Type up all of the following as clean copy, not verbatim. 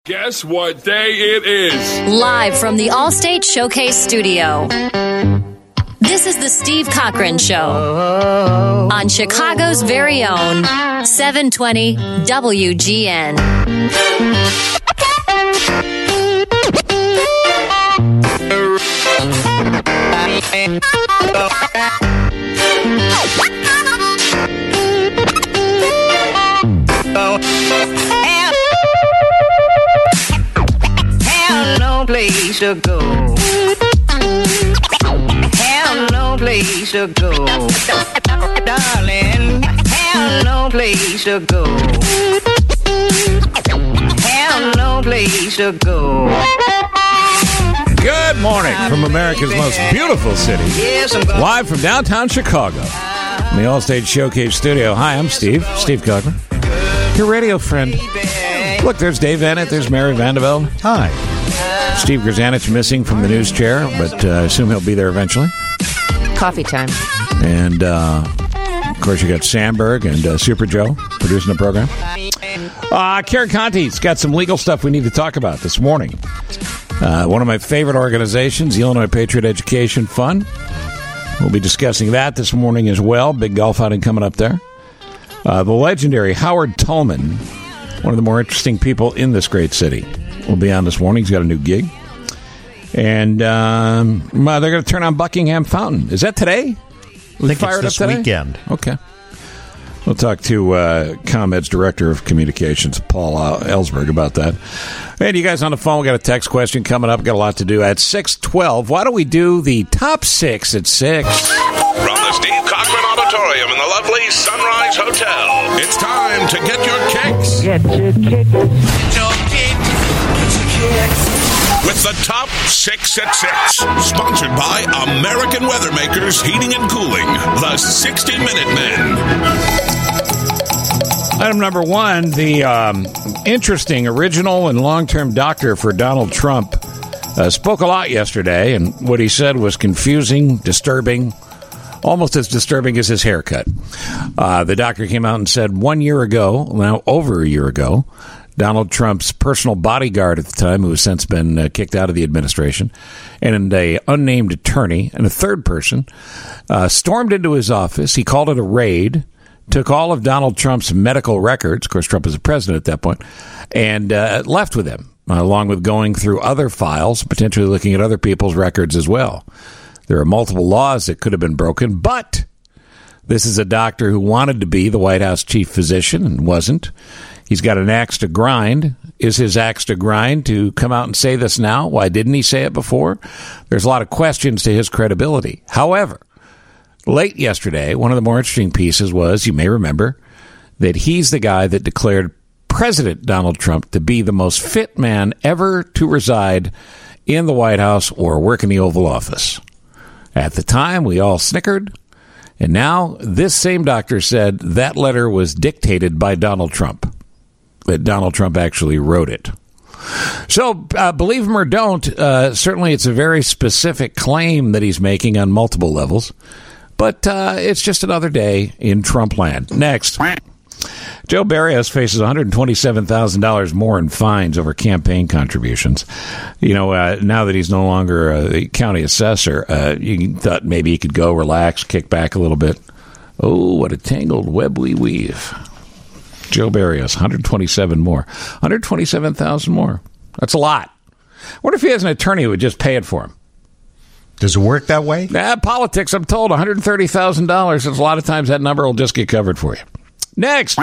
Guess what day it is? Live from the Allstate Showcase Studio. This is the Steve Cochran Show on Chicago's very own 720 WGN. No place to go. Have no place to go. Darling, have no place to go. Have no place to go. Good morning from America's most beautiful city. Live from downtown Chicago. In the Allstate Showcase Studio. Hi, I'm Steve Cochran. Your radio friend. Look, there's Dave Vannett. There's Mary Vandevelde. Hi. Steve Grzanich missing from the news chair, but I assume he'll be there eventually. Coffee time. And, of course, you got Sandberg and Super Joe producing the program. Karen Conte's got some legal stuff we need to talk about this morning. One of my favorite organizations, the Illinois Patriot Education Fund. We'll be discussing that this morning as well. Big golf outing coming up there. The legendary Howard Tullman, one of the more interesting people in this great city, will be on this morning. He's got a new gig. And they're going to turn on Buckingham Fountain. Is that today? I think it's this weekend. Okay. We'll talk to ComEd's Director of Communications, Paul Ellsberg, about that. And you guys on the phone, we got a text question coming up. Got a lot to do at 6:12. Why don't we do the top six at 6? From the Steve Cochran Auditorium in the lovely Sunrise Hotel, it's time to get your kicks. Get your kicks. Get your kicks. With the top 6 at 6, sponsored by American Weathermakers Heating and Cooling, the 60-Minute Men. Item number one, the interesting original and long-term doctor for Donald Trump spoke a lot yesterday, and what he said was confusing, disturbing, almost as disturbing as his haircut. The doctor came out and said 1 year ago, now over a year ago, Donald Trump's personal bodyguard at the time, who has since been kicked out of the administration, and an unnamed attorney and a third person stormed into his office. He called it a raid, took all of Donald Trump's medical records, of course Trump was the president at that point, and left with him, along with going through other files, potentially looking at other people's records as well. There are multiple laws that could have been broken, but this is a doctor who wanted to be the White House chief physician and wasn't. He's got an axe to grind. Is his axe to grind to come out and say this now? Why didn't he say it before? There's a lot of questions to his credibility. However, late yesterday, one of the more interesting pieces was, you may remember, that he's the guy that declared President Donald Trump to be the most fit man ever to reside in the White House or work in the Oval Office. At the time, we all snickered. And now this same doctor said that letter was dictated by Donald Trump, that Donald Trump actually wrote it. So believe him or don't, certainly it's a very specific claim that he's making on multiple levels. But it's just another day in Trump land. Next, Joe Barrios faces $127,000 more in fines over campaign contributions. You know, now that he's no longer a county assessor, you thought maybe he could go relax, kick back a little bit. Oh, what a tangled web we weave. Joe Barrios, 127 more. 127,000 more. That's a lot. I wonder if he has an attorney who would just pay it for him. Does it work that way? Politics, I'm told, $130,000. A lot of times that number will just get covered for you. Next,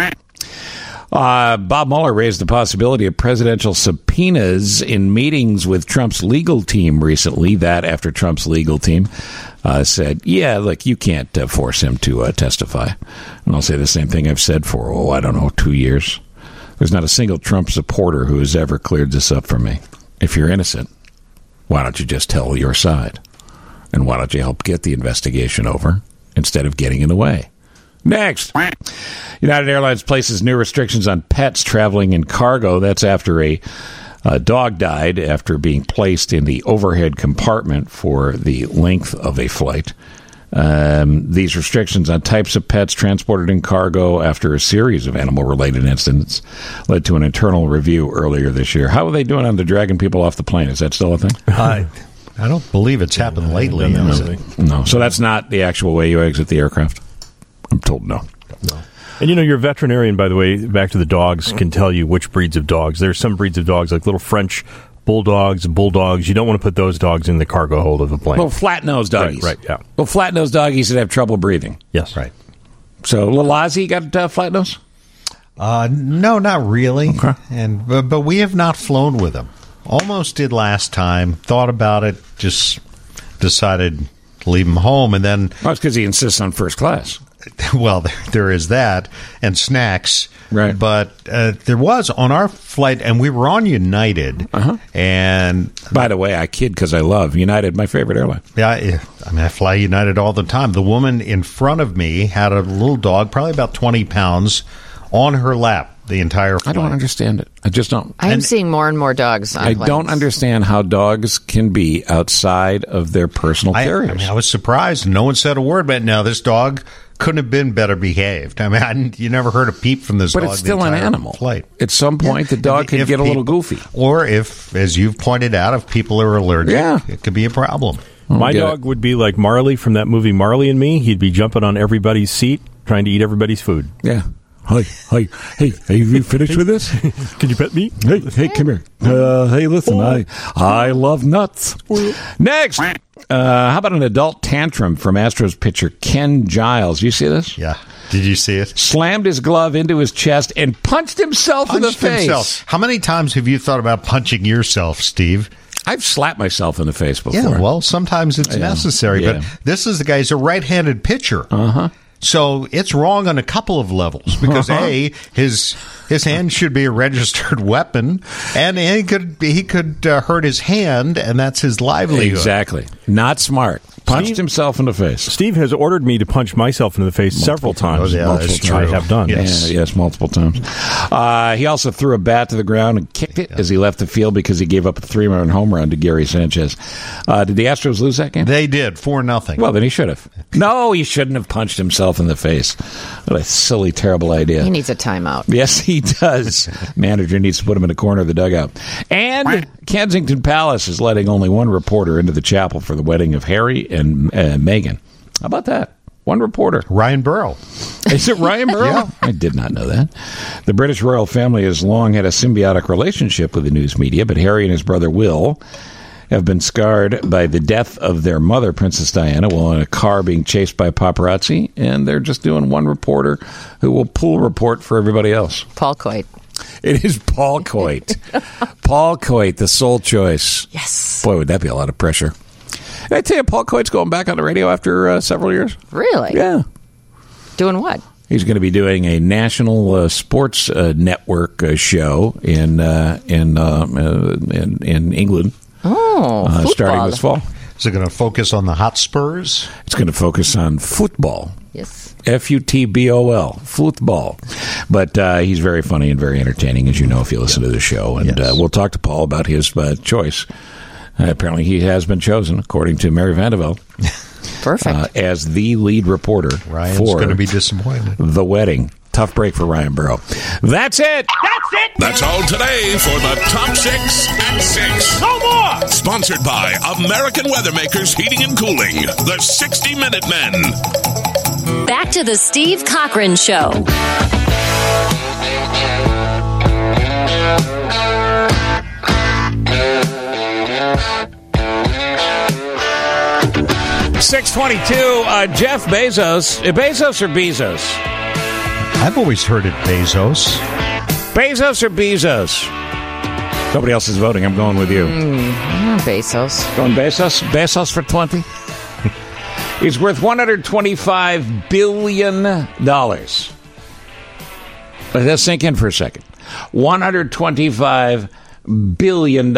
Bob Mueller raised the possibility of presidential subpoenas in meetings with Trump's legal team recently. That after Trump's legal team said, yeah, look, you can't force him to testify. And I'll say the same thing I've said for, 2 years. There's not a single Trump supporter who has ever cleared this up for me. If you're innocent, why don't you just tell your side? And why don't you help get the investigation over instead of getting in the way? Next, United Airlines places new restrictions on pets traveling in cargo. That's after a dog died after being placed in the overhead compartment for the length of a flight. These restrictions on types of pets transported in cargo after a series of animal-related incidents led to an internal review earlier this year. How are they doing on the dragging people off the plane? Is that still a thing? I don't believe it's happened lately. No. So that's not the actual way you exit the aircraft? I'm told no. And your veterinarian, by the way, back to the dogs, can tell you which breeds of dogs. There's some breeds of dogs, like little French bulldogs. You don't want to put those dogs in the cargo hold of a plane. Well, flat-nosed doggies. Right, yeah. Well, flat-nosed doggies that have trouble breathing. Yes. Right. So, little Ozzy got flat nose? No, not really. Okay. But we have not flown with him. Almost did last time. Thought about it. Just decided to leave him home, and then. Well, it's because he insists on first class. Well, there is that, and snacks. Right. But there was on our flight, and we were on United. And by the way, I kid because I love United, my favorite airline. Yeah, I fly United all the time. The woman in front of me had a little dog, probably about 20 pounds, on her lap the entire flight. I don't understand it. I just don't. I'm seeing more and more dogs on planes. Don't understand how dogs can be outside of their personal carriers. I was surprised. No one said a word about it. Now, this dog couldn't have been better behaved. I mean, you never heard a peep from this dog. But it's still an animal. Flight. At some point, the dog could get a little goofy. Or if, as you've pointed out, if people are allergic, it could be a problem. My dog would be like Marley from that movie Marley and Me. He'd be jumping on everybody's seat, trying to eat everybody's food. Yeah. Hey, are you finished with this? Can you pet me? Hey, come here. Hey, listen, I love nuts. Next, how about an adult tantrum from Astros pitcher Ken Giles? You see this? Yeah. Did you see it? Slammed his glove into his chest and punched himself in the face. How many times have you thought about punching yourself, Steve? I've slapped myself in the face before. Yeah, well, sometimes it's necessary. Yeah. But this is the guy, he's a right-handed pitcher. Uh-huh. So it's wrong on a couple of levels because A, his hand should be a registered weapon, and he could hurt his hand, and that's his livelihood. Exactly. Not smart. Punched himself in the face. Steve has ordered me to punch myself in the face several times. That's true. I have done. Yes, multiple times. He also threw a bat to the ground and kicked it as he left the field because he gave up a 3-run home run to Gary Sanchez. Did the Astros lose that game? They did, 4-0. Well, then he should have. No, he shouldn't have punched himself in the face. What a silly, terrible idea. He needs a timeout. Yes, he does. Manager needs to put him in the corner of the dugout. And Kensington Palace is letting only one reporter into the chapel for the wedding of Harry and Meghan. How about that? One reporter. Ryan Burrow. Is it Ryan Burrow? Yeah. I did not know that. The British royal family has long had a symbiotic relationship with the news media, but Harry and his brother Will have been scarred by the death of their mother, Princess Diana, while in a car being chased by paparazzi, and they're just doing one reporter who will pull report for everybody else. Paul Coit. It is Paul Coit. Paul Coit, the sole choice. Yes. Boy, would that be a lot of pressure. Did I tell you Paul Coit's going back on the radio after several years? Really? Yeah. Doing what? He's going to be doing a national sports network show in England. Oh, starting this fall. Is it going to focus on the Hotspurs? It's going to focus on football. Yes. F-U-T-B-O-L. Football. But he's very funny and very entertaining, as you know, if you listen to the show. And we'll talk to Paul about his choice. Apparently, he has been chosen, according to Mary Vandervelde. Perfect. As the lead reporter Ryan's for going to be disappointed. The wedding. Tough break for Ryan Burrow. That's it. That's all today for the Top 6 at 6. No more! Sponsored by American Weathermakers Heating and Cooling, the 60-Minute Men. Back to the Steve Cochran Show. $6:22. Jeff Bezos. Bezos or Bezos? I've always heard it Bezos. Bezos or Bezos? Nobody else is voting. I'm going with you. Bezos. Going Bezos? Bezos for 20? He's worth $125 billion. Let that sink in for a second. $125 billion.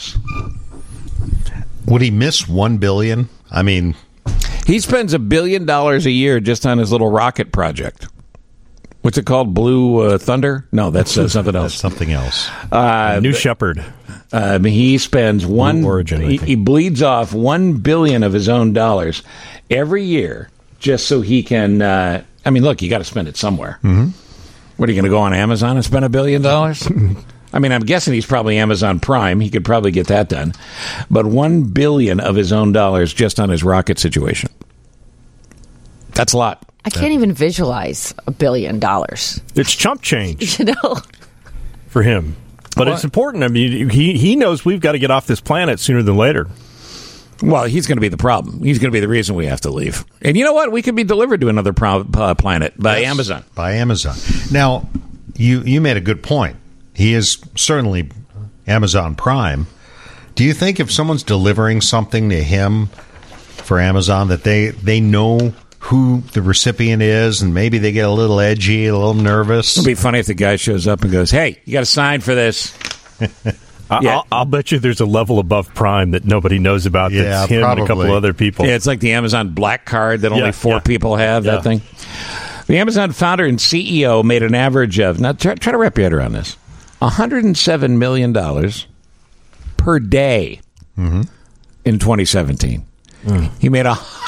Would he miss $1 billion? I mean, he spends $1 billion a year just on his little rocket project. What's it called? Blue Thunder? No, that's something else. That's something else. New Shepard. He spends Origin, he bleeds off $1 billion of his own dollars every year just so he can. I mean, look, you got to spend it somewhere. Mm-hmm. What are you going to go on Amazon and spend $1 billion? I mean, I'm guessing he's probably Amazon Prime. He could probably get that done. But $1 billion of his own dollars just on his rocket situation. That's a lot. I can't even visualize $1 billion. It's chump change You know? for him. But it's important. I mean, he knows we've got to get off this planet sooner than later. Well, he's going to be the problem. He's going to be the reason we have to leave. And you know what? We could be delivered to another planet by Amazon. By Amazon. Now, you made a good point. He is certainly Amazon Prime. Do you think if someone's delivering something to him for Amazon that they know who the recipient is and maybe they get a little edgy, a little nervous? It'd be funny if the guy shows up and goes, "Hey, you got to sign for this." Yeah. I'll bet you there's a level above Prime that nobody knows about. That's him and a couple other people. Yeah, it's like the Amazon Black Card that only 4 people have, that thing. The Amazon founder and CEO made an average of, now try to wrap your head around this, $107 million per day in 2017. He made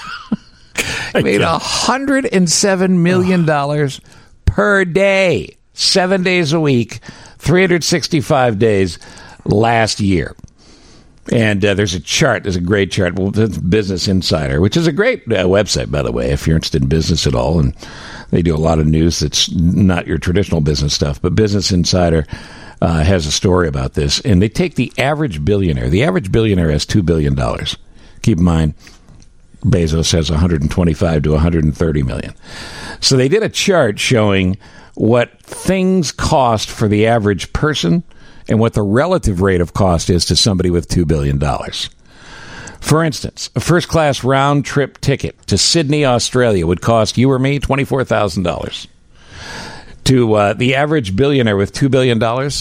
$107 million per day, 7 days a week, 365 days last year. And there's a chart. There's a great chart. Well, that's Business Insider, which is a great website, by the way, if you're interested in business at all. And they do a lot of news that's not your traditional business stuff. But Business Insider has a story about this. And they take the average billionaire. The average billionaire has $2 billion. Keep in mind, Bezos has 125 to 130 million. So they did a chart showing what things cost for the average person and what the relative rate of cost is to somebody with $2 billion. For instance, a first-class round-trip ticket to Sydney, Australia would cost you or me $24,000. To the average billionaire with $2 billion, that's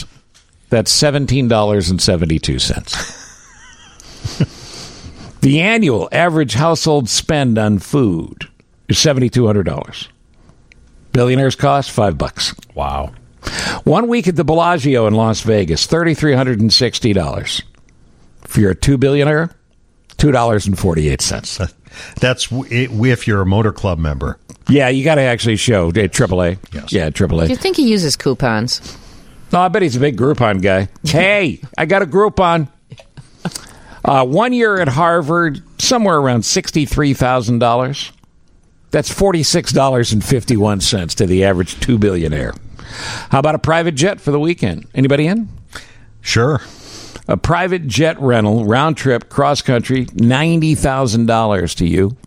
$17.72. The annual average household spend on food is $7,200. Billionaires cost $5. Wow. 1 week at the Bellagio in Las Vegas, $3,360. If you're a $2 billionaire, $2.48. That's if you're a motor club member. Yeah, you got to actually show AAA. Yes. Yeah, AAA. Do you think he uses coupons? No, I bet he's a big Groupon guy. Hey, I got a Groupon. 1 year at Harvard, somewhere around $63,000. That's $46.51 to the average $2 billionaire. How about a private jet for the weekend? Anybody in? Sure. A private jet rental, round trip, cross country, $90,000 to you.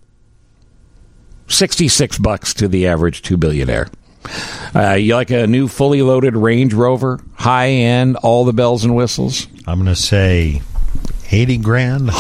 $66 to the average $2 billionaire. You like a new fully loaded Range Rover, high end, all the bells and whistles? I'm going to say $80,000.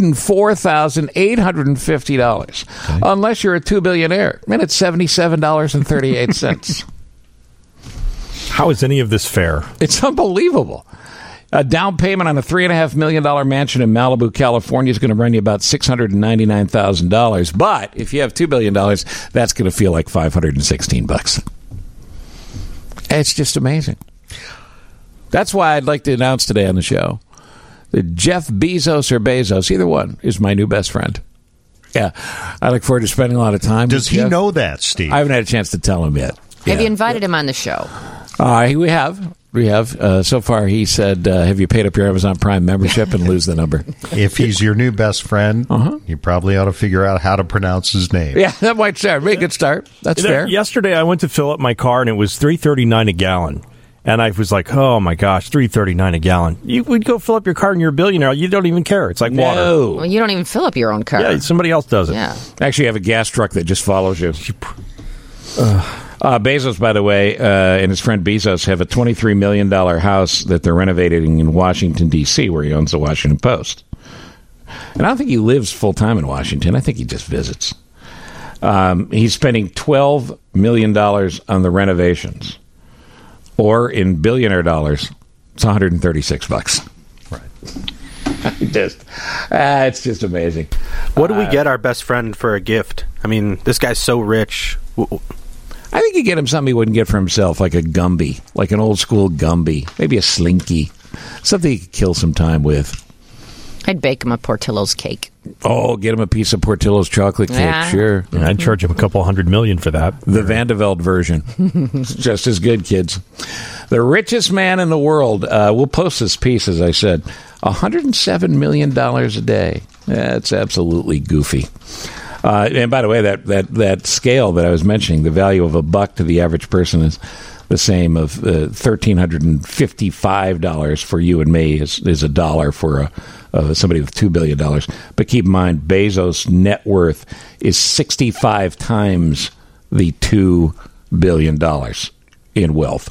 $104,850. Okay. Unless you're a $2 billionaire. And it's $77.38. How is any of this fair? It's unbelievable. A down payment on a $3.5 million mansion in Malibu, California is going to run you about $699,000. But if you have $2 billion, that's going to feel like $516. It's just amazing. That's why I'd like to announce today on the show that Jeff Bezos or Bezos, either one, is my new best friend. Yeah, I look forward to spending a lot of time Does with he Jeff. know that, Steve? I haven't had a chance to tell him yet. Have you invited him on the show? We have. So far, he said, have you paid up your Amazon Prime membership, and lose the number. If he's your new best friend, you probably ought to figure out how to pronounce his name. Yeah, that might start. Be a good start. That's fair. Yesterday, I went to fill up my car, and it was $3.39 a gallon. And I was like, oh, my gosh, $3.39 a gallon. You would go fill up your car and you're a billionaire. You don't even care. It's like water. Well, you don't even fill up your own car. Yeah, somebody else does it. Yeah. Actually, you have a gas truck that just follows you. Bezos, by the way, and his friend Bezos have a $23 million house that they're renovating in Washington, D.C., where he owns the Washington Post. And I don't think he lives full-time in Washington. I think he just visits. He's spending $12 million on the renovations. Or in billionaire dollars, it's $136. Right. It's just amazing. What do we get our best friend for a gift? I mean, this guy's so rich. I think you get him something he wouldn't get for himself, like a Gumby, like an old school Gumby, maybe a Slinky, something he could kill some time with. I'd bake him a Portillo's cake. Oh, get him a piece of Portillo's chocolate cake, Yeah. sure. Yeah, I'd charge him a couple $100 million for that. The Vandeveld version. It's just as good, kids. The richest man in the world. We'll post this piece, as I said. $107 million a day. That's absolutely goofy. And by the way, that scale that I was mentioning, the value of $1 to the average person is the same of $1,355 for you and me is $1 for somebody with $2 billion. But keep in mind, Bezos' net worth is 65 times the $2 billion in wealth.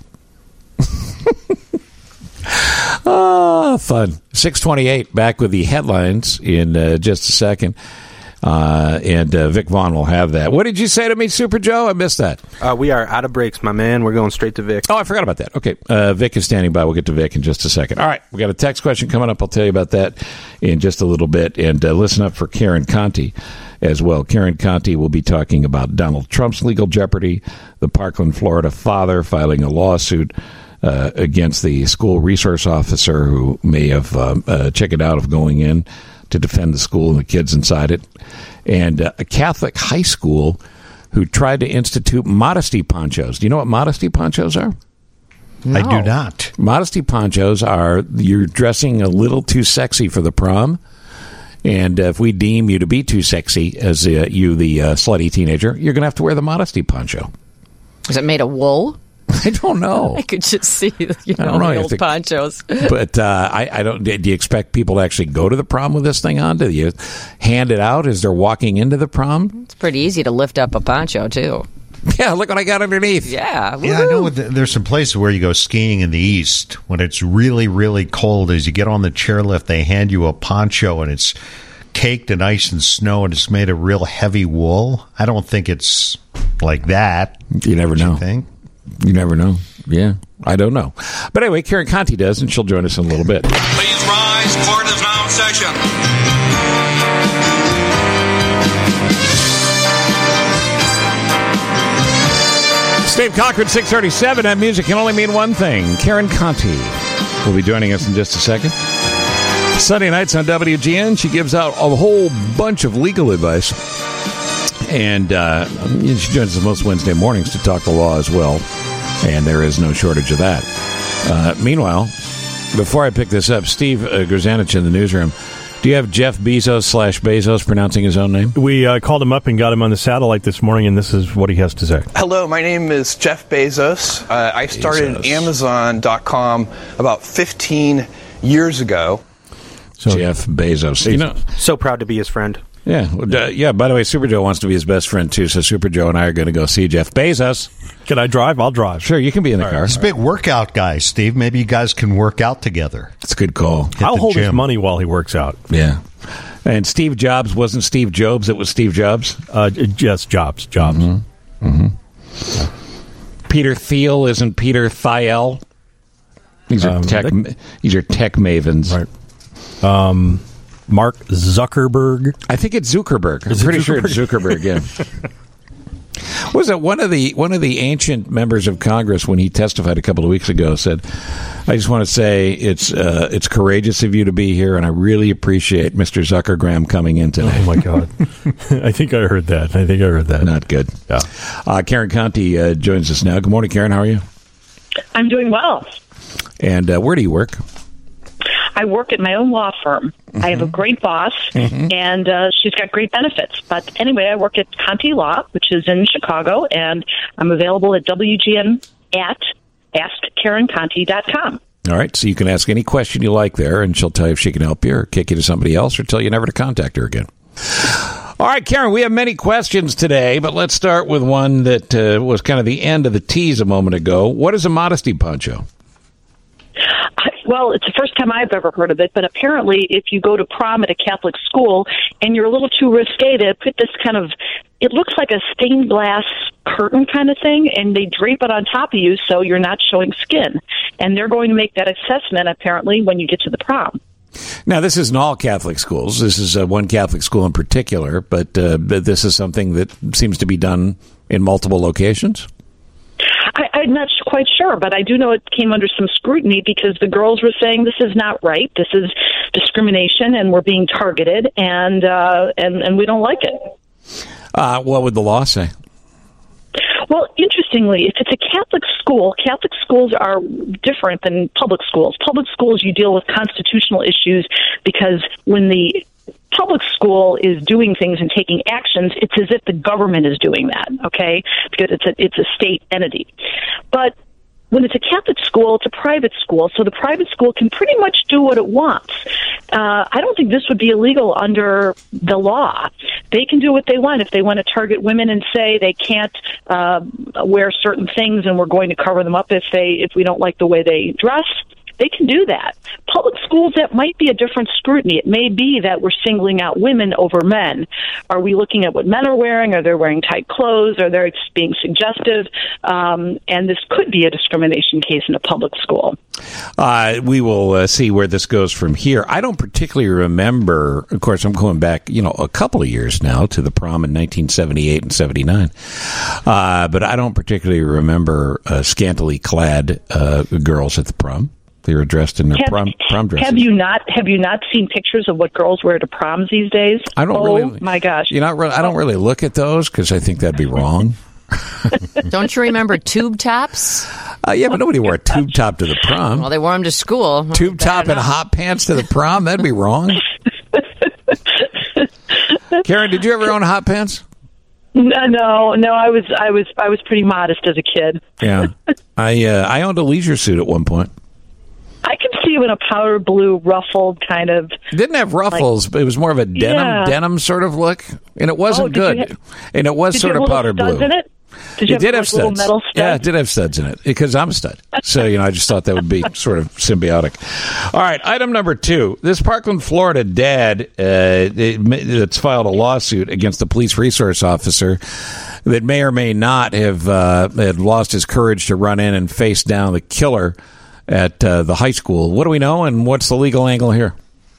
Fun. 6:28, back with the headlines in just a second. And Vic Vaughn will have that. What did you say to me, Super Joe? I missed that. We are out of breaks, my man. We're going straight to Vic. Oh, I forgot about that. Okay. Vic is standing by. We'll get to Vic in just a second. All right. We got a text question coming up. I'll tell you about that in just a little bit. And listen up for Karen Conti as well. Karen Conti will be talking about Donald Trump's legal jeopardy, the Parkland, Florida father filing a lawsuit against the school resource officer who may have chickened out of going in to defend the school and the kids inside it, and a Catholic high school who tried to institute modesty ponchos. Do you know what modesty ponchos are? I do not. Modesty ponchos are you're dressing a little too sexy for the prom, and if we deem you to be too sexy as you, the slutty teenager, you're going to have to wear the modesty poncho. Is it made of wool? I don't know. I could just see, I don't know. the old ponchos. But I don't. Do you expect people to actually go to the prom with this thing on? Do you hand it out as they're walking into the prom? It's pretty easy to lift up a poncho, too. Yeah, look what I got underneath. Yeah. Yeah, I know there's some places where you go skiing in the east when it's really, really cold. As you get on the chairlift, they hand you a poncho and it's caked in ice and snow and it's made of real heavy wool. I don't think it's like that. You never know. You think? You never know. Yeah, I don't know. But anyway, Karen Conti does, and she'll join us in a little bit. Please rise. Court is now in session. Steve Cochran, 637. That music can only mean one thing. Karen Conti will be joining us in just a second. Sunday nights on WGN, she gives out a whole bunch of legal advice. And she joins us most Wednesday mornings to talk the law as well. And there is no shortage of that. Meanwhile, before I pick this up, Steve Grzanich in the newsroom, do you have Jeff Bezos pronouncing his own name? We called him up and got him on the satellite this morning, and this is what he has to say. Hello, my name is Jeff Bezos. I started Amazon.com about 15 years ago. So, Jeff Bezos. You know, so proud to be his friend. Yeah. Yeah. By the way, Super Joe wants to be his best friend, too. So Super Joe and I are going to go see Jeff Bezos. Can I drive? I'll drive. Sure, you can be in the car. He's a big workout guy, Steve. Maybe you guys can work out together. That's a good call. I'll hold his money while he works out. Yeah. And Steve Jobs wasn't Steve Jobs. It was Steve Jobs. Yes, Jobs. Mm-hmm. Mm-hmm. Peter Thiel isn't Peter Thiel. These are tech mavens. Right. Mark Zuckerberg. I think it's Zuckerberg. I'm pretty sure it's Zuckerberg. Yeah. Was it one of the ancient members of Congress when he testified a couple of weeks ago said, "I just want to say it's courageous of you to be here, and I really appreciate Mr. Zuckergram coming in today." Oh my God! I think I heard that. Not good. Yeah. Karen Conti joins us now. Good morning, Karen. How are you? I'm doing well. And where do you work? I work at my own law firm. Mm-hmm. I have a great boss, and she's got great benefits. But anyway, I work at Conti Law, which is in Chicago, and I'm available at WGN at AskKarenConti.com. All right, so you can ask any question you like there, and she'll tell you if she can help you or kick you to somebody else or tell you never to contact her again. All right, Karen, we have many questions today, but let's start with one that was kind of the end of the tease a moment ago. What is a modesty poncho? Well, it's the first time I've ever heard of it, but apparently if you go to prom at a Catholic school and you're a little too risque, they put this kind of, it looks like a stained glass curtain kind of thing, and they drape it on top of you so you're not showing skin. And they're going to make that assessment, apparently, when you get to the prom. Now, this isn't all Catholic schools. This is one Catholic school in particular, but this is something that seems to be done in multiple locations? I'm not quite sure, but I do know it came under some scrutiny because the girls were saying this is not right. This is discrimination, and we're being targeted, and we don't like it. What would the law say? Well, interestingly, if it's a Catholic schools are different than public schools. Public schools, you deal with constitutional issues because when the public school is doing things and taking actions, it's as if the government is doing that, okay? Because it's a state entity. But when it's a Catholic school, it's a private school, so the private school can pretty much do what it wants. I don't think this would be illegal under the law. They can do what they want. If they want to target women and say they can't wear certain things and we're going to cover them up if we don't like the way they dress, they can do that. Public schools, that might be a different scrutiny. It may be that we're singling out women over men. Are we looking at what men are wearing? Are they wearing tight clothes? Are they being suggestive? And this could be a discrimination case in a public school. We will see where this goes from here. I don't particularly remember, of course, I'm going back, a couple of years now to the prom in 1978 and 79. But I don't particularly remember scantily clad girls at the prom. They were dressed in their prom dresses. Have you not seen pictures of what girls wear to proms these days? I don't really. My gosh! I don't really look at those because I think that'd be wrong. Don't you remember tube tops? Yeah, but nobody wore a tube top to the prom. Well, they wore them to school. Tube top and hot pants to the prom? That'd be wrong. Karen, did you ever own hot pants? No. I was pretty modest as a kid. Yeah, I owned a leisure suit at one point. I could see you in a powder blue ruffled kind of. It didn't have ruffles, but it was more of a denim sort of look, and it wasn't good. And it was sort of powder blue. In it? It did have studs. Metal studs? Yeah, it did have studs in it because I'm a stud. So, I just thought that would be sort of symbiotic. All right, item number 2. This Parkland, Florida dad that's filed a lawsuit against the police resource officer that may or may not have had lost his courage to run in and face down the killer at the high school. What do we know, and what's the legal angle here?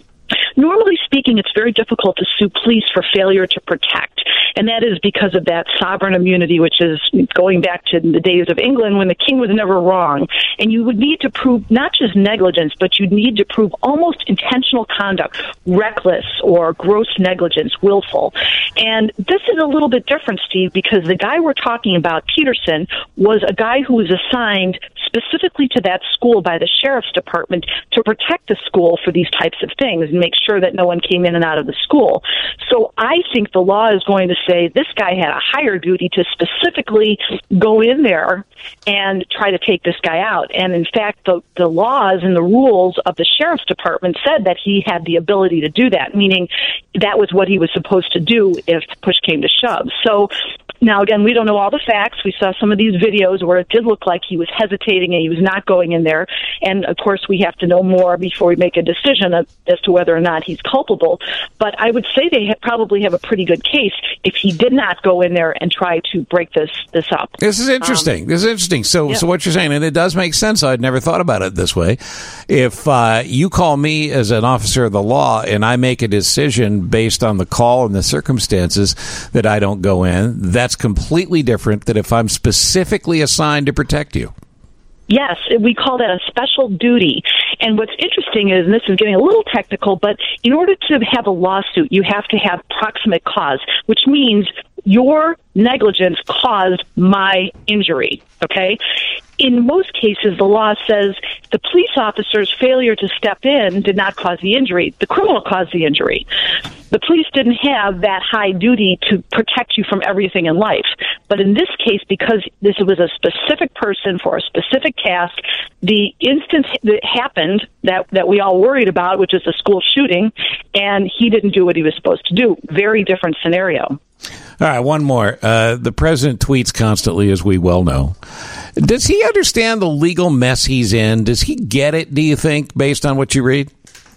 Normally speaking, it's very difficult to sue police for failure to protect. And that is because of that sovereign immunity, which is going back to the days of England when the king was never wrong. And you would need to prove not just negligence, but you'd need to prove almost intentional conduct, reckless or gross negligence, willful. And this is a little bit different, Steve, because the guy we're talking about, Peterson, was a guy who was assigned specifically to that school by the sheriff's department to protect the school for these types of things and make sure that no one came in and out of the school. So I think the law is going to say this guy had a higher duty to specifically go in there and try to take this guy out. And in fact, the laws and the rules of the sheriff's department said that he had the ability to do that, meaning that was what he was supposed to do if push came to shove. So now, again, we don't know all the facts. We saw some of these videos where it did look like he was hesitating and he was not going in there. And, of course, we have to know more before we make a decision as to whether or not he's culpable. But I would say they probably have a pretty good case if he did not go in there and try to break this up. This is interesting. So what you're saying, and it does make sense. I'd never thought about it this way. If you call me as an officer of the law and I make a decision based on the call and the circumstances that I don't go in, that's completely different than if I'm specifically assigned to protect you. Yes, we call that a special duty. And what's interesting is, and this is getting a little technical, but in order to have a lawsuit, you have to have proximate cause, which means your negligence caused my injury, okay? In most cases, the law says the police officer's failure to step in did not cause the injury. The criminal caused the injury. The police didn't have that high duty to protect you from everything in life. But in this case, because this was a specific person for a specific task, the instance that happened that we all worried about, which is a school shooting, and he didn't do what he was supposed to do. Very different scenario. All right, one more. The president tweets constantly, as we well know. Does he understand the legal mess he's in? Does he get it, do you think, based on what you read?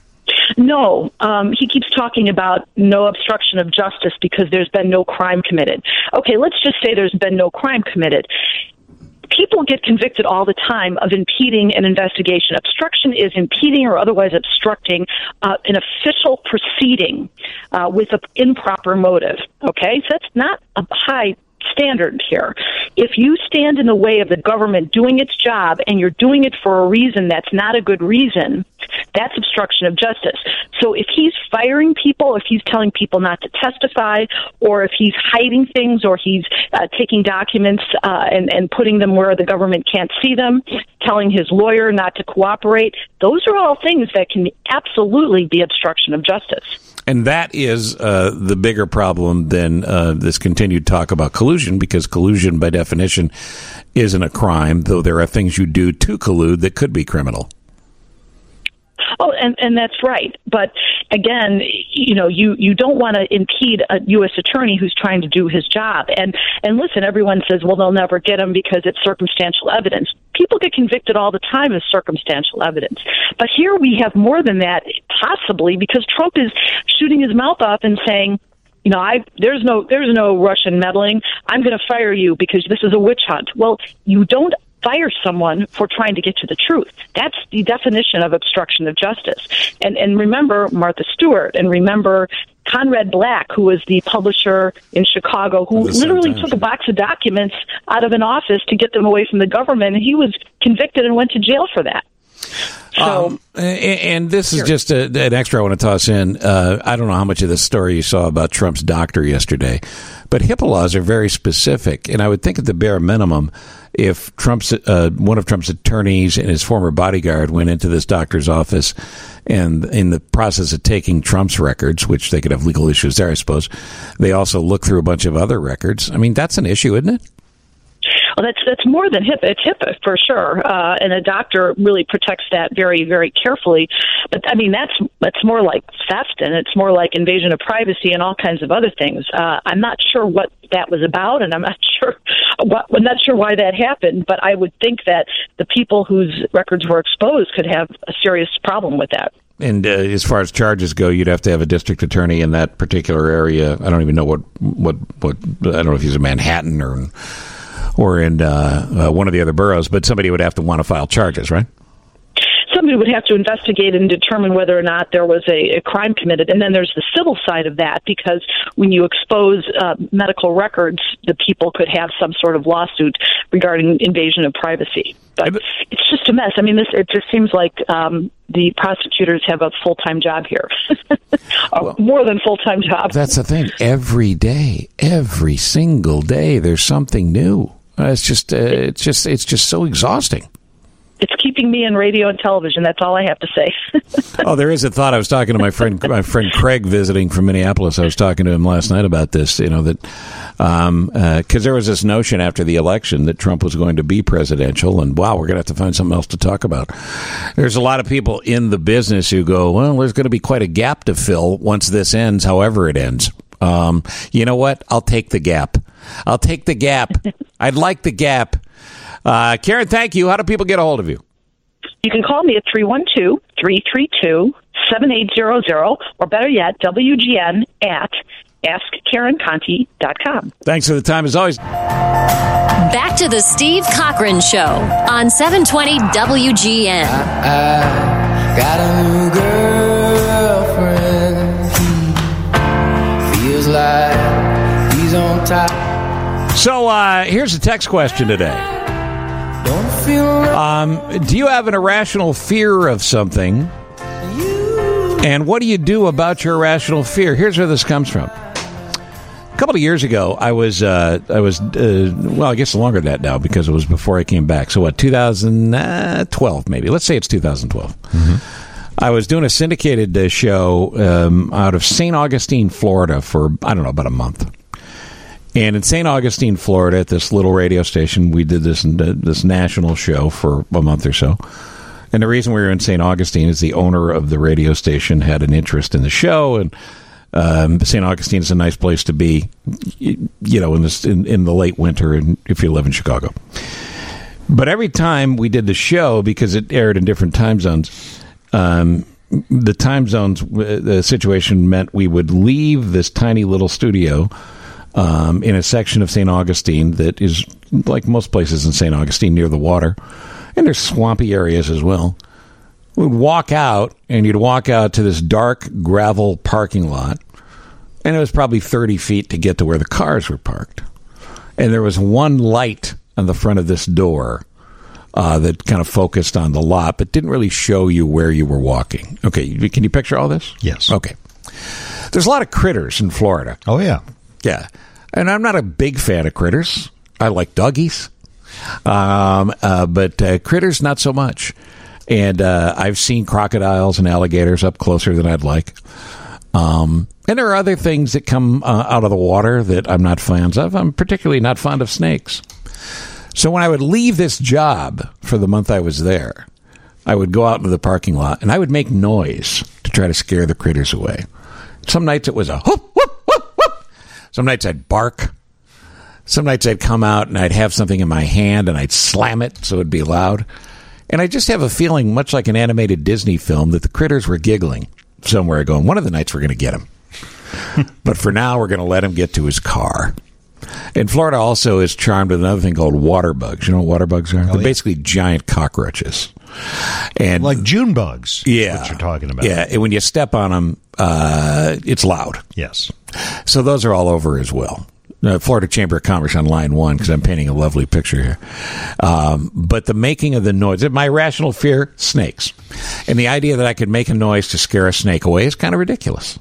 No. He keeps talking about no obstruction of justice because there's been no crime committed. Okay, let's just say there's been no crime committed. People get convicted all the time of impeding an investigation. Obstruction is impeding or otherwise obstructing an official proceeding with an improper motive. Okay, so that's not a high standard here. If you stand in the way of the government doing its job and you're doing it for a reason that's not a good reason, that's obstruction of justice. So if he's firing people, if he's telling people not to testify, or if he's hiding things, or he's taking documents and putting them where the government can't see them, telling his lawyer not to cooperate, those are all things that can absolutely be obstruction of justice. And that is the bigger problem than this continued talk about collusion, because collusion, by definition, isn't a crime, though there are things you do to collude that could be criminal. Oh, and that's right. But again, you don't want to impede a U.S. attorney who's trying to do his job. And listen, everyone says, well, they'll never get him because it's circumstantial evidence. People get convicted all the time as circumstantial evidence. But here we have more than that, possibly, because Trump is shooting his mouth off and saying, there's no Russian meddling. I'm going to fire you because this is a witch hunt. Well, you don't fire someone for trying to get to the truth. That's the definition of obstruction of justice. And remember Martha Stewart, and remember Conrad Black, who was the publisher in Chicago, who literally took a box of documents out of an office to get them away from the government, and he was convicted and went to jail for that. So, and this is just an extra I want to toss in. I don't know how much of this story you saw about Trump's doctor yesterday, but HIPAA laws are very specific, and I would think at the bare minimum, if Trump's one of Trump's attorneys and his former bodyguard went into this doctor's office and in the process of taking Trump's records, which they could have legal issues there, I suppose, they also look through a bunch of other records. I mean, that's an issue, isn't it? Well, that's more than HIPAA. It's HIPAA for sure, and a doctor really protects that very, very carefully. But I mean, that's more like theft, and it's more like invasion of privacy and all kinds of other things. I'm not sure what that was about, and I'm not sure why that happened. But I would think that the people whose records were exposed could have a serious problem with that. And as far as charges go, you'd have to have a district attorney in that particular area. I don't even know what I don't know if he's in Manhattan or in one of the other boroughs, but somebody would have to want to file charges, right? Somebody would have to investigate and determine whether or not there was a crime committed. And then there's the civil side of that, because when you expose medical records, the people could have some sort of lawsuit regarding invasion of privacy. But it's just a mess. I mean, it just seems like the prosecutors have a full-time job here. More than full-time job. That's the thing. Every day, every single day, there's something new. It's just so exhausting. It's keeping me in radio and television. That's all I have to say. Oh, there is a thought. I was talking to my friend Craig visiting from Minneapolis. I was talking to him last night about this. That because there was this notion after the election that Trump was going to be presidential, and wow, we're going to have to find something else to talk about. There's a lot of people in the business who go, well, there's going to be quite a gap to fill once this ends, however it ends. You know what? I'll take the gap. I'd like the gap. Karen, thank you. How do people get a hold of you? You can call me at 312-332-7800, or better yet, WGN at AskKarenConti.com. Thanks for the time, as always. Back to the Steve Cochran Show on 720 WGN. I got a new girlfriend. Feels like he's on top. So here's a text question today. Do you have an irrational fear of something? And what do you do about your irrational fear? Here's where this comes from. A couple of years ago, I was I guess longer than that now, because it was before I came back. So 2012 maybe. Let's say it's 2012. Mm-hmm. I was doing a syndicated show out of St. Augustine, Florida for, I don't know, about a month. And in St. Augustine, Florida, at this little radio station, we did this national show for a month or so. And the reason we were in St. Augustine is the owner of the radio station had an interest in the show, and St. Augustine is a nice place to be, in the late winter, and if you live in Chicago. But every time we did the show, because it aired in different time zones, the time zones, the situation meant we would leave this tiny little studio in a section of St. Augustine that is, like most places in St. Augustine, near the water. And there's swampy areas as well. We'd walk out, and you'd walk out to this dark gravel parking lot, and it was probably 30 feet to get to where the cars were parked. And there was one light on the front of this door that kind of focused on the lot, but didn't really show you where you were walking. Okay, can you picture all this? Yes. Okay. There's a lot of critters in Florida. Oh, yeah. Yeah. And I'm not a big fan of critters. I like doggies. But critters, not so much. And I've seen crocodiles and alligators up closer than I'd like. And there are other things that come out of the water that I'm not fans of. I'm particularly not fond of snakes. So when I would leave this job for the month I was there, I would go out into the parking lot and I would make noise to try to scare the critters away. Some nights it was a whoop, whoop, whoop, whoop. Some nights I'd bark. Some nights I'd come out and I'd have something in my hand and I'd slam it so it'd be loud. And I just have a feeling, much like an animated Disney film, that the critters were giggling somewhere going, one of the nights we're going to get him. But for now, we're going to let him get to his car. And Florida also is charmed with another thing called water bugs. You know what water bugs are? They're basically giant cockroaches. And like June bugs. Yeah. What you're talking about. Yeah. And when you step on them, it's loud. Yes. So those are all over as well. Florida Chamber of Commerce on line 1, because I'm painting a lovely picture here. But the making of the noise, my irrational fear, snakes. And the idea that I could make a noise to scare a snake away is kind of ridiculous.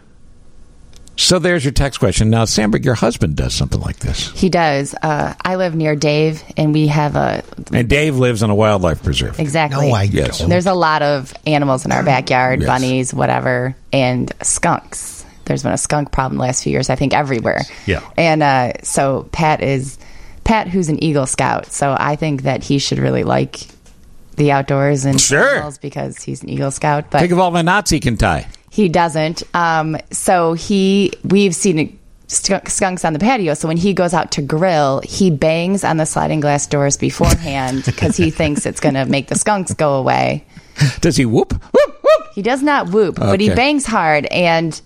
So there's your text question. Now, Sandberg, your husband does something like this. He does. I live near Dave, and we have a... And Dave lives in a wildlife preserve. Exactly. No, I Yes. don't. There's a lot of animals in our backyard, Yes. bunnies, whatever, and skunks. There's been a skunk problem the last few years, I think, everywhere. Yeah. And so Pat, who's an Eagle Scout, so I think that he should really like the outdoors and animals because he's an Eagle Scout. But think of all the knots he can tie. he doesn't. So we've seen skunks on the patio. So when he goes out to grill, he bangs on the sliding glass doors beforehand because he thinks it's going to make the skunks go away. Does he whoop? Whoop, whoop. He does not whoop, but he Okay. bangs hard. And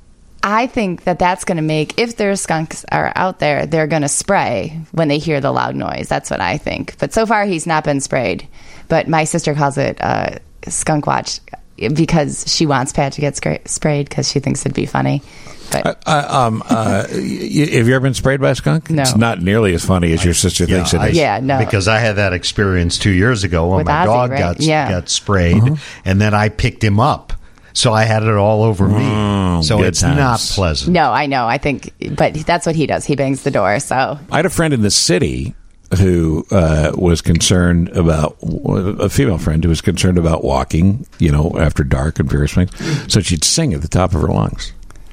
I think that that's going to make, if their skunks are out there, they're going to spray when they hear the loud noise. That's what I think. But so far, he's not been sprayed. But my sister calls it skunk watch because she wants Pat to get sprayed because she thinks it'd be funny. But Have you ever been sprayed by a skunk? No. It's not nearly as funny as your sister thinks it is. Yeah, no. Because I had that experience 2 years ago when With my Ozzy, dog right? got Yeah. sprayed, and then I picked him up. So I had it all over me. So good it's times. not pleasant. no, I know. I think, but that's what he does. He bangs the door. So I had a friend in the city who was concerned about, a female friend who was concerned about walking, after dark and various things. So she'd sing at the top of her lungs.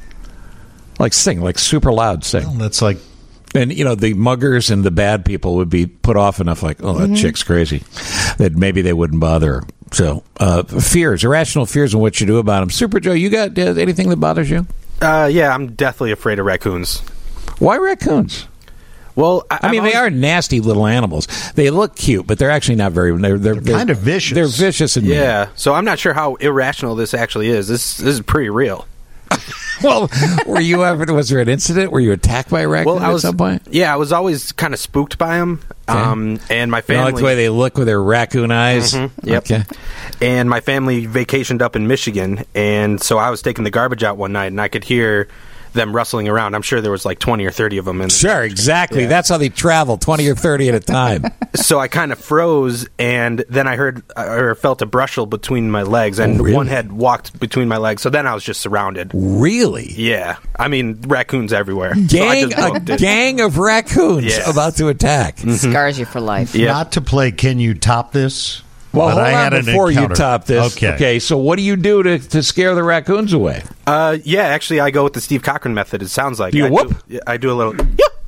Like super loud sing. Well, that's like... And, the muggers and the bad people would be put off enough, like, oh, that chick's crazy, that maybe they wouldn't bother her. So, irrational fears and what you do about them. Super Joe, you got anything that bothers you? Yeah, I'm deathly afraid of raccoons. Why raccoons? Well, I mean, they are nasty little animals. They look cute, but they're actually not very... They're kind of vicious. They're vicious and mean. Yeah, so I'm not sure how irrational this actually is. This is pretty real. Well, was there an incident? Were you attacked by a raccoon at some point? Yeah, I was always kind of spooked by them. Okay. And my You family... like the way they look with their raccoon eyes? Mm-hmm. Yep. Okay. And my family vacationed up in Michigan, and so I was taking the garbage out one night, and I could hear them rustling around. I'm sure there was like 20 or 30 of them. Sure, exactly. Yeah. That's how they travel, 20 or 30 at a time. So I kind of froze, and then I felt a brushle between my legs, and really? one had walked between my legs. So then I was just surrounded. Really? Yeah. I mean, raccoons everywhere. A gang of raccoons about to attack. Scars you for life. Yep. Not to play Can You Top This? Well, but hold I had on an before you encounter. top this. Okay, so what do you do to scare the raccoons away? Yeah, actually, I go with the Steve Cochran method, it sounds like. Do you whoop? I do a little...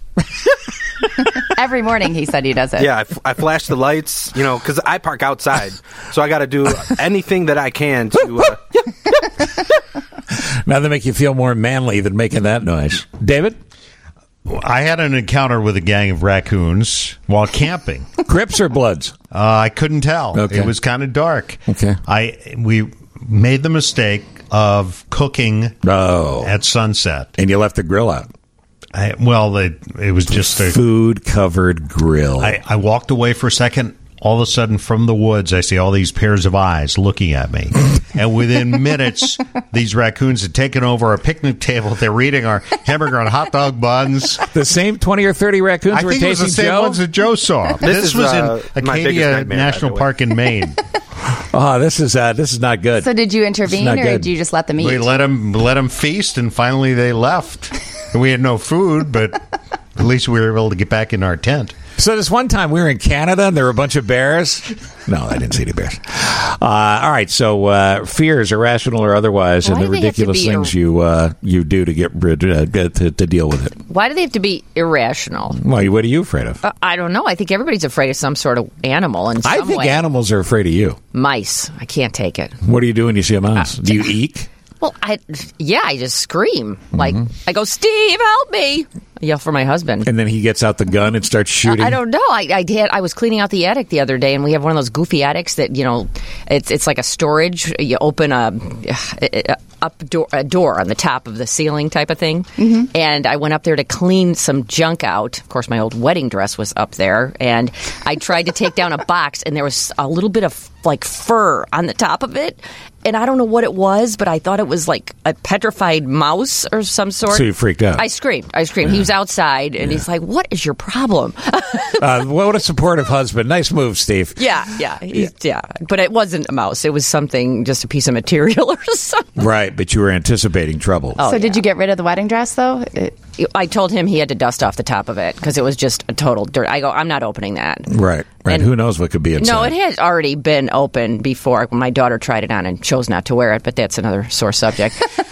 every morning he said he does it. Yeah, I flash the lights, because I park outside. So I got to do anything that I can to... Now they make you feel more manly than making that noise. David? I had an encounter with a gang of raccoons while camping. Crips or Bloods? I couldn't tell. Okay. It was kind of dark. Okay. We made the mistake of cooking at sunset. And you left the grill out. It was just a food-covered grill. I walked away for a second. all of a sudden, from the woods, I see all these pairs of eyes looking at me. And within minutes, these raccoons had taken over our picnic table. They're eating our hamburger and hot dog buns. The same 20 or 30 raccoons were I think it was the same ones that Joe saw. This was in Acadia National Park in Maine. Oh, this is not good. So did you intervene, or did you just let them eat? We let them feast, and finally they left. And we had no food, but at least we were able to get back in our tent. So this one time we were in Canada and there were a bunch of bears. No, I didn't see any bears. All right, so fears, irrational or otherwise, and the ridiculous things you do to get to deal with it. Why do they have to be irrational? Well, what are you afraid of? I don't know. I think everybody's afraid of some sort of animal in some way. I think animals are afraid of you. Mice. I can't take it. What do you do when you see a mouse? Do you eek? Well, I just scream. Like, I go, Steve, help me. I yell for my husband. And then he gets out the gun and starts shooting? I don't know. I was cleaning out the attic the other day, and we have one of those goofy attics that, it's like a storage. You open a door on the top of the ceiling type of thing. Mm-hmm. And I went up there to clean some junk out. Of course, my old wedding dress was up there. And I tried to take down a box, and there was a little bit of, like, fur on the top of it. And I don't know what it was, but I thought it was like a petrified mouse or some sort. So you freaked out. I screamed. Yeah. He was outside, and he's like, "What is your problem?" What a supportive husband. Nice move, Steve. Yeah. But it wasn't a mouse. It was something, just a piece of material or something. Right, but you were anticipating trouble. Did you get rid of the wedding dress, though? I told him he had to dust off the top of it because it was just a total dirt. I go, I'm not opening that. Right. And who knows what could be inside? No, it had already been open before. My daughter tried it on and chose not to wear it, but that's another sore subject.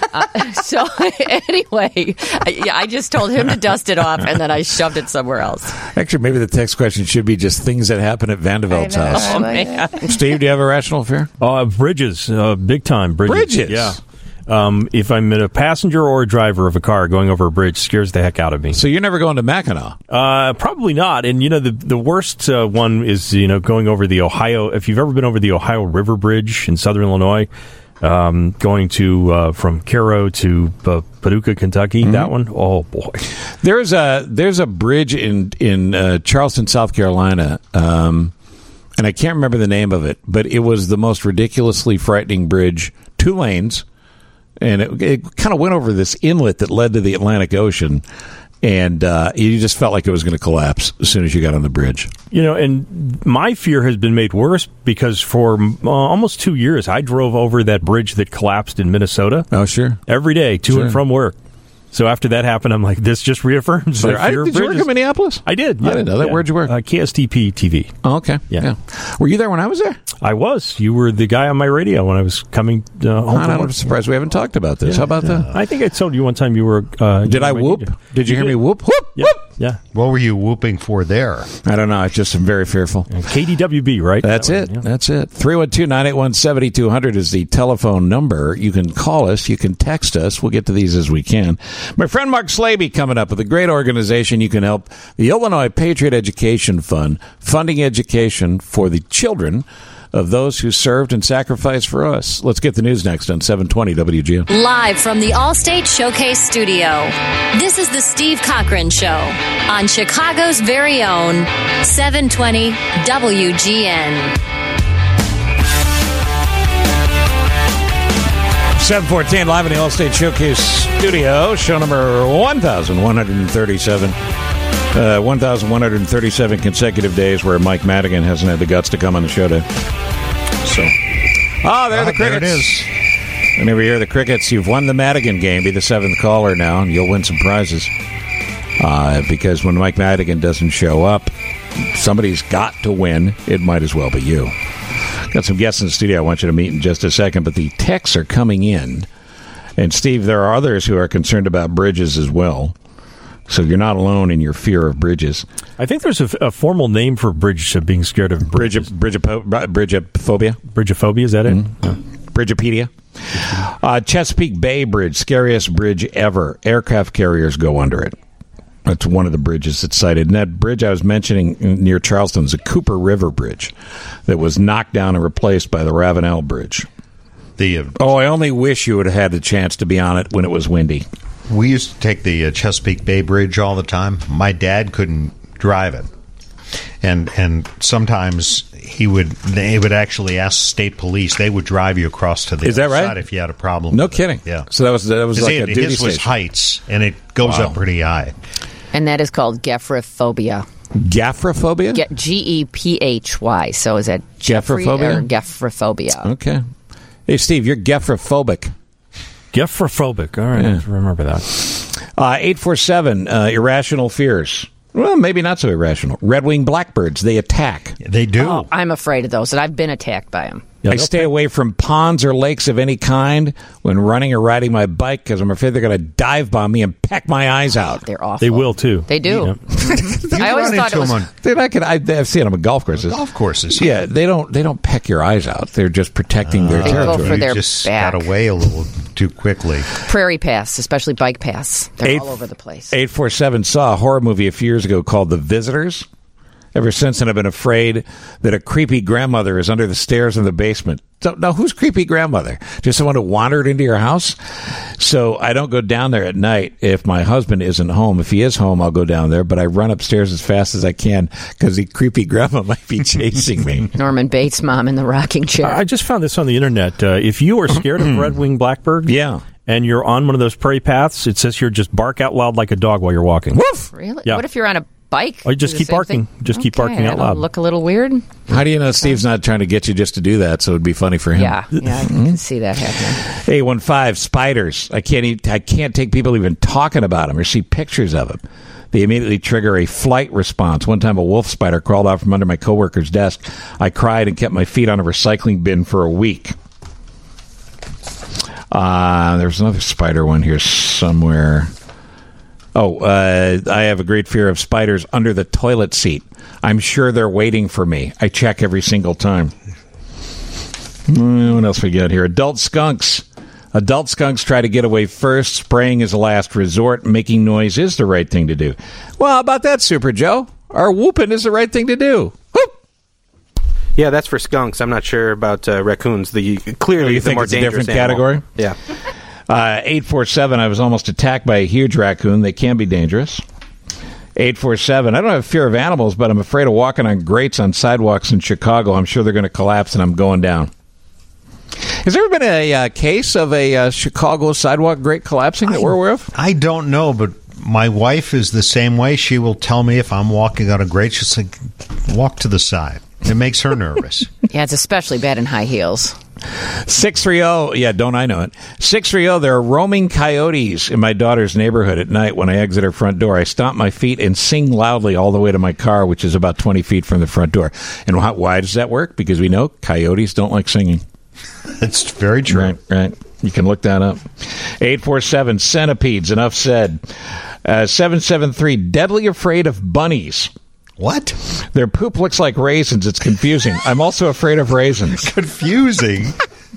So anyway, I just told him to dust it off, and then I shoved it somewhere else. Actually, maybe the text question should be just things that happen at Vandervelt's house. Oh, man. Steve, do you have a rational fear? Bridges, big time. Bridges? Yeah. If I'm a passenger or a driver of a car going over a bridge, scares the heck out of me. So you're never going to Mackinac? Probably not. And, the worst one is, going over the Ohio. If you've ever been over the Ohio River Bridge in southern Illinois, going to from Cairo to Paducah, Kentucky, that one, oh, boy. There's a bridge in Charleston, South Carolina, and I can't remember the name of it, but it was the most ridiculously frightening bridge, 2 lanes. And it kind of went over this inlet that led to the Atlantic Ocean, and you just felt like it was going to collapse as soon as you got on the bridge. And my fear has been made worse because for almost 2 years, I drove over that bridge that collapsed in Minnesota. Oh, sure. Every day, to and from work. So after that happened, I'm like, this just reaffirms my fear of bridges. Did you work in Minneapolis? I did. Yeah, I didn't know that. Where'd you work? KSTP TV. Oh, okay. Yeah. Were you there when I was there? I was. You were the guy on my radio when I was coming home. I'm surprised we haven't talked about this. How about that? I think I told you one time you were... did I whoop? Did you hear me whoop? Whoop! Yeah. Whoop! Yeah. What were you whooping for there? I don't know. I just am very fearful. KDWB, right? That's it. Yeah. That's it. 312-981-7200 is the telephone number. You can call us. You can text us. We'll get to these as we can. My friend Mark Slaby coming up with a great organization you can help, the Illinois Patriot Education Fund, funding education for the children of those who served and sacrificed for us. Let's get the news next on 720 WGN. Live from the Allstate Showcase Studio, this is the Steve Cochran Show on Chicago's very own 720 WGN. 714 live in the Allstate Showcase Studio, show number 1,137. 1,137 consecutive days where Mike Madigan hasn't had the guts to come on the show today. So, there the crickets. There it is. Whenever you hear the crickets, you've won the Madigan game. Be the 7th caller now, and you'll win some prizes. Because when Mike Madigan doesn't show up, somebody's got to win. It might as well be you. Got some guests in the studio I want you to meet in just a second, but the texts are coming in. And, Steve, there are others who are concerned about bridges as well. So you're not alone in your fear of bridges. I think there's a formal name for being scared of bridges. Bridgeophobia? Bridgeophobia, is that it? Mm-hmm. Bridgeopedia. Chesapeake Bay Bridge, scariest bridge ever. Aircraft carriers go under it. That's one of the bridges that's cited. And that bridge I was mentioning near Charleston is a Cooper River Bridge that was knocked down and replaced by the Ravenel Bridge. I only wish you would have had the chance to be on it when it was windy. We used to take the Chesapeake Bay Bridge all the time. My dad couldn't drive it. and sometimes they would actually ask state police. They would drive you across to the Is that other right? side if you had a problem. No with it. kidding. Yeah. So that was like a duty his was station. heights, and it goes Wow. up pretty high. And that is called gephrophobia. Gaphrophobia? Gephy. So is that Jeffrey Gephrophobia? or gephrophobia? Okay. Hey, Steve, you're gephrophobic. Gephrophobic. All right, Yeah. remember that. 847, irrational fears. Well, maybe not so irrational. Red-winged blackbirds, they attack. They do. Oh, I'm afraid of those, and I've been attacked by them. I stay away from ponds or lakes of any kind when running or riding my bike because I'm afraid they're going to dive bomb me and peck my eyes out. They're awful. They will, too. They do. I always thought it was... They're not gonna, I've seen them on golf courses. Golf courses. Yeah, they don't peck your eyes out. They're just protecting their They go territory. for their You just back. got away a little too quickly. Prairie paths, especially bike paths. They're all over the place. 847 saw a horror movie a few years ago called The Visitors. Ever since then, I've been afraid that a creepy grandmother is under the stairs in the basement. So, now, who's creepy grandmother? Just someone who wandered into your house? So I don't go down there at night if my husband isn't home. If he is home, I'll go down there, but I run upstairs as fast as I can because the creepy grandma might be chasing me. Norman Bates' mom in the rocking chair. I just found this on the internet. If you are scared of red-winged blackbird, Yeah. and you're on one of those prairie paths, it says here just bark out loud like a dog while you're walking. Woof! Really? Yeah. What if you're on a bike? Oh, you just Do the keep same barking. thing? Just keep barking out that'll loud. Look a little weird. How do you know Steve's not trying to get you just to do that, so it'd be funny for him? Yeah, I can see that happening. 815 spiders. I can't take people even talking about them or see pictures of them. They immediately trigger a flight response. One time a wolf spider crawled out from under my coworker's desk. I cried and kept my feet on a recycling bin for a week. There's another spider one here somewhere. I have a great fear of spiders under the toilet seat. I'm sure they're waiting for me. I check every single time. What else we got here? Adult skunks. Adult skunks try to get away first. Spraying is a last resort. Making noise is the right thing to do. Well, how about that, Super Joe? Our whooping is the right thing to do. Whoop! Yeah, that's for skunks. I'm not sure about raccoons. Clearly, you the think more it's a dangerous different animal. category? Yeah. 847, I was almost attacked by a huge raccoon. They can be dangerous. 847, I don't have fear of animals, but I'm afraid of walking on grates on sidewalks in Chicago. I'm sure they're going to collapse and I'm going down. Has there ever been a case of a Chicago sidewalk grate collapsing that we're aware of? I don't know, but my wife is the same way. She will tell me if I'm walking on a grate, she's like, walk to the side. It makes her nervous. Yeah, it's especially bad in high heels. 630, yeah, don't I know it? 630, there are roaming coyotes in my daughter's neighborhood at night when I exit her front door. I stomp my feet and sing loudly all the way to my car, which is about 20 feet from the front door. And why does that work? Because we know coyotes don't like singing. It's very true. Right. You can look that up. 847, centipedes, enough said. 773, deadly afraid of bunnies. What? Their poop looks like raisins. It's confusing. I'm also afraid of raisins. Confusing?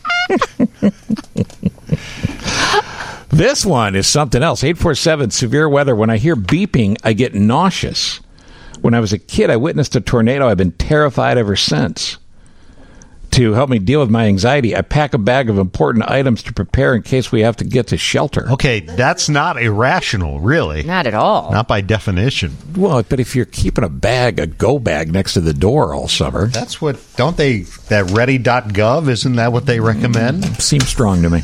This one is something else. 847, severe weather. When I hear beeping, I get nauseous. When I was a kid, I witnessed a tornado. I've been terrified ever since. To help me deal with my anxiety, I pack a bag of important items to prepare in case we have to get to shelter. Okay, that's not irrational, really. Not at all. Not by definition. Well, but if you're keeping a go bag next to the door all summer. That's what, don't they, that ready.gov, isn't that what they recommend? Seems strong to me.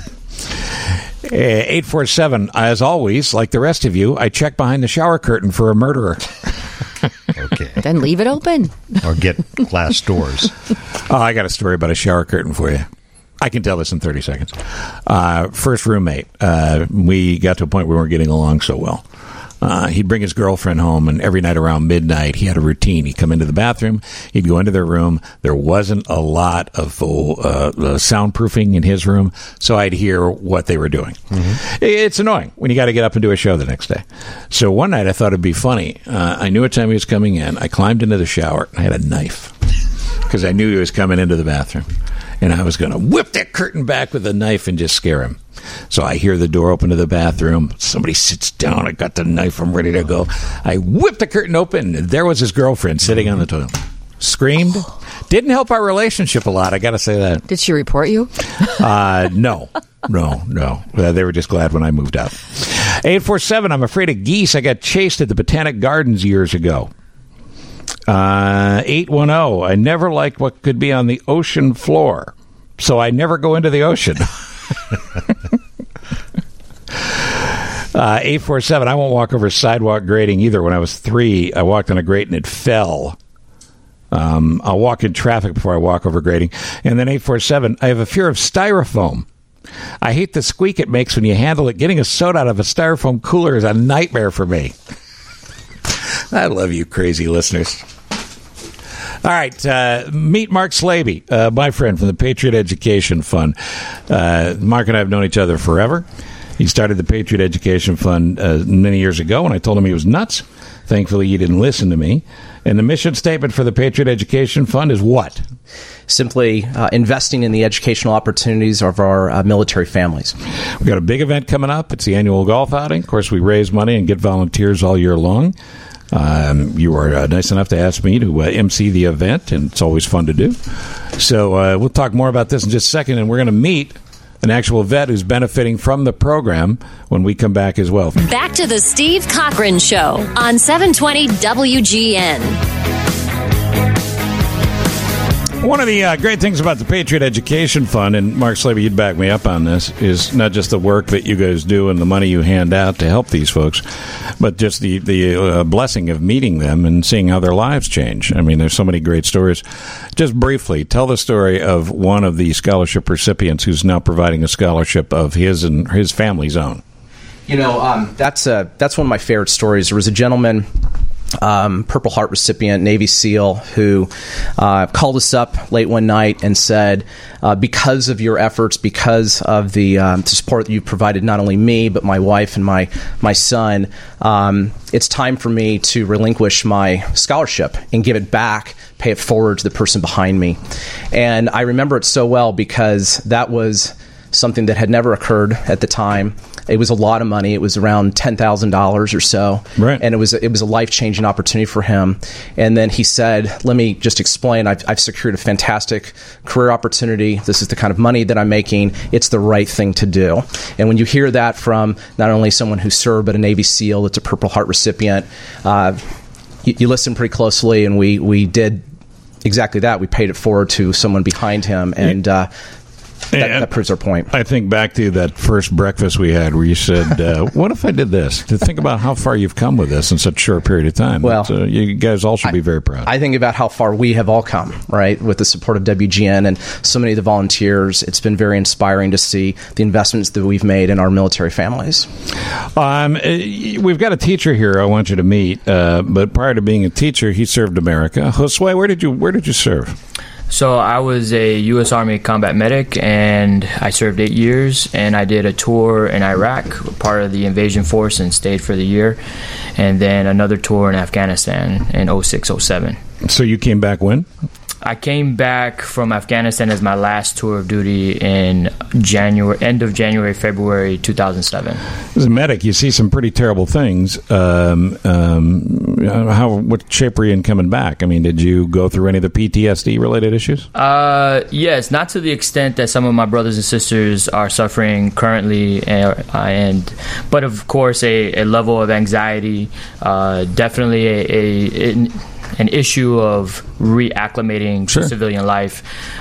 847, as always, like the rest of you, I check behind the shower curtain for a murderer. Okay. Then leave it open. Or get glass doors. Oh, I got a story about a shower curtain for you. I can tell this in 30 seconds. First roommate, we got to a point where we weren't getting along so well. He'd bring his girlfriend home, and every night around midnight, he had a routine. He'd come into the bathroom. He'd go into their room. There wasn't a lot of soundproofing in his room, so I'd hear what they were doing. Mm-hmm. It's annoying when you got to get up and do a show the next day. So one night, I thought it'd be funny. I knew what time he was coming in. I climbed into the shower, and I had a knife because I knew he was coming into the bathroom. And I was going to whip that curtain back with a knife and just scare him. So I hear the door open to the bathroom. Somebody sits down. I got the knife. I'm ready to go. I whipped the curtain open. And there was his girlfriend sitting on the toilet. Screamed. Didn't help our relationship a lot. I got to say that. Did she report you? No. They were just glad when I moved out. 847, I'm afraid of geese. I got chased at the Botanic Gardens years ago. 810, I never liked what could be on the ocean floor, so I never go into the ocean. 847, I won't walk over sidewalk grating either. When I was 3, I walked on a grate and it fell. I'll walk in traffic before I walk over grating. And then 847, I have a fear of styrofoam. I hate the squeak it makes when you handle it. Getting a soda out of a styrofoam cooler is a nightmare for me. I love you crazy listeners. All right, meet Mark Slaby, my friend from the Patriot Education Fund. Mark and I have known each other forever. He started the Patriot Education Fund many years ago, and I told him he was nuts. Thankfully, he didn't listen to me. And the mission statement for the Patriot Education Fund is what? Simply investing in the educational opportunities of our military families. We've got a big event coming up. It's the annual golf outing. Of course, we raise money and get volunteers all year long. You were nice enough to ask me to MC the event, and it's always fun to do. So we'll talk more about this in just a second, and we're going to meet an actual vet who's benefiting from the program when we come back as well. Back to the Steve Cochran Show on 720 WGN. One of the great things about the Patriot Education Fund, and Mark Slaby, you'd back me up on this, is not just the work that you guys do and the money you hand out to help these folks, but just the blessing of meeting them and seeing how their lives change. I mean, there's so many great stories. Just briefly, tell the story of one of the scholarship recipients who's now providing a scholarship of his and his family's own. You know, that's one of my favorite stories. There was a gentleman, Purple Heart recipient, Navy SEAL, who called us up late one night and said, because of your efforts, because of the support that you've provided not only me, but my wife and my son, it's time for me to relinquish my scholarship and give it back, pay it forward to the person behind me. And I remember it so well because that was something that had never occurred at the time. It was a lot of money. It was around $10,000 or so. Right. And it was a life-changing opportunity for him. And then he said, let me just explain. I've secured a fantastic career opportunity. This is the kind of money that I'm making. It's the right thing to do. And when you hear that from not only someone who served, but a Navy SEAL that's a Purple Heart recipient, you listen pretty closely, and we did exactly that. We paid it forward to someone behind him, and that proves our point. I think back to that first breakfast we had where you said, what if I did this? To think about how far you've come with this in such a short period of time. Well, you guys all should be very proud. I think about how far we have all come, right, with the support of WGN and so many of the volunteers. It's been very inspiring to see the investments that we've made in our military families. We've got a teacher here I want you to meet, but prior to being a teacher, he served America. Josue, where did you serve? So I was a U.S. Army combat medic, and I served 8 years, and I did a tour in Iraq, part of the invasion force, and stayed for the year, and then another tour in Afghanistan in 06-07. So you came back when? I came back from Afghanistan as my last tour of duty in end of January, February 2007. As a medic, you see some pretty terrible things. What shape were you in coming back? I mean, did you go through any of the PTSD-related issues? Yes, not to the extent that some of my brothers and sisters are suffering currently, but of course a level of anxiety, definitely an issue of reacclimating to civilian life.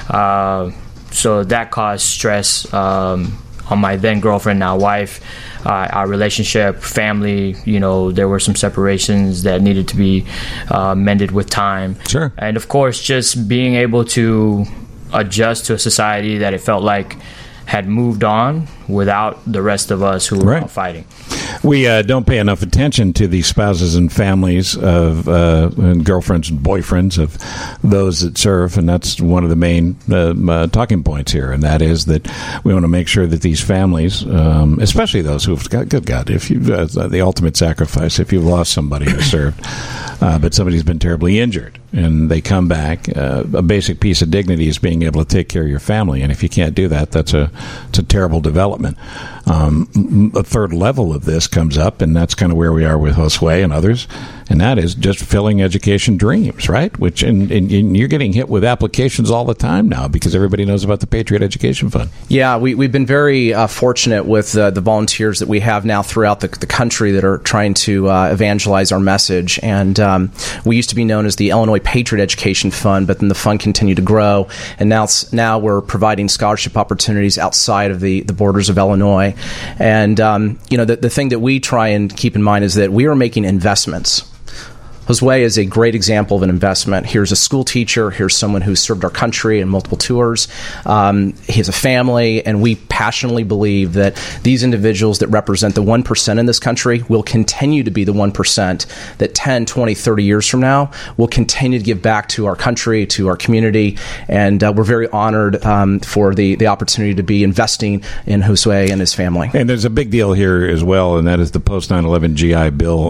So that caused stress on my then girlfriend, now wife, our relationship, family. There were some separations that needed to be mended with time. Sure. And of course, just being able to adjust to a society that it felt like had moved on without the rest of us who were out fighting. We don't pay enough attention to the spouses and families of and girlfriends and boyfriends of those that serve, and that's one of the main talking points here, and that is that we want to make sure that these families, especially those who've got, good God, if you've the ultimate sacrifice, if you've lost somebody who served, but somebody's been terribly injured, and they come back, a basic piece of dignity is being able to take care of your family, and if you can't do that, it's a terrible development. a third level of this comes up, and that's kind of where we are with Josue and others, and that is just filling education dreams, right? Which and you're getting hit with applications all the time now because everybody knows about the Patriot Education Fund. Yeah, we've been very fortunate with the volunteers that we have now throughout the country that are trying to evangelize our message. And we used to be known as the Illinois Patriot Education Fund, but then the fund continued to grow, and now we're providing scholarship opportunities outside of the borders of Illinois. And the thing that we try and keep in mind is that we are making investments. Josue is a great example of an investment. Here's a school teacher. Here's someone who's served our country in multiple tours. He has a family, and we passionately believe that these individuals that represent the 1% in this country will continue to be the 1% that 10, 20, 30 years from now will continue to give back to our country, to our community, and we're very honored for the opportunity to be investing in Josue and his family. And there's a big deal here as well, and that is the post 9/11 GI Bill,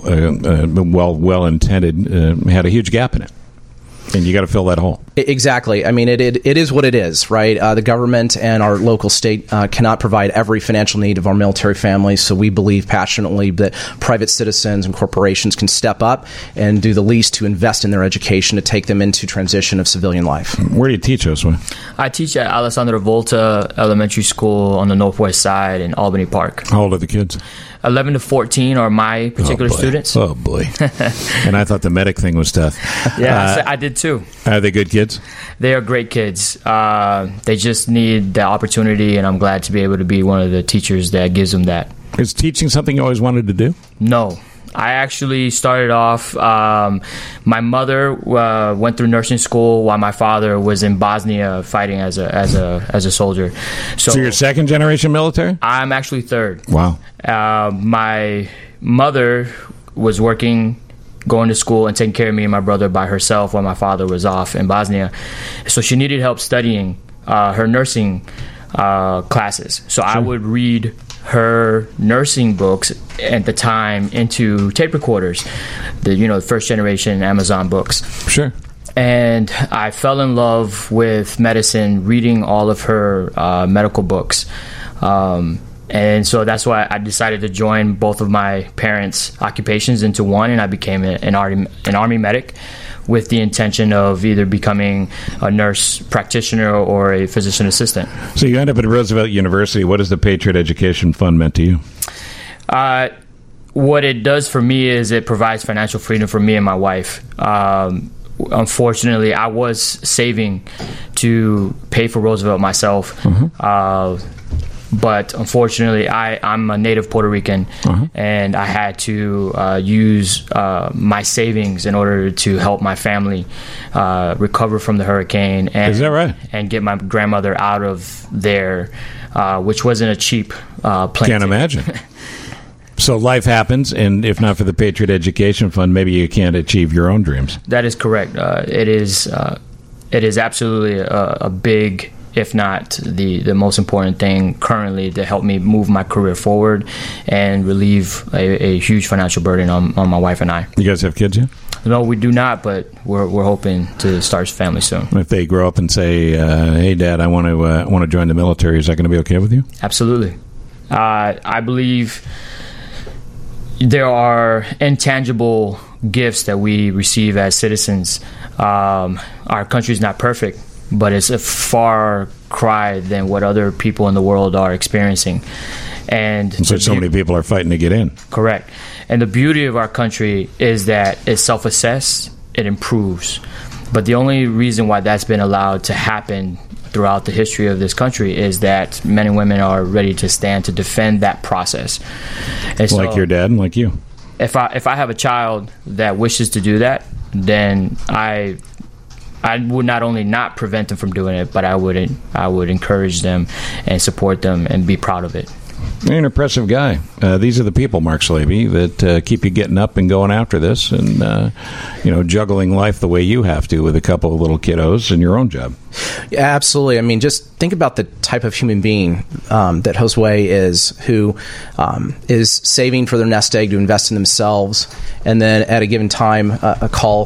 well intended. Had a huge gap in it, and you got to fill that hole. Exactly. I mean, it is what it is, right? The government and our local state cannot provide every financial need of our military families, so we believe passionately that private citizens and corporations can step up and do the least to invest in their education to take them into transition of civilian life. Where do you teach, Josue? I teach at Alessandro Volta Elementary School on the Northwest Side in Albany Park. How old are the kids? 11 to 14 are my particular students. Oh, boy. And I thought the medic thing was tough. Yeah, I did too. Are they good kids? They are great kids. They just need the opportunity, and I'm glad to be able to be one of the teachers that gives them that. Is teaching something you always wanted to do? No. I actually started off, my mother went through nursing school while my father was in Bosnia fighting as a soldier. So you're second generation military? I'm actually third. Wow. My mother was working, going to school and taking care of me and my brother by herself while my father was off in Bosnia. So she needed help studying her nursing classes. So I would read her nursing books at the time into tape recorders, the first generation Amazon books. Sure. And I fell in love with medicine reading all of her medical books. And so that's why I decided to join both of my parents' occupations into one, and I became an Army medic with the intention of either becoming a nurse practitioner or a physician assistant. So you end up at Roosevelt University. What has the Patriot Education Fund meant to you? What it does for me is it provides financial freedom for me and my wife. Unfortunately, I was saving to pay for Roosevelt myself. Mm-hmm. But unfortunately, I'm a native Puerto Rican, and I had to use my savings in order to help my family recover from the hurricane. And, is that right? And get my grandmother out of there, which wasn't a cheap plane. Can't imagine. So life happens, and if not for the Patriot Education Fund, maybe you can't achieve your own dreams. That is correct. It is absolutely a big, if not the most important thing currently to help me move my career forward and relieve a huge financial burden on my wife and I. You guys have kids yet? No, we do not, but we're hoping to start a family soon. If they grow up and say, "Hey, Dad, I want to join the military," is that going to be okay with you? Absolutely. I believe there are intangible gifts that we receive as citizens. Our country is not perfect, but it's a far cry than what other people in the world are experiencing. And so many people are fighting to get in. Correct. And the beauty of our country is that it's self-assessed, it improves. But the only reason why that's been allowed to happen throughout the history of this country is that men and women are ready to stand to defend that process. And so, like your dad and like you. If I have a child that wishes to do that, then I would not only not prevent them from doing it, but I would encourage them and support them and be proud of it. You're an impressive guy. These are the people, Mark Slavy, that keep you getting up and going after this and, juggling life the way you have to with a couple of little kiddos and your own job. Yeah, absolutely. I mean, just think about the type of human being that Josue is, who is saving for their nest egg to invest in themselves, and then at a given time, a call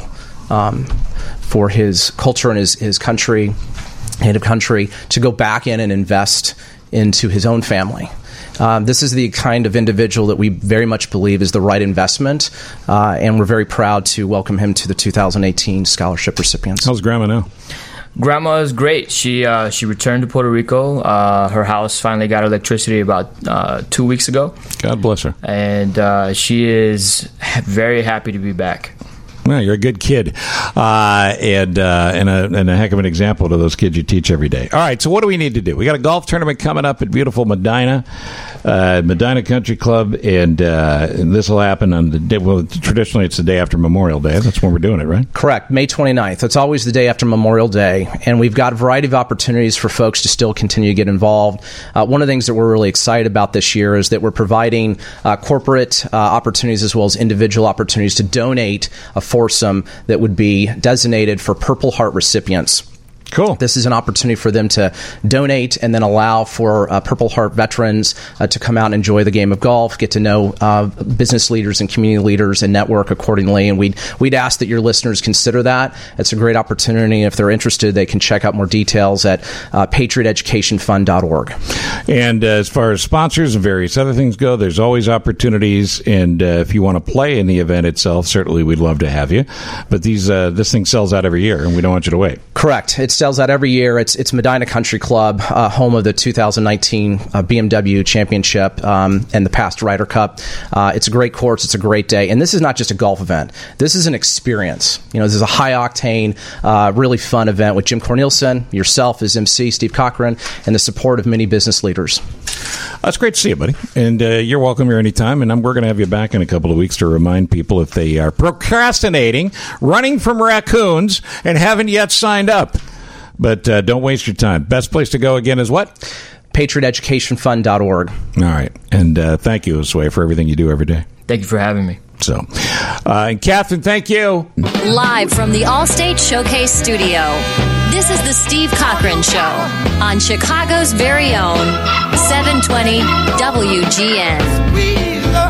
for his culture and his country, native country, to go back in and invest into his own family. This is the kind of individual that we very much believe is the right investment, and we're very proud to welcome him to the 2018 scholarship recipients. How's Grandma now? Grandma is great. She returned to Puerto Rico. Her house finally got electricity about 2 weeks ago. God bless her. And she is very happy to be back. Well, you're a good kid, and a heck of an example to those kids you teach every day. All right, so what do we need to do? We got a golf tournament coming up at beautiful Medina Country Club, and this will happen on the day. Well, traditionally it's the day after Memorial Day. That's when we're doing it, right? Correct, May 29th. It's always the day after Memorial Day, and we've got a variety of opportunities for folks to still continue to get involved. One of the things that we're really excited about this year is that we're providing corporate opportunities as well as individual opportunities to donate a foursome that would be designated for Purple Heart recipients. Cool. This is an opportunity for them to donate and then allow for Purple Heart veterans to come out and enjoy the game of golf, get to know business leaders and community leaders and network accordingly. And we'd ask that your listeners consider that. It's a great opportunity. If they're interested, they can check out more details at patrioteducationfund.org. And as far as sponsors and various other things go, there's always opportunities. And if you want to play in the event itself, certainly we'd love to have you. But this thing sells out every year, and we don't want you to wait. Correct. It sells out every year. It's Medina Country Club, home of the 2019 BMW Championship and the past Ryder Cup. It's a great course. It's a great day. And this is not just a golf event. This is an experience. This is a high-octane, really fun event with Jim Cornelison, yourself as MC, Steve Cochran, and the support of many business leaders. That's great to see you, buddy. And you're welcome here anytime. And we're going to have you back in a couple of weeks to remind people if they are procrastinating, running from raccoons, and haven't yet signed up. But don't waste your time. Best place to go again is what? patrioteducationfund.org. All right. And thank you, Sway, for everything you do every day. Thank you for having me. So, and Catherine, thank you. Live from the Allstate Showcase Studio, this is the Steve Cochran Show on Chicago's very own 720 WGN.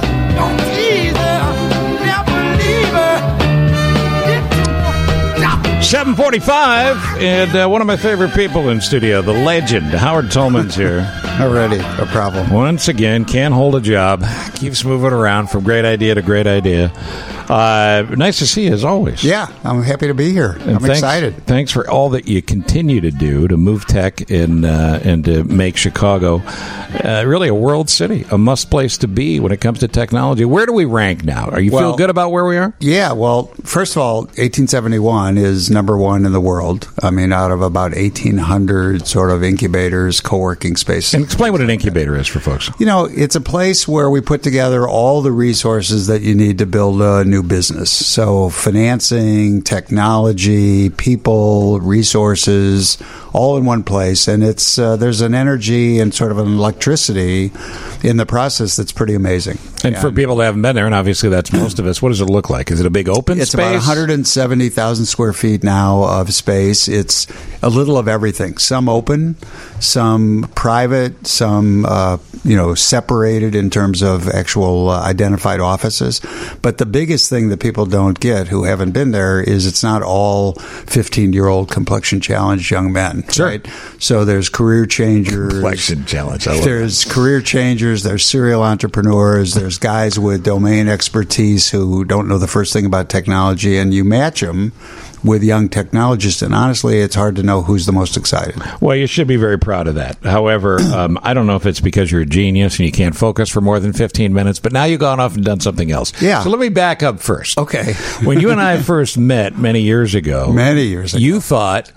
7:45, and one of my favorite people in studio, the legend, Howard Tolman's here. Already, no problem. Once again, can't hold a job. Keeps moving around from great idea to great idea. Nice to see you, as always. Yeah, I'm happy to be here. I'm excited. Thanks for all that you continue to do to move tech and to make Chicago really a world city, a must place to be when it comes to technology. Where do we rank now? Are you feel good about where we are? Yeah, well, first of all, 1871 is number one in the world. I mean, out of about 1,800 sort of incubators, co-working spaces. And explain what an incubator is for folks. It's a place where we put together all the resources that you need to build a new business. So financing, technology, people, resources, all in one place. And it's there's an energy and sort of an electricity in the process that's pretty amazing. And for people that haven't been there, and obviously that's most of us, what does it look like? Is it a big open space? It's about 170,000 square feet now of space. It's a little of everything. Some open, some private, some separated in terms of actual identified offices. But the biggest thing that people don't get who haven't been there is it's not all 15-year-old complexion challenged young men. Sure. Right? So there's career changers. Complexion challenge. There's career changers. There's serial entrepreneurs. There's guys with domain expertise who don't know the first thing about technology, and you match them with young technologists, and honestly, it's hard to know who's the most excited. Well, you should be very proud of that. However, I don't know if it's because you're a genius and you can't focus for more than 15 minutes, but now you've gone off and done something else. Yeah. So let me back up first. Okay. When you and I first met many years ago, you thought,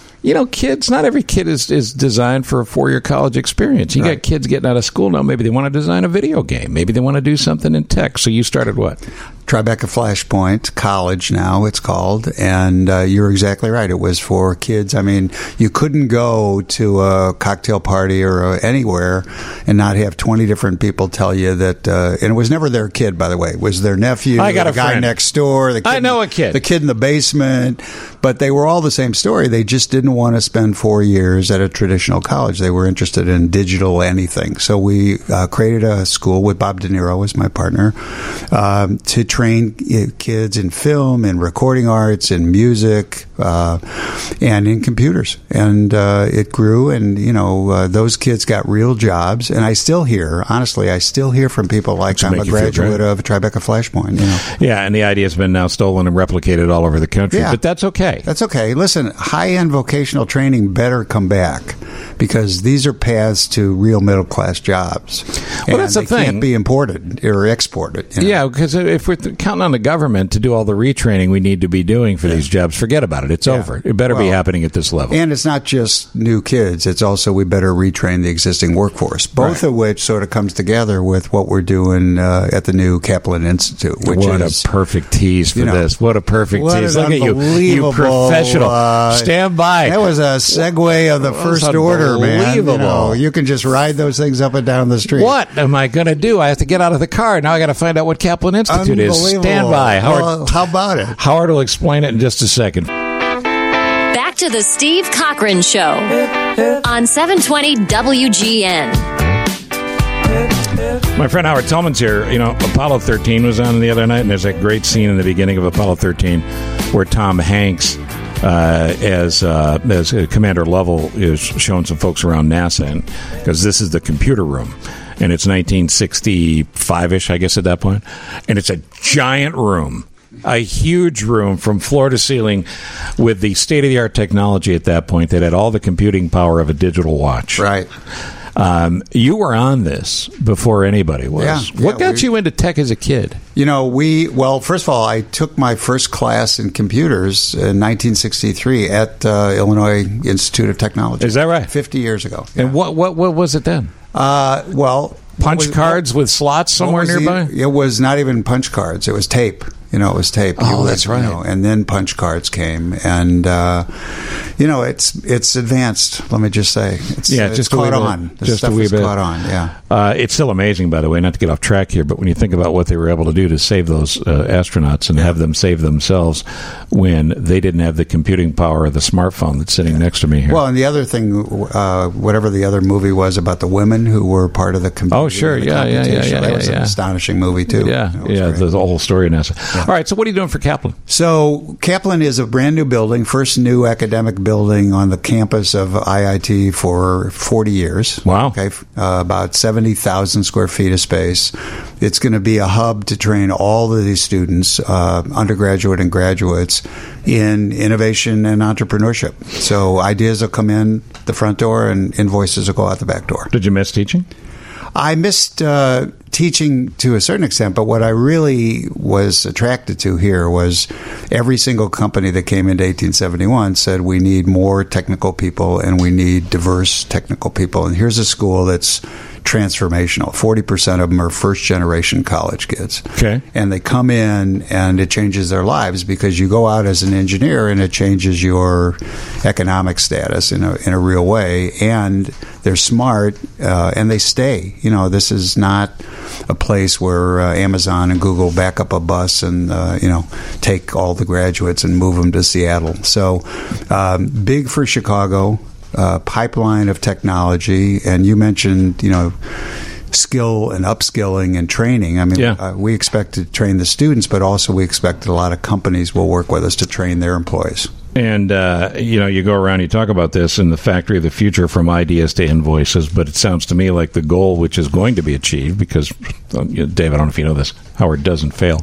kids, not every kid is designed for a 4-year college experience. You got kids getting out of school now. Maybe they want to design a video game. Maybe they want to do something in tech. So you started what? Tribeca Flashpoint College now it's called, and you're exactly right. It was for kids. I mean, you couldn't go to a cocktail party or anywhere and not have 20 different people tell you that, and it was never their kid, by the way. It was their nephew, I got the a guy friend next door, the kid, I know a kid. The kid in the basement, but they were all the same story. They just didn't want to spend 4 years at a traditional college. They were interested in digital anything. So we created a school with Bob De Niro as my partner to train kids in film and recording arts and music and in computers. And it grew, and those kids got real jobs. And I still hear, honestly, from people like, I'm a graduate of Tribeca Flashpoint. Yeah, and the idea has been now stolen and replicated all over the country. Yeah. But that's okay. That's okay. Listen, high-end vocational training better come back, because these are paths to real middle-class jobs. Well, that's the thing. They can't be imported or exported. Yeah, because if we're counting on the government to do all the retraining we need to be doing for these jobs, forget about it. It's over. It better be happening at this level. And it's not just new kids. It's also we better retrain the existing workforce, both of which sort of comes together with what we're doing at the new Kaplan Institute. Which what is a perfect tease for this. What a perfect tease. Look at you professional. Stand by. That was a segue of the first order, man. You can just ride those things up and down the street. What am I going to do? I have to get out of the car. Now I got to find out what Kaplan Institute is. Stand by. Howard, how about it? Howard will explain it in just a second. Back to the Steve Cochran Show on 720 WGN. My friend Howard Tillman's here. Apollo 13 was on the other night, and there's that great scene in the beginning of Apollo 13 where Tom Hanks, as Commander Lovell, is showing some folks around NASA, because this is the computer room. And it's 1965-ish, I guess, at that point. And it's a giant room. A huge room from floor to ceiling with the state-of-the-art technology at that point that had all the computing power of a digital watch. Right. You were on this before anybody was. What got you into tech as a kid? First of all, I took my first class in computers in 1963 at Illinois Institute of Technology. Is that right? 50 years ago. And what was it then? Punch cards with slots somewhere nearby? It was not even punch cards. It was tape. It was tape. Oh, that's right. And then punch cards came, and it's advanced. Let me just say, it's caught on. Just a wee bit. Caught on. Yeah. It's still amazing, by the way. Not to get off track here, but when you think about what they were able to do to save those astronauts and have them save themselves when they didn't have the computing power of the smartphone that's sitting next to me here. Well, and the other thing, whatever the other movie was about the women who were part of the computing. Oh, sure. That was an astonishing movie too. Yeah. The whole story of NASA. Yeah. All right, so what are you doing for Kaplan? So Kaplan is a brand new building, first new academic building on the campus of IIT for 40 years. Wow. Okay, about 70,000 square feet of space. It's going to be a hub to train all of these students, undergraduate and graduates, in innovation and entrepreneurship. So ideas will come in the front door and invoices will go out the back door. Did you miss teaching? I missed teaching to a certain extent, but what I really was attracted to here was every single company that came into 1871 said we need more technical people and we need diverse technical people. And here's a school that's transformational. 40% of them are first-generation college kids. Okay. And they come in and it changes their lives because you go out as an engineer and it changes your economic status in a real way. And they're smart and they stay. This is not a place where Amazon and Google back up a bus and, take all the graduates and move them to Seattle. So big for Chicago. Pipeline of technology, and you mentioned, skill and upskilling and training. I mean, we expect to train the students, but also we expect that a lot of companies will work with us to train their employees. And, you go around, you talk about this in the factory of the future from ideas to invoices, but it sounds to me like the goal, which is going to be achieved, because, Dave, I don't know if you know this, Howard doesn't fail,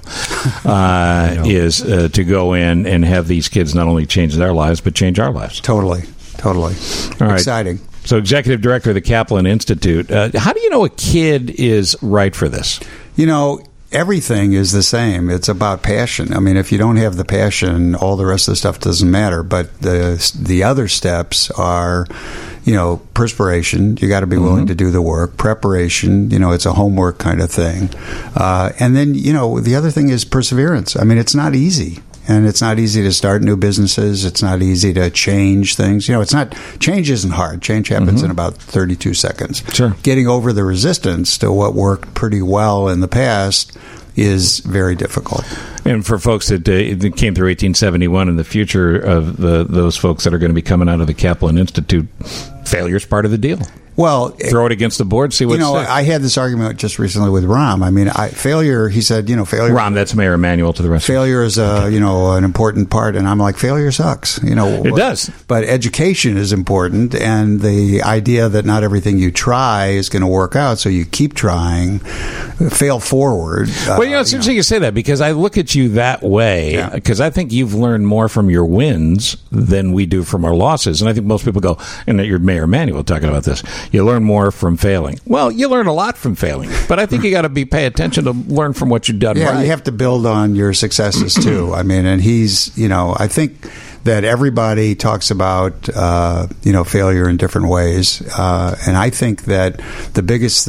is to go in and have these kids not only change their lives, but change our lives. Totally. All right. Exciting. So, Executive Director of the Kaplan Institute, how do you know a kid is right for this? Everything is the same. It's about passion. I mean, if you don't have the passion, all the rest of the stuff doesn't matter. But the other steps are, perspiration. You got to be willing to do the work. Preparation. It's a homework kind of thing. And then, the other thing is perseverance. I mean, it's not easy. And it's not easy to start new businesses. It's not easy to change things. Change isn't hard. Change happens in about 32 seconds. Sure. Getting over the resistance to what worked pretty well in the past is very difficult. And for folks that came through 1871 and the future of those folks that are going to be coming out of the Kaplan Institute, failure is part of the deal. Well, throw it against the board, see what sticks. I had this argument just recently with Rahm. I mean, failure, he said, failure. Rahm, that's Mayor Emanuel to the rest. Failure is an important part, and I'm like, failure sucks. It does. But education is important, and the idea that not everything you try is going to work out, so you keep trying, fail forward. Well, it's interesting you say that, because I look at you that way, because I think you've learned more from your wins than we do from our losses, and I think most people go, and you're Mayor Emanuel talking about this, you learn more from failing. Well, you learn a lot from failing, but I think you got to pay attention to learn from what you've done right. You have to build on your successes too. I mean, and he's, I think that everybody talks about, failure in different ways. And I think that the biggest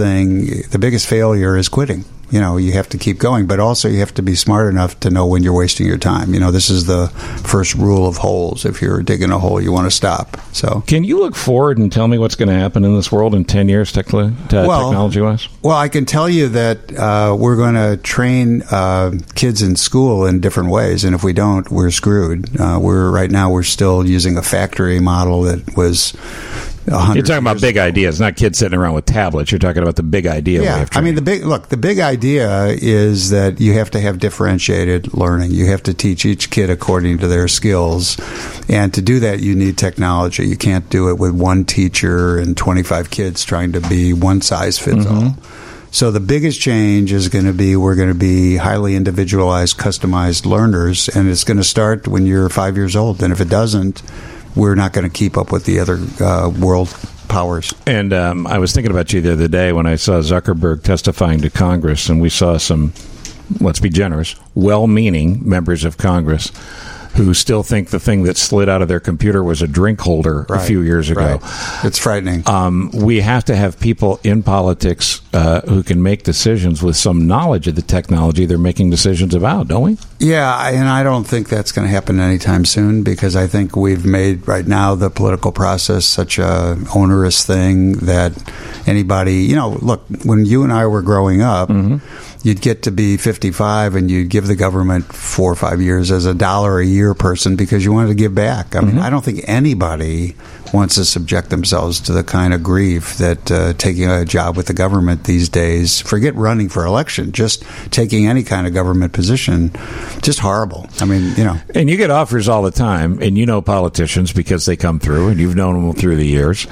failure is quitting. You have to keep going, but also you have to be smart enough to know when you're wasting your time. This is the first rule of holes. If you're digging a hole, you want to stop. So, can you look forward and tell me what's going to happen in this world in 10 years, technology-wise? Well, I can tell you that we're going to train kids in school in different ways, and if we don't, we're screwed. Right now we're still using a factory model that was. You're talking about big ideas, not kids sitting around with tablets. You're talking about the big idea. Yeah, I mean, the big idea is that you have to have differentiated learning. You have to teach each kid according to their skills. And to do that, you need technology. You can't do it with one teacher and 25 kids trying to be one size fits all. So the biggest change is going to be we're going to be highly individualized, customized learners, and it's going to start when you're 5 years old. And if it doesn't, we're not going to keep up with the other world powers. And I was thinking about you the other day when I saw Zuckerberg testifying to Congress, and we saw some, let's be generous, well-meaning members of Congress who still think the thing that slid out of their computer was a drink holder a few years ago. Right. It's frightening. We have to have people in politics who can make decisions with some knowledge of the technology they're making decisions about, don't we? Yeah, and I don't think that's going to happen anytime soon, because I think we've made right now the political process such a onerous thing that anybody, look, when you and I were growing up, you'd get to be 55 and you'd give the government 4 or 5 years as $1 a year person because you wanted to give back. I mean, I don't think anybody wants to subject themselves to the kind of grief that taking a job with the government these days, forget running for election, just taking any kind of government position, just horrible. I mean, And you get offers all the time, and politicians because they come through, and you've known them through the years.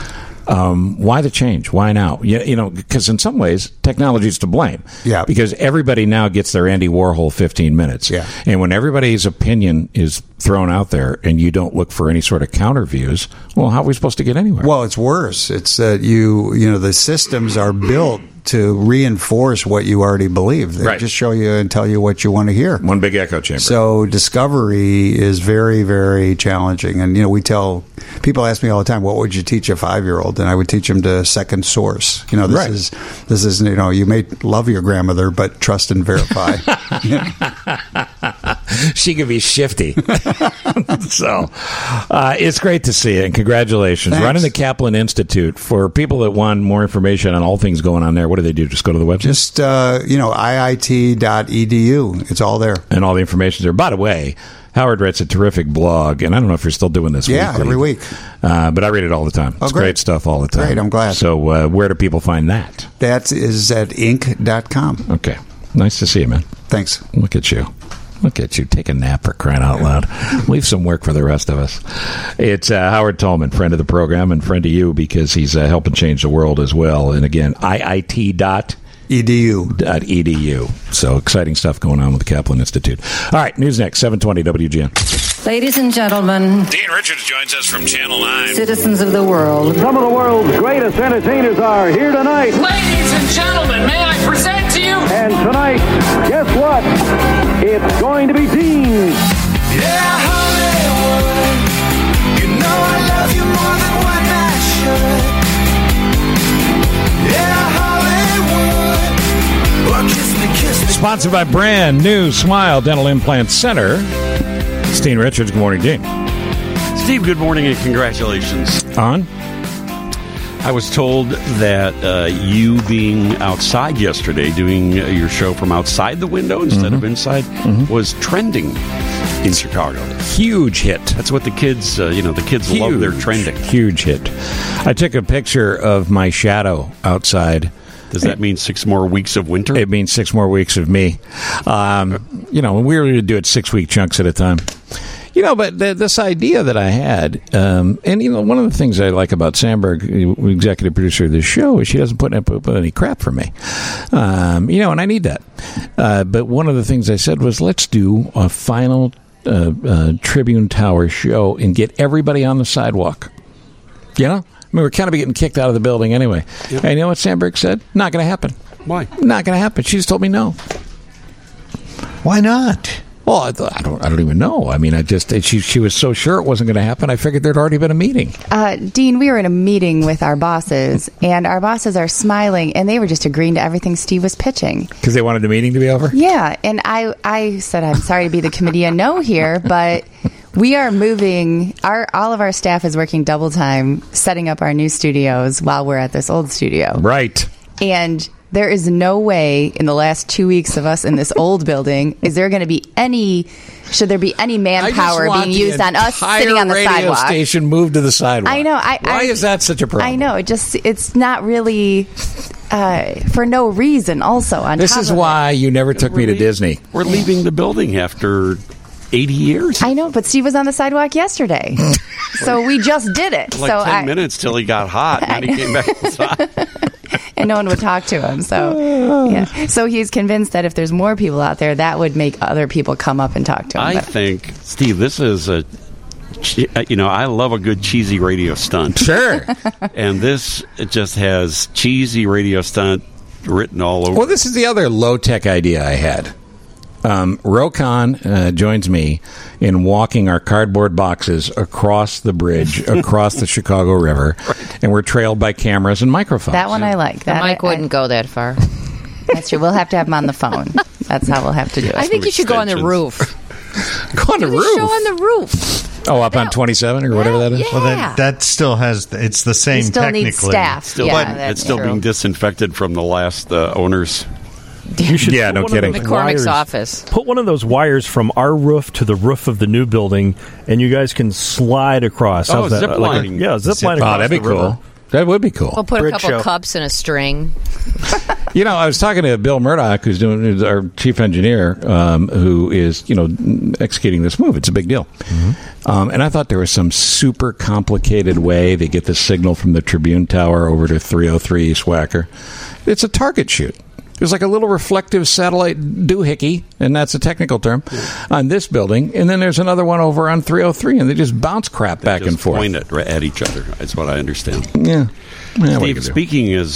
Why the change? Why now? Because in some ways, technology is to blame. Yeah. Because everybody now gets their Andy Warhol 15 minutes. Yeah. And when everybody's opinion is thrown out there and you don't look for any sort of counter views, well, how are we supposed to get anywhere? Well, it's worse. It's that the systems are built to reinforce what you already believe. They just show you and tell you what you want to hear. One big echo chamber. So discovery is very, very challenging. And, people ask me all the time, what would you teach a 5-year-old? And I would teach them to second source. This is, you may love your grandmother, but trust and verify. She can be shifty. So it's great to see it, and congratulations. Thanks. Running the Kaplan Institute. For people that want more information on all things going on there, what do they do? Just go to the website? Just, IIT.edu. It's all there. And all the information's there. By the way, Howard writes a terrific blog, and I don't know if you're still doing this weekly. Every week. But I read it all the time. It's great stuff all the time. Great, I'm glad. So where do people find that? That is at Inc.com. Okay. Nice to see you, man. Thanks. Look at you. Look at you. Take a nap, for crying out loud. Leave some work for the rest of us. It's Howard Tolman, friend of the program and friend of you because he's helping change the world as well. And again, IIT.edu. So exciting stuff going on with the Kaplan Institute. All right, news next, 720 WGN. Ladies and gentlemen. Dean Richards joins us from Channel 9. Citizens of the world. Some of the world's greatest entertainers are here tonight. Ladies and gentlemen, may I present to you? And tonight, guess what? It's going to be Dean. Yeah, Hollywood. You know I love you more than what I should. Yeah, Hollywood. Well, kiss me, kiss me. Sponsored by brand new Smile Dental Implant Center. It's Dean Richards. Good morning, Dean. Steve, good morning and congratulations. On? I was told that you being outside yesterday, doing your show from outside the window instead of inside, was trending in Chicago. Huge hit. That's what the kids, the kids love their trending. Huge hit. I took a picture of my shadow outside. Does that mean 6 more weeks of winter? It means 6 more weeks of me. We were going to do it 6-week chunks at a time. But this idea that I had, one of the things I like about Sandberg, executive producer of this show, is she doesn't put up any crap for me. And I need that. But one of the things I said was, let's do a final Tribune Tower show and get everybody on the sidewalk. We're kind of getting kicked out of the building anyway. Yep. And you know what Sandberg said? Not going to happen. Why? Not going to happen. She just told me no. Why not? Well, I don't even know. I mean, she was so sure it wasn't going to happen. I figured there'd already been a meeting. Dean, we were in a meeting with our bosses, and our bosses are smiling, and they were just agreeing to everything Steve was pitching. Because they wanted the meeting to be over? Yeah, and I said, I'm sorry to be the committee of no here, but we are moving. All of our staff is working double time, setting up our new studios while we're at this old studio. Right. And there is no way in the last 2 weeks of us in this old building should there be any manpower being used on us sitting on the sidewalk. Radio station moved to the sidewalk. I know. Why is that such a problem? I know. It's not really for no reason. Also, on this is why you never took me to Disney. We're leaving the building after 80 years. I know, but Steve was on the sidewalk yesterday, so we just did it. Like 10 minutes till he got hot, and he came back inside. And no one would talk to him. So he's convinced that if there's more people out there, that would make other people come up and talk to him. I think, Steve, this is I love a good cheesy radio stunt. Sure. And this just has cheesy radio stunt written all over. Well, this is the other low-tech idea I had. Rokan joins me in walking our cardboard boxes across the bridge, across the Chicago River, and we're trailed by cameras and microphones. That one I like. That Mike wouldn't go that far. That's true. We'll have to have him on the phone. That's how we'll have to do it. I think you should go on the roof. Go on the roof? Show on the roof. Oh, up on 27 or whatever that is? Well, that still has, it's the same technically. Needs staff. It's still being disinfected from the last owners. You should no kidding. McCormick's office. Put one of those wires from our roof to the roof of the new building, and you guys can slide across. Oh, zip lining. Zip lining. Oh, that'd be cool. That would be cool. We'll put a couple cups in a string. I was talking to Bill Murdoch, who's our chief engineer, who is, executing this move. It's a big deal. Mm-hmm. And I thought there was some super complicated way to get the signal from the Tribune Tower over to 303 East Wacker. It's a target shoot. There's like a little reflective satellite doohickey, and that's a technical term, on this building. And then there's another one over on 303, and they just bounce crap back and forth. Point it at each other. That's what I understand. Yeah. Steve, speaking as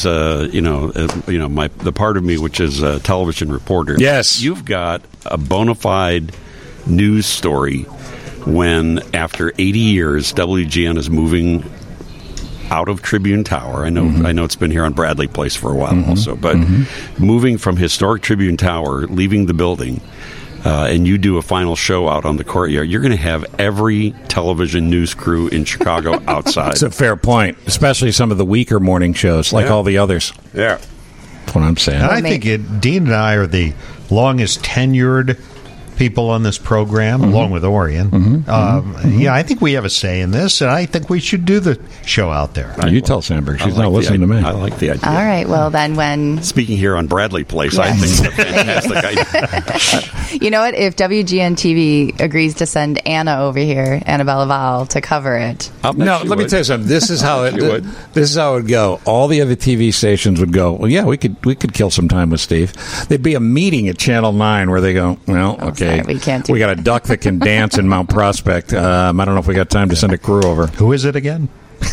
the part of me which is a television reporter. Yes, you've got a bona fide news story when after 80 years WGN is moving out of Tribune Tower. I know it's been here on Bradley Place for a while also, but moving from historic Tribune Tower, leaving the building, and you do a final show out on the courtyard, you're going to have every television news crew in Chicago outside. That's a fair point, especially some of the weaker morning shows, like all the others. Yeah. That's what I'm saying. And I think Dean and I are the longest tenured people on this program, along with Orion. I think we have a say in this, and I think we should do the show out there. You tell Sandberg. She's not listening to me. I like the idea. All right. Well, then when... Speaking here on Bradley Place, I think it's a fantastic idea. You know what? If WGN TV agrees to send Anna over here, Annabelle Laval, to cover it... No, let me tell you something. This is how this is how it would go. All the other TV stations would go, well, yeah, we could kill some time with Steve. There'd be a meeting at Channel 9 where they go, well, okay. Sorry, we can't do we got a duck that can dance in Mount Prospect. I don't know if we got time to send a crew over. Who is it again?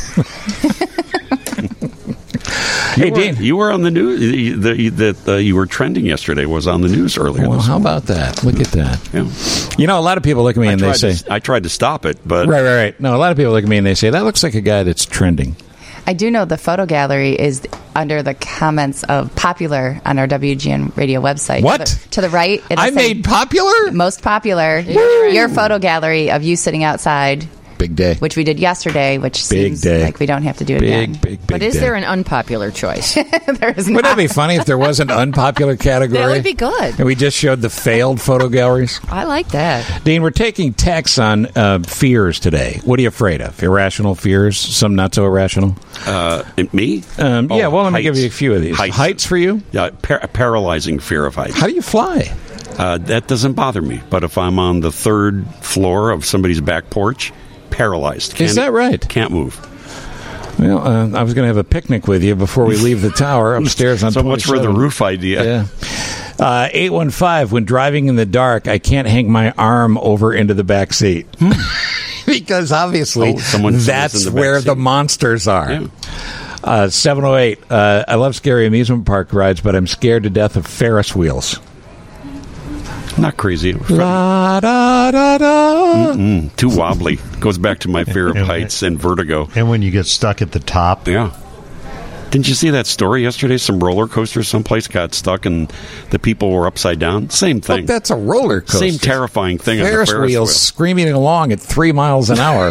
Hey, Dean, you were on the news. That you were trending yesterday was on the news earlier. Well, how about that? Look at that. Yeah. A lot of people look at me and they say, I tried to stop it, but right. No, a lot of people look at me and they say that looks like a guy that's trending. I do know the photo gallery is under the comments of popular on our WGN radio website. What? To the right. I made popular? Most popular. Your photo gallery of you sitting outside. Big day. which we did yesterday, which Big seems day. like we don't have to do it again. Big But is day. there an unpopular choice? There is Wouldn't not. it be funny if there was an unpopular category? That would be good. And we just showed the failed photo galleries. I like that. Dean, we're taking texts on fears today. What are you afraid of? Irrational fears? Some not so irrational? Me? Yeah, well, let me heights. give you a few of these. Heights for you? Yeah, paralyzing fear of heights. How do you fly? That doesn't bother me. But if I'm on the third floor of somebody's back porch, paralyzed. Is that right? Can't move. Well, I was going to have a picnic with you before we leave the tower upstairs on So much for the 27. roof idea. Yeah. 815, when driving in the dark, I can't hang my arm over into the back seat. Because obviously someone's that's in the back where seat. the monsters are. Yeah. 708, I love scary amusement park rides, but I'm scared to death of Ferris wheels. Not crazy. La, da, da, da. Too wobbly. Goes back to my fear of heights and vertigo. And when you get stuck at the top. Yeah. Didn't you see that story yesterday? Some roller coaster someplace got stuck and the people were upside down. Same thing. Look, that's a roller coaster. Same terrifying thing on the Ferris Ferris wheels wheel. screaming along at 3 miles an hour.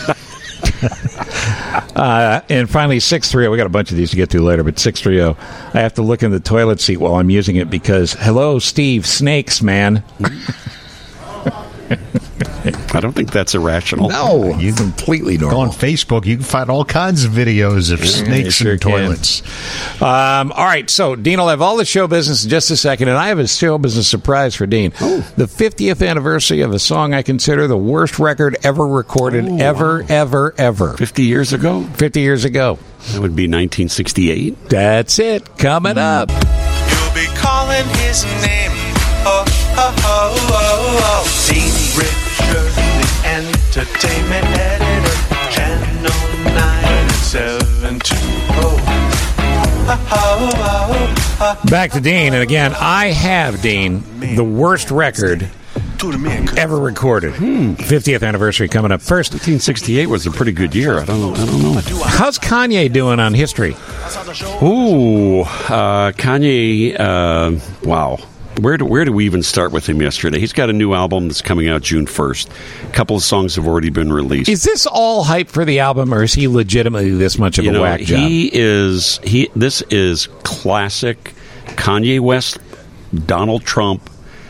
And finally, 630. We got a bunch of these to get to later, but 630. I have to look in the toilet seat while I'm using it because, hello, Steve, snakes, man. I don't think that's irrational. No, you completely normal. Go on Facebook. You can find all kinds of videos of snakes you sure in toilets. All right, so Dean will have all the show business in just a second, and I have a show business surprise for Dean. The 50th anniversary of a song I consider the worst record ever recorded, ever. 50 years ago? 50 years ago. That would be 1968. That's it. Coming up. You'll be calling his name. Oh, oh, oh, oh, oh. Dean Richard, the entertainment editor, Channel 9720. Oh, oh, oh, oh. Back to Dean, and again, I have, Dean, the worst record ever recorded. 50th anniversary coming up first. 1968 was a pretty good year. I don't know. How's Kanye doing on history? Ooh, Kanye, wow. Where do we even start with him yesterday? He's got a new album that's coming out June 1st. A couple of songs have already been released. Is this all hype for the album, or is he legitimately this much of a whack job? This is classic Kanye West, Donald Trump,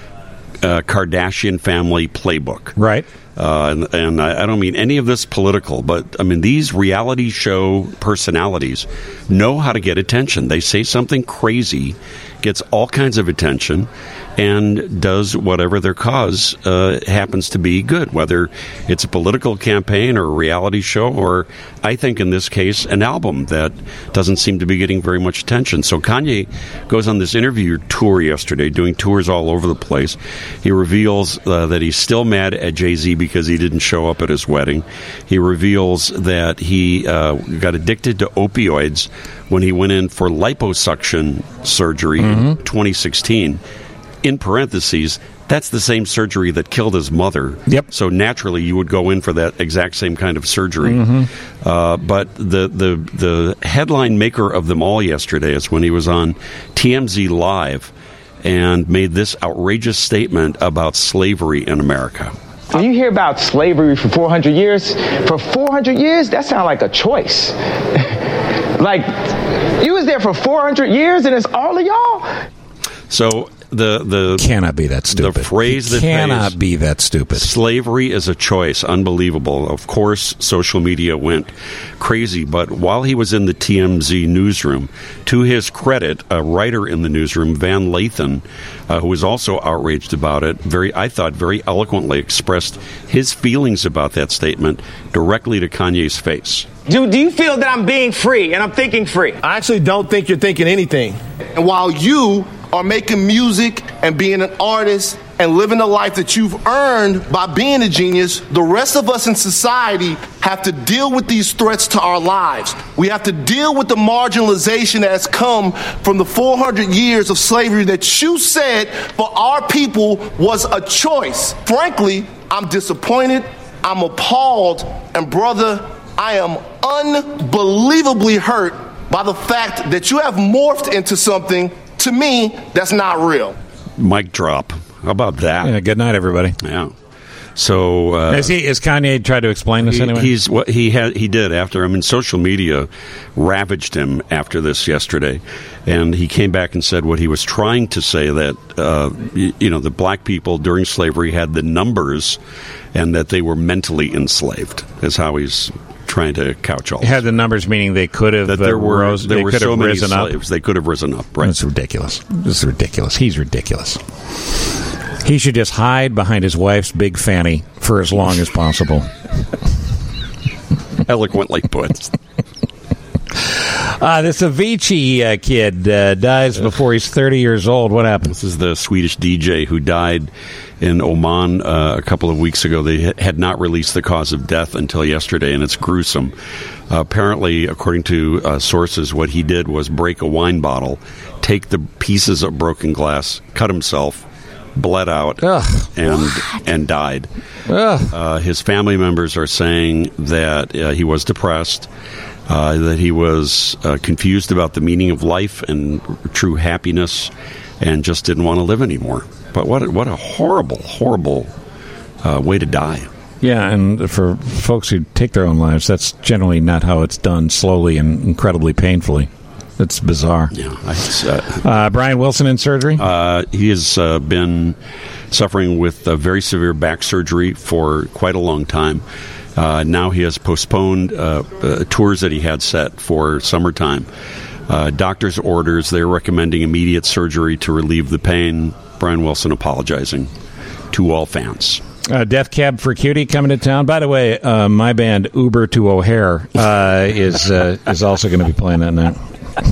Kardashian family playbook. Right. And I don't mean any of this political, but I mean these reality show personalities know how to get attention. They say something crazy, gets all kinds of attention, and does whatever their cause happens to be good, whether it's a political campaign or a reality show, or I think in this case an album that doesn't seem to be getting very much attention. So Kanye goes on this interview tour yesterday, doing tours all over the place. He reveals that he's still mad at Jay-Z because he didn't show up at his wedding. He reveals that he got addicted to opioids when he went in for liposuction surgery in 2016. In parentheses, that's the same surgery that killed his mother. Yep. So naturally, you would go in for that exact same kind of surgery. But the headline maker of them all yesterday is when he was on TMZ Live and made this outrageous statement about slavery in America. When you hear about slavery for 400 years, that sounds like a choice. Like, you was there for 400 years and it's all of y'all? So the cannot be that stupid. The phrase that cannot be that stupid. Slavery is a choice. Unbelievable. Of course, social media went crazy. But while he was in the TMZ newsroom, to his credit, a writer in the newsroom, Van Lathan, who was also outraged about it, I thought very eloquently expressed his feelings about that statement directly to Kanye's face. Do you feel that I'm being free and I'm thinking free? I actually don't think you're thinking anything. And while you are making music and being an artist and living the life that you've earned by being a genius, the rest of us in society have to deal with these threats to our lives. We have to deal with the marginalization that has come from the 400 years of slavery that you said for our people was a choice. Frankly, I'm disappointed, I'm appalled, and brother, I am unbelievably hurt by the fact that you have morphed into something, to me, that's not real. Mic drop. How about that? Yeah, good night, everybody. Yeah. So Is Kanye tried to explain this anyway? He did after. I mean, social media ravaged him after this yesterday, and he came back and said what he was trying to say, that the black people during slavery had the numbers, and that they were mentally enslaved. Is how he's trying to couch all. Had the numbers, meaning they could have. That there were so many risen slaves, they could have risen up. Right? That's ridiculous. This is ridiculous. He's ridiculous. He should just hide behind his wife's big fanny for as long as possible. Eloquently put. This Avicii kid dies before he's 30 years old. What happened? This is the Swedish DJ who died in Oman a couple of weeks ago. They had not released the cause of death until yesterday, and it's gruesome. Apparently, according to sources, what he did was break a wine bottle, take the pieces of broken glass, cut himself, bled out, and died. His family members are saying that he was depressed, that he was confused about the meaning of life and true happiness, and just didn't want to live anymore. But what a horrible, horrible way to die. Yeah, and for folks who take their own lives, that's generally not how it's done, slowly and incredibly painfully. It's bizarre. Yeah, Brian Wilson in surgery? He has been suffering with very severe back surgery for quite a long time. Now he has postponed tours that he had set for summertime. Doctor's orders, they're recommending immediate surgery to relieve the pain. Brian Wilson apologizing to all fans. Death Cab for Cutie coming to town. By the way, my band Uber to O'Hare is also going to be playing that night.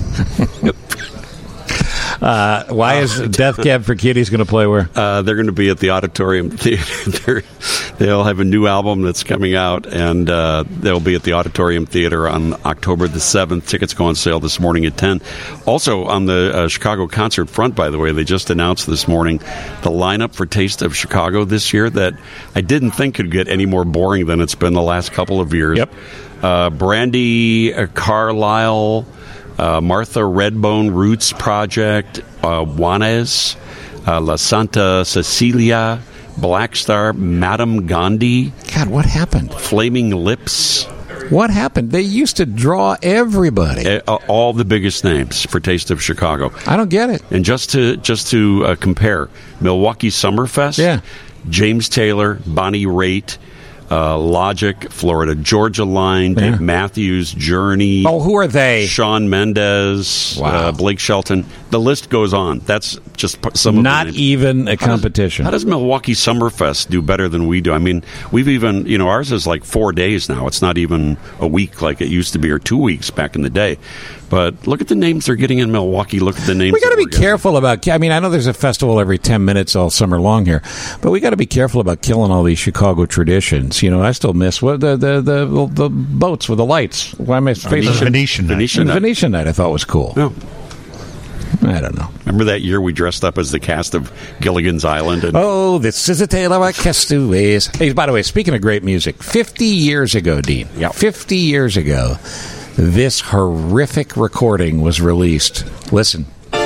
Why is Death Cab for Cuties going to play where? They're going to be at the Auditorium Theater. They'll have a new album that's coming out, and they'll be at the Auditorium Theater on October the 7th. Tickets go on sale this morning at 10. Also, on the Chicago concert front, by the way, they just announced this morning the lineup for Taste of Chicago this year that I didn't think could get any more boring than it's been the last couple of years. Yep. Brandi Carlile, Martha Redbone Roots Project, Juanes, La Santa Cecilia, Black Star, Madame Gandhi. God, what happened? Flaming Lips. What happened? They used to draw everybody. All the biggest names for Taste of Chicago. I don't get it. And just to compare, Milwaukee Summerfest, yeah. James Taylor, Bonnie Raitt, Logic, Florida Georgia Line, Dave Matthews, Journey. Oh, who are they? Shawn Mendes, wow. Blake Shelton. The list goes on. That's just some of not even a competition. How does Milwaukee Summerfest do better than we do? I mean, we've even, ours is like 4 days now. It's not even a week like it used to be, or 2 weeks back in the day. But look at the names they're getting in Milwaukee. Look at the names. We got to be careful about. I mean, I know there's a festival every 10 minutes all summer long here, but we got to be careful about killing all these Chicago traditions. I still miss the boats with the lights. Why am I facing Venetian Night? Venetian Night I thought was cool. No. I don't know. Remember that year we dressed up as the cast of Gilligan's Island? This is a tale of our castaways. Hey, by the way, speaking of great music, 50 years ago, Dean, 50 years ago, this horrific recording was released. Listen.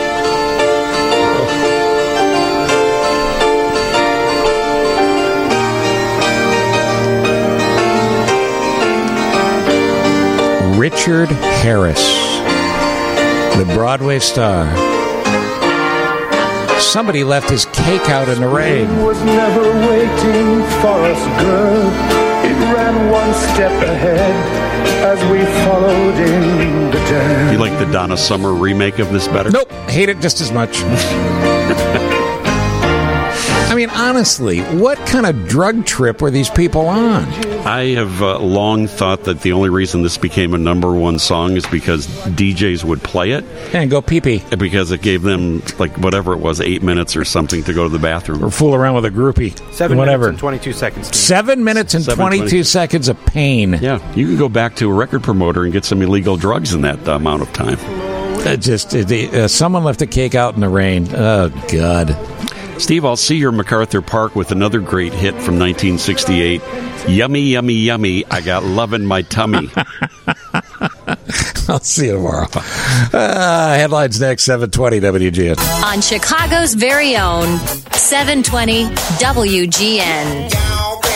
Richard Harris, the Broadway star. Somebody left his cake out in the rain. It was never waiting for us good. It ran one step ahead as we followed in the dance. You like the Donna Summer remake of this better? Nope. Hate it just as much. I mean, honestly, what kind of drug trip were these people on? I have long thought that the only reason this became a number one song is because DJs would play it. And go pee-pee. Because it gave them, like, whatever it was, 8 minutes or something to go to the bathroom. Or fool around with a groupie. 7 minutes and 22 seconds. 7 minutes and 22 seconds of pain. Yeah, you can go back to a record promoter and get some illegal drugs in that amount of time. Someone left a cake out in the rain. Oh, God. Steve, I'll see you at MacArthur Park with another great hit from 1968. Yummy, yummy, yummy. I got love in my tummy. I'll see you tomorrow. Headlines next, 720 WGN. On Chicago's very own 720 WGN.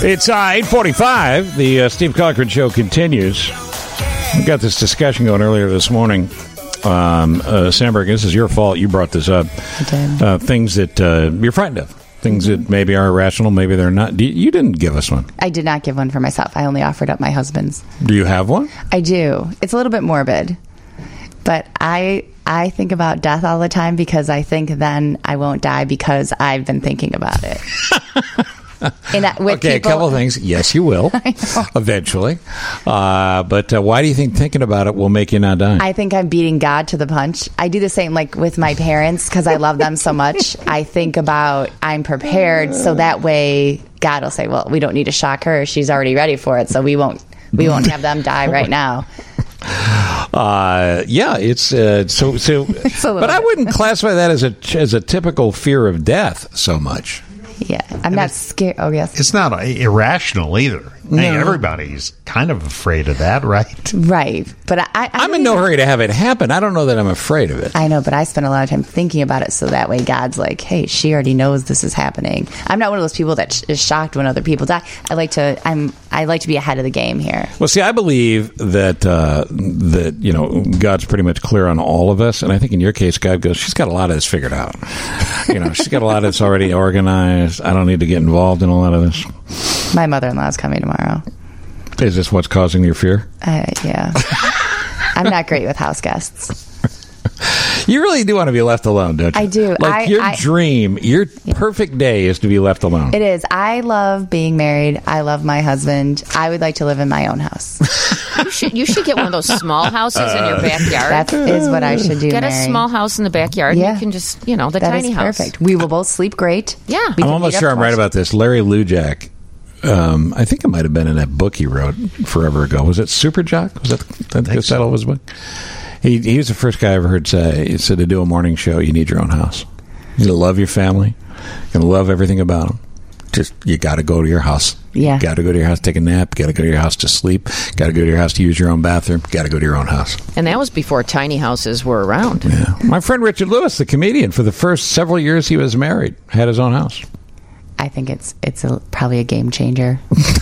It's 8:45. The Steve Cochran Show continues. We got this discussion going earlier this morning. Sandberg, this is your fault. You brought this up. I did. Things that you're frightened of. Things that maybe are irrational, maybe they're not. You didn't give us one. I did not give one for myself. I only offered up my husband's. Do you have one? I do. It's a little bit morbid. But I think about death all the time because I think then I won't die because I've been thinking about it. Okay, a couple of things. Yes, you will eventually. But why do you think thinking about it will make you not die? I think I'm beating God to the punch. I do the same like with my parents because I love them so much. I think about I'm prepared so that way God will say, well, we don't need to shock her. She's already ready for it. So we won't have them die right now. Yeah, it's so. But I wouldn't classify that as a typical fear of death so much. Yeah, I'm not scared. Oh, yes. It's not irrational either. No. Hey, everybody's kind of afraid of that, right? Right. But I'm in no hurry to have it happen. I don't know that I'm afraid of it. I know, but I spend a lot of time thinking about it so that way God's like, hey, she already knows this is happening. I'm not one of those people that is shocked when other people die. I like to be ahead of the game here. Well, see, I believe that God's pretty much clear on all of us, and I think in your case, God goes, she's got a lot of this figured out. She's got a lot of this already organized. I don't need to get involved in a lot of this. My mother-in-law is coming tomorrow. Is this what's causing your fear? Yeah. I'm not great with house guests. You really do want to be left alone, don't you? I do. Your dream, your perfect day is to be left alone. It is. I love being married. I love my husband. I would like to live in my own house. You should get one of those small houses in your backyard. That is what I should do, Get Mary. a small house in the backyard. Yeah. And you can just, the that tiny is house. Perfect. We will both sleep great. Yeah. I'm almost sure I'm right about this. Larry Lujak, I think it might have been in that book he wrote forever ago. Was it Super Jock? Was that the title of his book? He was the first guy I ever heard say, he said to do a morning show, you need your own house. You gotta love your family. You gotta love everything about them. Just, you gotta go to your house. Yeah. You gotta go to your house, take a nap. You gotta go to your house to sleep. You gotta go to your house to use your own bathroom. You gotta go to your own house. And that was before tiny houses were around. Yeah. My friend Richard Lewis, the comedian, for the first several years he was married, had his own house. I think it's probably a game changer.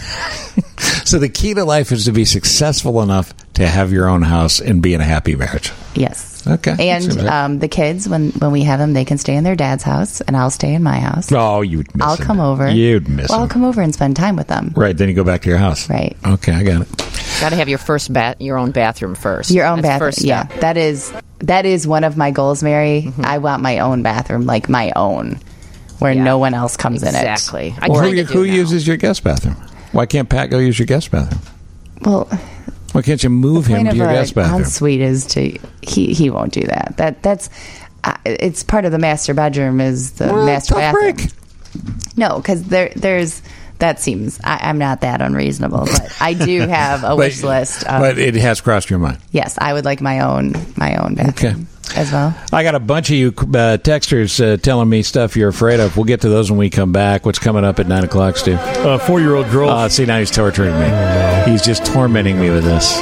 So the key to life is to be successful enough to have your own house and be in a happy marriage. Yes. Okay. And the kids, when we have them, they can stay in their dad's house, and I'll stay in my house. Oh, you'd miss I'll them. come over. You'd miss them. I'll come over and spend time with them. Right, then you go back to your house. Right. Okay, I got it. Got to have your own bathroom first. Your own That's bathroom. first Yeah, step. that is one of my goals, Mary. Mm-hmm. I want my own bathroom, like my own, where no one else comes in it. Exactly. Who uses your guest bathroom? Why can't Pat go use your guest bathroom? Well, why can't you move him to your guest bathroom? Ensuite is to he won't do that. That's it's part of the master bedroom is the master bathroom. Break. No, because there's that seems I'm not that unreasonable, but I do have a wish list. But it has crossed your mind. Yes, I would like my own bathroom as well. I got a bunch of you texters telling me stuff you're afraid of. We'll get to those when we come back. What's coming up at 9 o'clock, Steve? 4-year-old girl. See, now he's torturing me. He's just tormenting me with this.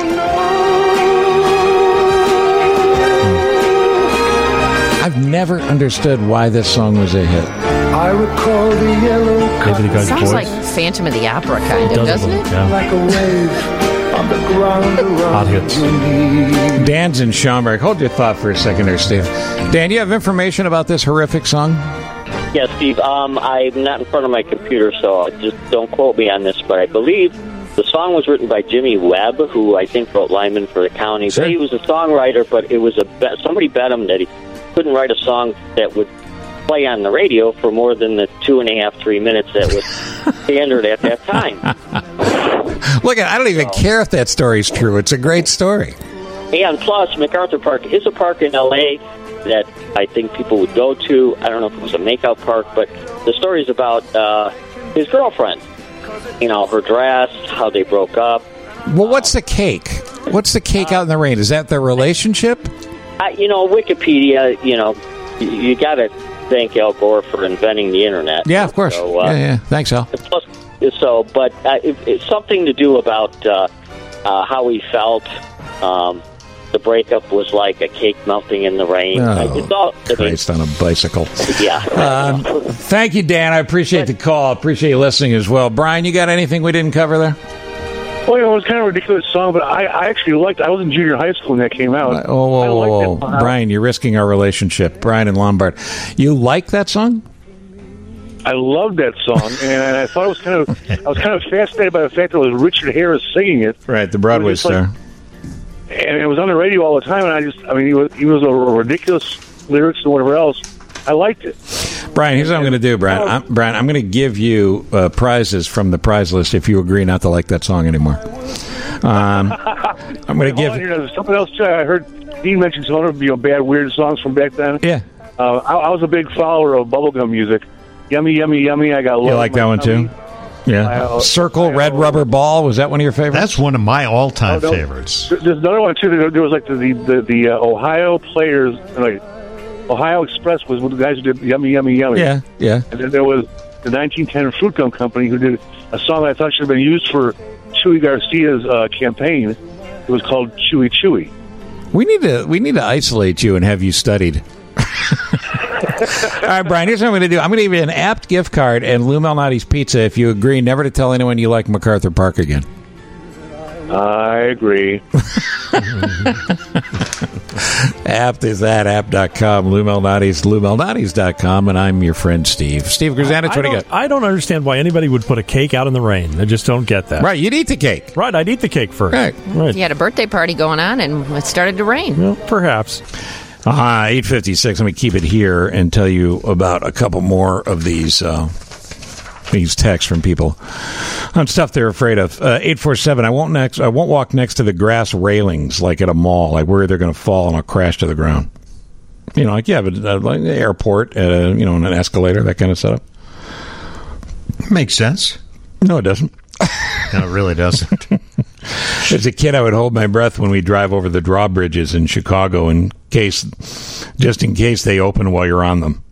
I've never understood why this song was a hit. I recall the yellow Sounds like Phantom of the Opera, kind of, doesn't it? Yeah. like a wave on the ground around me. Dan's in Schaumburg. Hold your thought for a second there, Steve. Dan, you have information about this horrific song? Yes, Steve. I'm not in front of my computer, so just don't quote me on this, but I believe the song was written by Jimmy Webb, who I think wrote Lineman for the County. Sure. He was a songwriter, but it was somebody bet him that he couldn't write a song that would play on the radio for more than the 2.5-3 minutes that was standard at that time. Look, I don't even care if that story's true. It's a great story. And plus, MacArthur Park is a park in L.A. that I think people would go to. I don't know if it was a makeout park, but the story is about his girlfriend. You know, her dress, how they broke up. Well, what's the cake? What's the cake out in the rain? Is that their relationship? Wikipedia, you got to thank Al Gore for inventing the Internet. Yeah, of course. So, Thanks, Al. It's something to do about how he felt. the breakup was like a cake melting in the rain. Christ on a bicycle. Yeah. Thank you, Dan. I appreciate the call. Appreciate you listening as well. Brian, you got anything we didn't cover there? Well, it was kind of a ridiculous song, but I actually liked it. I was in junior high school when that came out. Whoa. Brian, you're risking our relationship. Brian and Lombard. You like that song? I loved that song, and I thought I was kind of fascinated by the fact that it was Richard Harris singing it. Right, the Broadway star. And it was on the radio all the time, and he was a ridiculous lyrics and whatever else. I liked it. Brian, here's what I'm going to do, Brian. I'm going to give you prizes from the prize list if you agree not to like that song anymore. I'm going to give... There's something else, too. I heard Dean mention some other bad, weird songs from back then. Yeah. I was a big follower of bubblegum music. Yummy, yummy, yummy. I got love. You like that one, too? Yeah. Circle, Red Rubber Ball. Was that one of your favorites? That's one of my all-time favorites. There's another one, too. There was like the Ohio Players, like Ohio Express was one of the guys who did Yummy, Yummy, Yummy. Yeah. And then there was the 1910 Fruit Gum Company who did a song that I thought should have been used for Chewy Garcia's campaign. It was called Chewy Chewy. We need to isolate you and have you studied. All right, Brian, here's what I'm going to do. I'm going to give you an Apt gift card and Lou Malnati's pizza if you agree never to tell anyone you like MacArthur Park again. I agree. Apt is at apt.com. Lou Malnati's LouMalnatis.com. And I'm your friend Steve. Steve Grzanich, what do you got? I don't understand why anybody would put a cake out in the rain. I just don't get that. Right, you'd eat the cake. Right, I'd eat the cake first. Right. You had a birthday party going on, and it started to rain. Well, perhaps. 8:56. Let me keep it here and tell you about a couple more of these texts from people on stuff they're afraid of. 847. I won't walk next to the grass railings like at a mall. I worry they're going to fall and I'll crash to the ground. Like like the airport, an escalator, that kind of setup. Makes sense. No, it doesn't. No, it really doesn't. As a kid, I would hold my breath when we drive over the drawbridges in Chicago just in case they open while you're on them.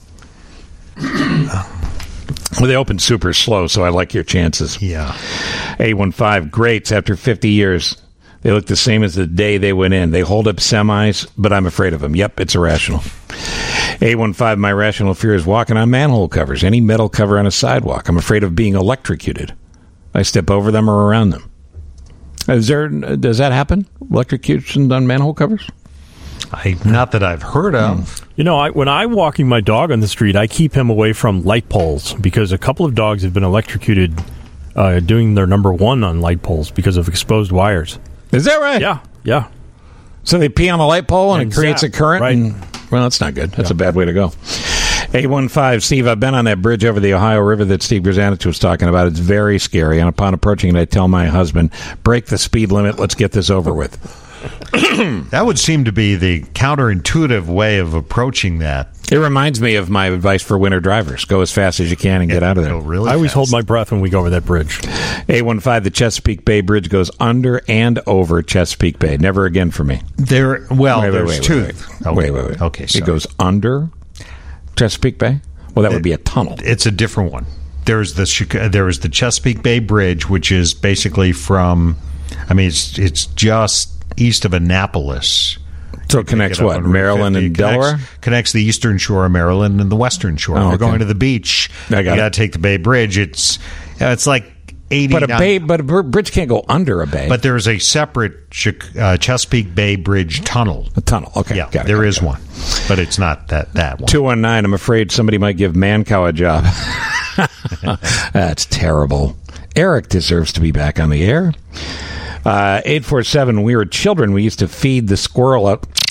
Well, they open super slow, so I like your chances. Yeah. 815, greats after 50 years. They look the same as the day they went in. They hold up semis, but I'm afraid of them. Yep, it's irrational. 815, my rational fear is walking on manhole covers, any metal cover on a sidewalk. I'm afraid of being electrocuted. I step over them or around them. Does that happen? Electrocution on manhole covers? Not that I've heard of. When I'm walking my dog on the street, I keep him away from light poles because a couple of dogs have been electrocuted doing their number one on light poles because of exposed wires. Is that right? Yeah. So they pee on a light pole and it creates a current? Right. Well, that's not good. That's a bad way to go. 815, Steve, I've been on that bridge over the Ohio River that Steve Grzanich was talking about. It's very scary. And upon approaching it, I tell my husband, break the speed limit. Let's get this over with. That would seem to be the counterintuitive way of approaching that. It reminds me of my advice for winter drivers. Go as fast as you can and get out of there. Really I always hold my breath when we go over that bridge. 815, the Chesapeake Bay Bridge goes under and over Chesapeake Bay. Never again for me. There's two. Wait. Okay, it goes under Chesapeake Bay? Well, that would be a tunnel. It's a different one. There is the Chesapeake Bay Bridge, which is basically from, it's just east of Annapolis. So it connects what? Maryland and Delaware? Connects the eastern shore of Maryland and the western shore. Oh, We're going to the beach. You got to take the Bay Bridge. It's like 89. But a bridge can't go under a bay. But there is a separate Chesapeake Bay Bridge tunnel. A tunnel. Okay. Yeah, there is one. But it's not that one. 219, I'm afraid somebody might give Mancow a job. That's terrible. Eric deserves to be back on the air. 847, when we were children, we used to feed the squirrel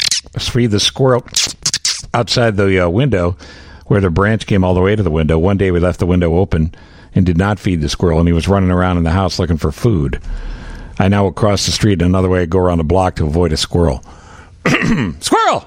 outside the window where the branch came all the way to the window. One day we left the window open and did not feed the squirrel, and he was running around in the house looking for food. I now will cross the street another way, go around the block to avoid a squirrel. Squirrel!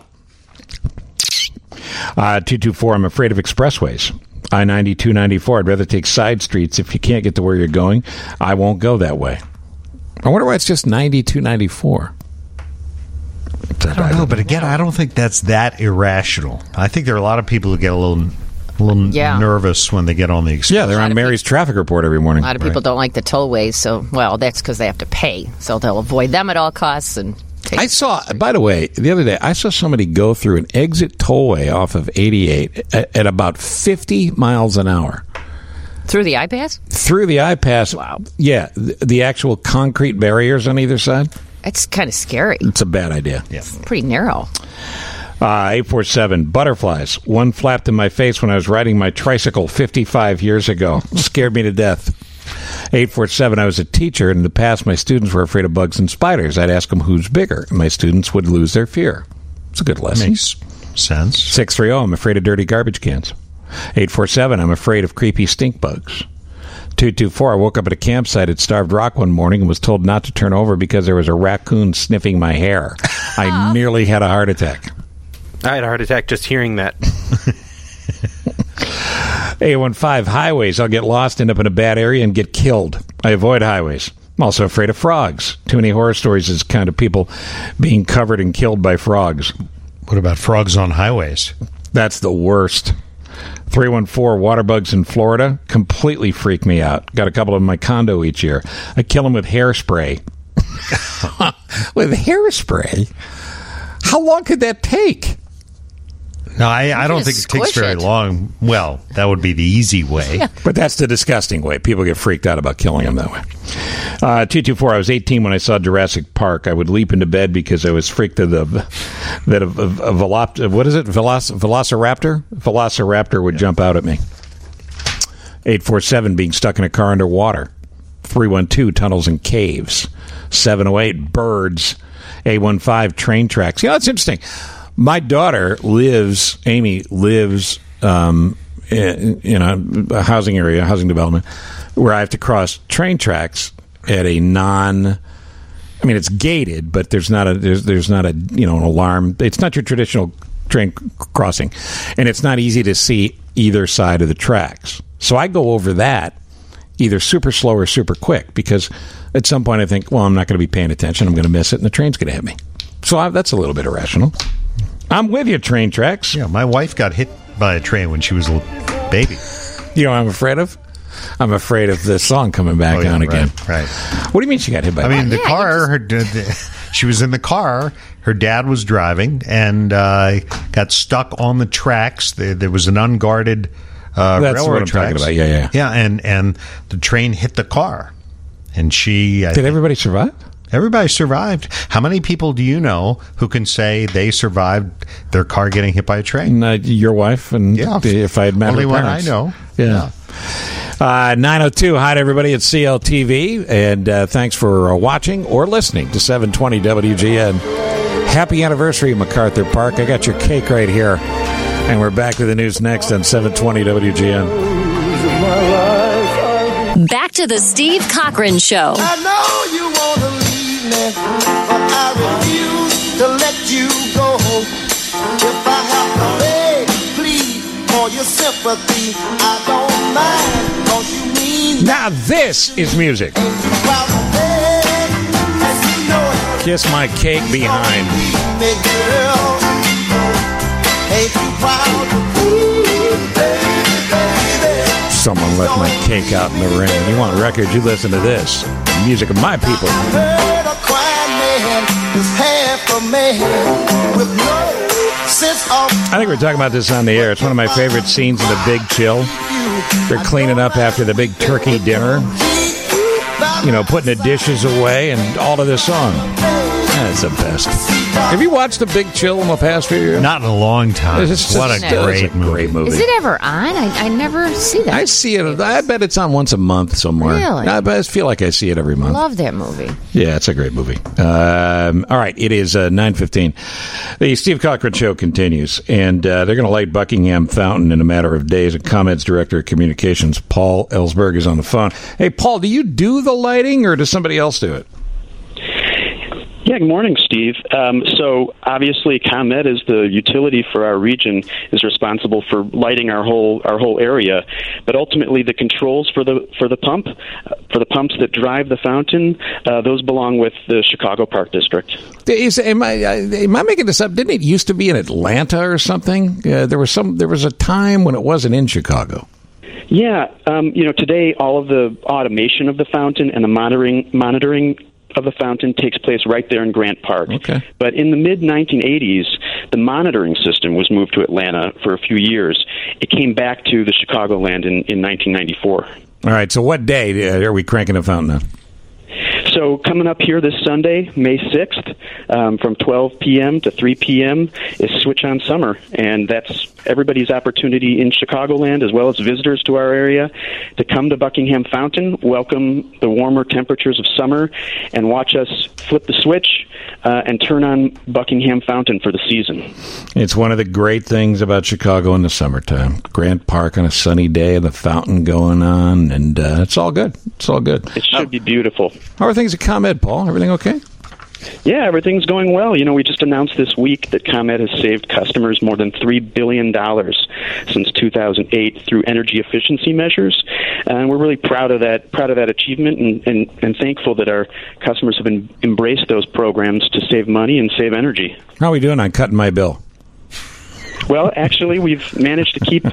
224, I'm afraid of expressways. I-90, 294, I'd rather take side streets. If you can't get to where you're going, I won't go that way. I wonder why it's just 90, 294. I don't know, but again, I don't think that's that irrational. I think there are a lot of people who get a little nervous when they get on the express. Yeah, they're on Mary's traffic report every morning. A lot of people don't like the tollways, so, that's because they have to pay. So they'll avoid them at all costs and I saw, by the way, the other day, I saw somebody go through an exit tollway off of 88 at about 50 miles an hour. Through the iPass? Through the iPass. Wow. Yeah, the actual concrete barriers on either side. It's kind of scary. It's a bad idea. Yeah. It's pretty narrow. 847, butterflies. One flapped in my face when I was riding my tricycle 55 years ago. Scared me to death. 847, I was a teacher, and in the past my students were afraid of bugs and spiders. I'd ask them who's bigger, and my students would lose their fear. It's a good lesson. Makes sense. 630, I'm afraid of dirty garbage cans. 847, I'm afraid of creepy stink bugs. 224, I woke up at a campsite at Starved Rock one morning and was told not to turn over because there was a raccoon sniffing my hair. I nearly had a heart attack. I had a heart attack just hearing that. 815, highways. I'll get lost, end up in a bad area, and get killed. I avoid highways. I'm also afraid of frogs. Too many horror stories is kind of people being covered and killed by frogs. What about frogs on highways? That's the worst. 314, water bugs in Florida completely freak me out. Got a couple in my condo each year. I kill them with hairspray. With hairspray? How long could that take? No, I don't think it takes very long. Well, that would be the easy way. Yeah. But that's the disgusting way. People get freaked out about killing them that way. 224, I was 18 when I saw Jurassic Park. I would leap into bed because I was freaked that a Velociraptor? Velociraptor would jump out at me. 847, being stuck in a car underwater. 312, tunnels and caves. 708, birds. 815, train tracks. You know, it's interesting. My daughter Amy lives in a housing area, housing development, where I have to cross train tracks at a it's gated, but there's not an alarm. It's not your traditional train crossing, and it's not easy to see either side of the tracks. So I go over that either super slow or super quick because at some point I think, well, I'm not going to be paying attention. I'm going to miss it, and the train's going to hit me. So that's a little bit irrational. I'm with you, train tracks. Yeah, my wife got hit by a train when she was a little baby. You know what I'm afraid of? I'm afraid of the song coming back on again. Right. What do you mean she got hit by a train? The car, she was in the car. Her dad was driving and got stuck on the tracks. There was an unguarded That's what I'm talking about. Yeah. Yeah, and the train hit the car. And she... Did everybody survive? Everybody survived. How many people do you know who can say they survived their car getting hit by a train? Your wife and if I had met only her one parents. I know. Yeah. 902. Hi to everybody at CLTV, and thanks for watching or listening to 720 WGN. Happy anniversary, MacArthur Park. I got your cake right here, and we're back to the news next on 720 WGN. Back to the Steve Cochran Show. I know you want to leave me, but I refuse to let you go. If I have to beg, plead for your sympathy, I don't mind, 'cause you mean... Now this is music. Kiss my cake behind. Someone left my cake out in the rain. You want records? You listen to this. The music of my people. I think we're talking about this on the air. It's one of my favorite scenes in The Big Chill. They're cleaning up after the big turkey dinner. You know, putting the dishes away and all of this song. That's the best. Have you watched The Big Chill in the past few years? Not in a long time. What a great movie. Is it ever on? I never see that. I see it. I bet it's on once a month somewhere. Really? I feel like I see it every month. Love that movie. Yeah, it's a great movie. All right, it is 9:15. The Steve Cochran Show continues, and they're going to light Buckingham Fountain in a matter of days. And ComEd's Director of Communications, Paul Ellsberg, is on the phone. Hey, Paul, do you do the lighting, or does somebody else do it? Yeah, good morning, Steve. So obviously, ComEd is the utility for our region, is responsible for lighting our whole area. But ultimately, the controls for the pumps that drive the fountain, those belong with the Chicago Park District. Am I making this up? Didn't it used to be in Atlanta or something? There was a time when it wasn't in Chicago. Yeah, today all of the automation of the fountain and the monitoring of the fountain takes place right there in Grant Park. Okay. But in the mid-1980s, the monitoring system was moved to Atlanta for a few years. It came back to the Chicagoland in 1994. All right, so what day are we cranking the fountain on? So coming up here this Sunday, May 6th, from 12 p.m. to 3 p.m. is Switch on Summer, and that's everybody's opportunity in Chicagoland as well as visitors to our area to come to Buckingham Fountain, welcome the warmer temperatures of summer, and watch us flip the switch and turn on Buckingham Fountain for the season. It's one of the great things about Chicago in the summertime. Grant Park on a sunny day, the fountain going on, and it's all good. It's all good. It should be beautiful. How are things at ComEd, Paul? Everything okay? Yeah, everything's going well. You know, we just announced this week that ComEd has saved customers more than $3 billion since 2008 through energy efficiency measures, and we're really proud of that achievement and thankful that our customers have embraced those programs to save money and save energy. How are we doing on cutting my bill? Well, actually, we've managed to keep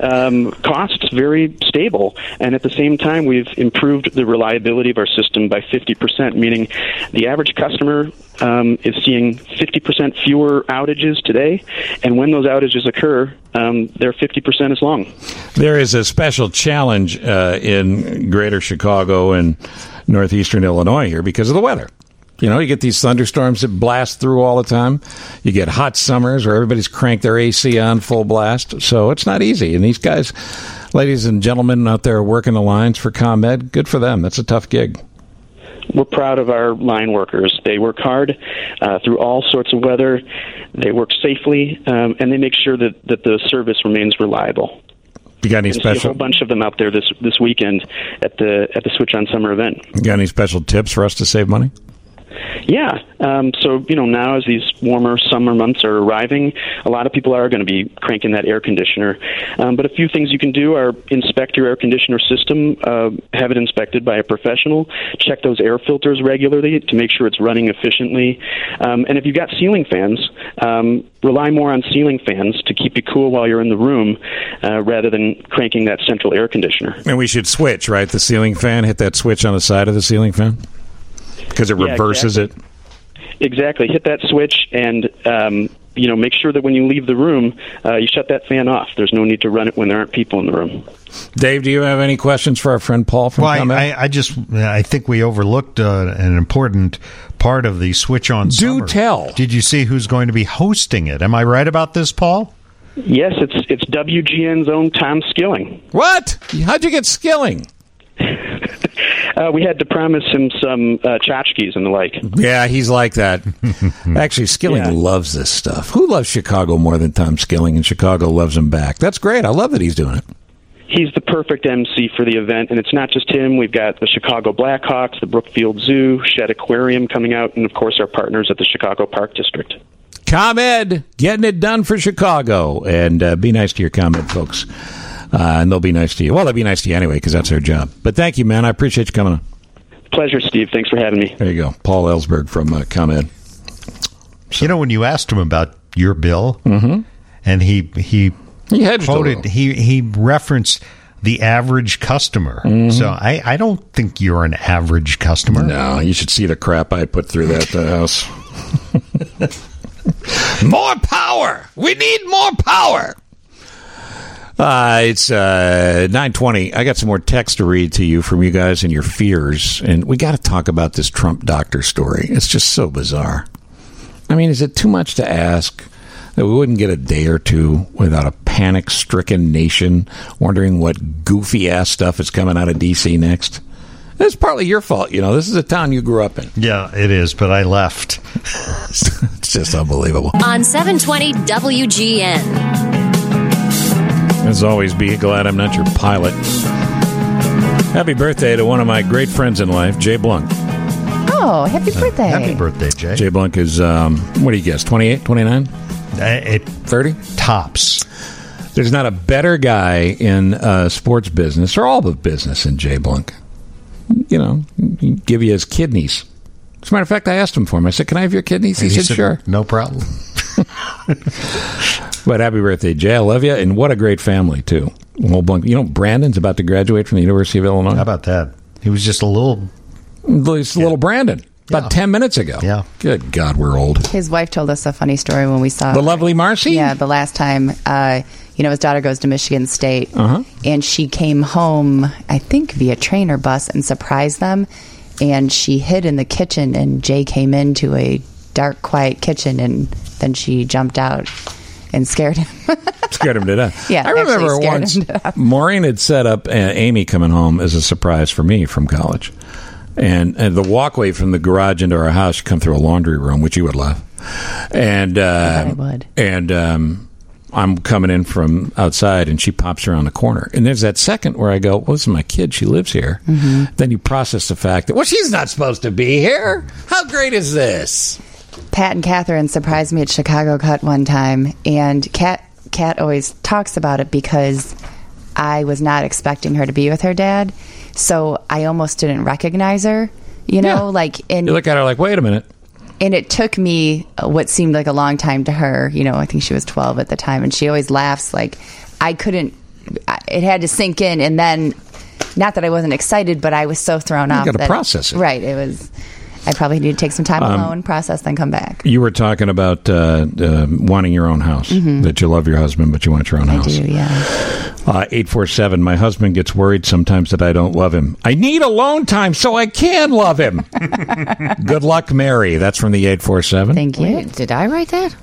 costs very stable, and at the same time, we've improved the reliability of our system by 50%, meaning the average customer is seeing 50% fewer outages today, and when those outages occur, they're 50% as long. There is a special challenge in greater Chicago and northeastern Illinois here because of the weather. You know, you get these thunderstorms that blast through all the time. You get hot summers where everybody's cranked their AC on full blast. So it's not easy. And these guys, ladies and gentlemen out there working the lines for ComEd, good for them. That's a tough gig. We're proud of our line workers. They work hard through all sorts of weather. They work safely, and they make sure that the service remains reliable. You got any special? See a whole bunch of them out there this weekend at the Switch on Summer event. You got any special tips for us to save money? Yeah. So, you know, now as these warmer summer months are arriving, a lot of people are going to be cranking that air conditioner. But a few things you can do are inspect your air conditioner system, have it inspected by a professional, check those air filters regularly to make sure it's running efficiently. And if you've got ceiling fans, rely more on ceiling fans to keep you cool while you're in the room rather than cranking that central air conditioner. And we should switch, right? The ceiling fan, hit that switch on the side of the ceiling fan? Because it reverses it? Exactly. Hit that switch and, make sure that when you leave the room, you shut that fan off. There's no need to run it when there aren't people in the room. Dave, do you have any questions for our friend Paul from ComEd? I think we overlooked an important part of the Switch on Summer. Do tell. Did you see who's going to be hosting it? Am I right about this, Paul? Yes, it's WGN's own Tom Skilling. What? How'd you get Skilling? We had to promise him some tchotchkes and the like. Yeah, he's like that. Actually, Skilling loves this stuff. Who loves Chicago more than Tom Skilling? And Chicago loves him back. That's great. I love that he's doing it. He's the perfect MC for the event, and it's not just him. We've got the Chicago Blackhawks, the Brookfield Zoo, Shedd Aquarium coming out, and, of course, our partners at the Chicago Park District. ComEd, getting it done for Chicago. And be nice to your ComEd folks. And they'll be nice to you. Well, they'll be nice to you anyway because that's their job. But thank you, man. I appreciate you coming on. Pleasure, Steve. Thanks for having me. There you go. Paul Ellsberg from ComEd. So, you know, when you asked him about your bill, and he hedged quoted, he referenced the average customer. So I don't think you're an average customer. No, you should see the crap I put through that house. More power. We need more power. It's 9:20. I got some more text to read to you from you guys and your fears. And we got to talk about this Trump doctor story. It's just so bizarre. I mean, is it too much to ask that we wouldn't get a day or two without a panic-stricken nation wondering what goofy-ass stuff is coming out of D.C. next? It's partly your fault. You know, this is a town you grew up in. Yeah, it is, but I left. It's just unbelievable. On 720 WGN. As always, be glad I'm not your pilot. Happy birthday to one of my great friends in life, Jay Blunk. Oh, happy birthday. Happy birthday, Jay. Jay Blunk is, what do you guess, 28, 29? 30? Tops. There's not a better guy in sports business, or all the business, than Jay Blunk. You know, he'd give you his kidneys. As a matter of fact, I asked him for him. I said, can I have your kidneys? He said, sure. No problem. But happy birthday, Jay. I love you. And what a great family, too. Well, Blunk, you know, Brandon's about to graduate from the University of Illinois. How about that? He was just a little... He's little Brandon. About 10 minutes ago. Yeah. Good God, we're old. His wife told us a funny story when we saw The lovely Marcy? Yeah, the last time. His daughter goes to Michigan State, and she came home, I think, via train or bus, and surprised them. And she hid in the kitchen, and Jay came into a dark, quiet kitchen, and then she jumped out and scared him. Scared him to death. Yeah, I remember actually scared once him to death. Maureen had set up Amy coming home as a surprise for me from college. And the walkway from the garage into our house, you come through a laundry room, which you would love. And I would. And I'm coming in from outside, and she pops around the corner. And there's that second where I go, well, this is my kid. She lives here. Mm-hmm. Then you process the fact that, well, she's not supposed to be here. How great is this? Pat and Catherine surprised me at Chicago Cut one time, and Kat always talks about it because I was not expecting her to be with her dad, so I almost didn't recognize her. You look at her like, wait a minute. And it took me what seemed like a long time to her. I think she was 12 at the time, and she always laughs like I couldn't. It had to sink in, and then not that I wasn't excited, but I was so thrown off. You got to process it, right? It was. I probably need to take some time alone, process, then come back. You were talking about wanting your own house, that you love your husband, but you want your own house. I do, yeah. 847, my husband gets worried sometimes that I don't love him. I need alone time so I can love him. Good luck, Mary. That's from the 847. Thank you. Wait, did I write that?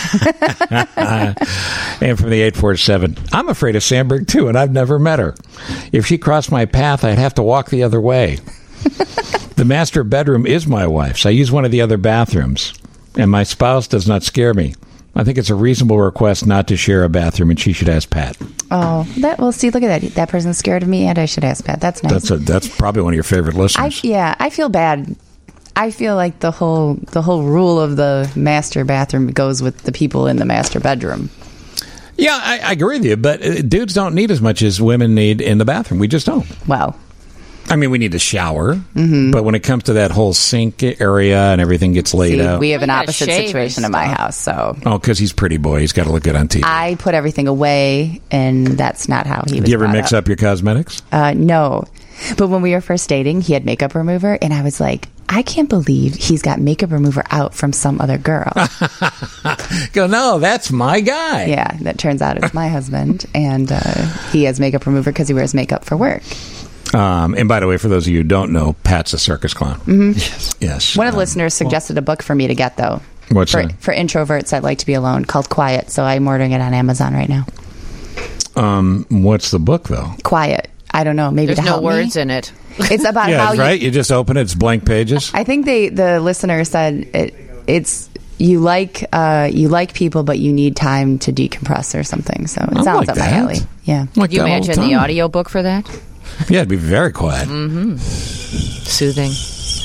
And from the 847, I'm afraid of Sandberg, too, and I've never met her. If she crossed my path, I'd have to walk the other way. The master bedroom is my wife's. I use one of the other bathrooms, and my spouse does not scare me. I think it's a reasonable request not to share a bathroom, and she should ask Pat. Oh, see, look at that. That person's scared of me, and I should ask Pat. That's nice. That's probably one of your favorite listeners. I feel bad. I feel like the whole rule of the master bathroom goes with the people in the master bedroom. Yeah, I agree with you, but dudes don't need as much as women need in the bathroom. We just don't. Well, I mean, we need to shower, but when it comes to that whole sink area and everything gets laid out. We have an opposite situation in my house, so. Oh, because he's pretty boy. He's got to look good on TV. I put everything away, and that's not how he was. Do you ever mix up your cosmetics? No. But when we were first dating, he had makeup remover, and I was like, I can't believe he's got makeup remover out from some other girl. Go, no, that's my guy. Yeah, that turns out it's my husband, and he has makeup remover because he wears makeup for work. And by the way, for those of you who don't know, Pat's a circus clown. Mm-hmm. Yes. One of the listeners suggested a book for me to get, though. What's that? For introverts, I'd like to be alone, called Quiet. So I'm ordering it on Amazon right now. What's the book, though? Quiet. I don't know. Maybe There's to help no words me. in it. It's about yeah, how right. You just open it; it's blank pages. I think the listener said it's you like people, but you need time to decompress or something. So it sounds up my alley. Yeah. Could you imagine the audio book for that? Yeah, it'd be very quiet. Mm-hmm. Soothing.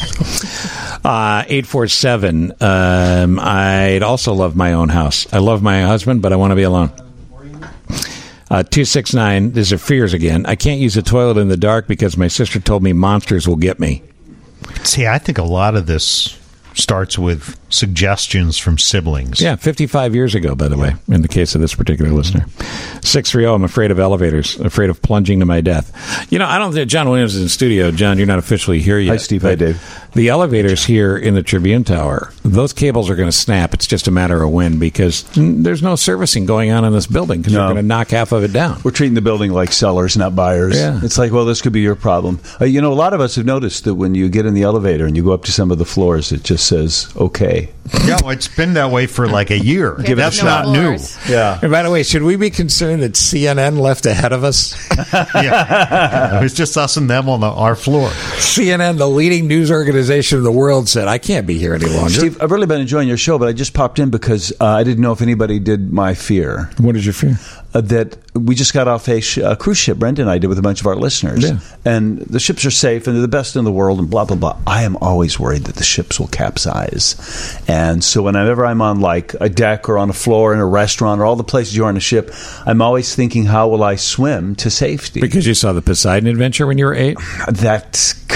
847. I'd also love my own house. I love my husband, but I want to be alone. 269. These are fears again. I can't use a toilet in the dark because my sister told me monsters will get me. See, I think a lot of this starts with suggestions from siblings. Yeah, 55 years ago, by the way, in the case of this particular listener. 630, I'm afraid of elevators, afraid of plunging to my death. I don't think John Williams is in studio. John, you're not officially here yet. Hi, Steve. Hi, Dave. The elevators here in the Tribune Tower, those cables are going to snap. It's just a matter of when, because there's no servicing going on in this building because they're going to knock half of it down. We're treating the building like sellers, not buyers. Yeah. It's like, well, this could be your problem. A lot of us have noticed that when you get in the elevator and you go up to some of the floors, it just says, okay. Yeah, well, it's been that way for like a year. That's not new. Yeah. And by the way, should we be concerned that CNN left ahead of us? Yeah. It was just us and them on our floor. CNN, the leading news organization in the world, said, I can't be here any longer. Steve, I've really been enjoying your show, but I just popped in because I didn't know if anybody did my fear. What is your fear? That we just got off a cruise ship, Brenda and I did, with a bunch of our listeners. Yeah. And the ships are safe and they're the best in the world and blah, blah, blah. I am always worried that the ships will capsize. And so whenever I'm on like a deck or on a floor in a restaurant or all the places you're on a ship, I'm always thinking, how will I swim to safety? Because you saw the Poseidon Adventure when you were 8? That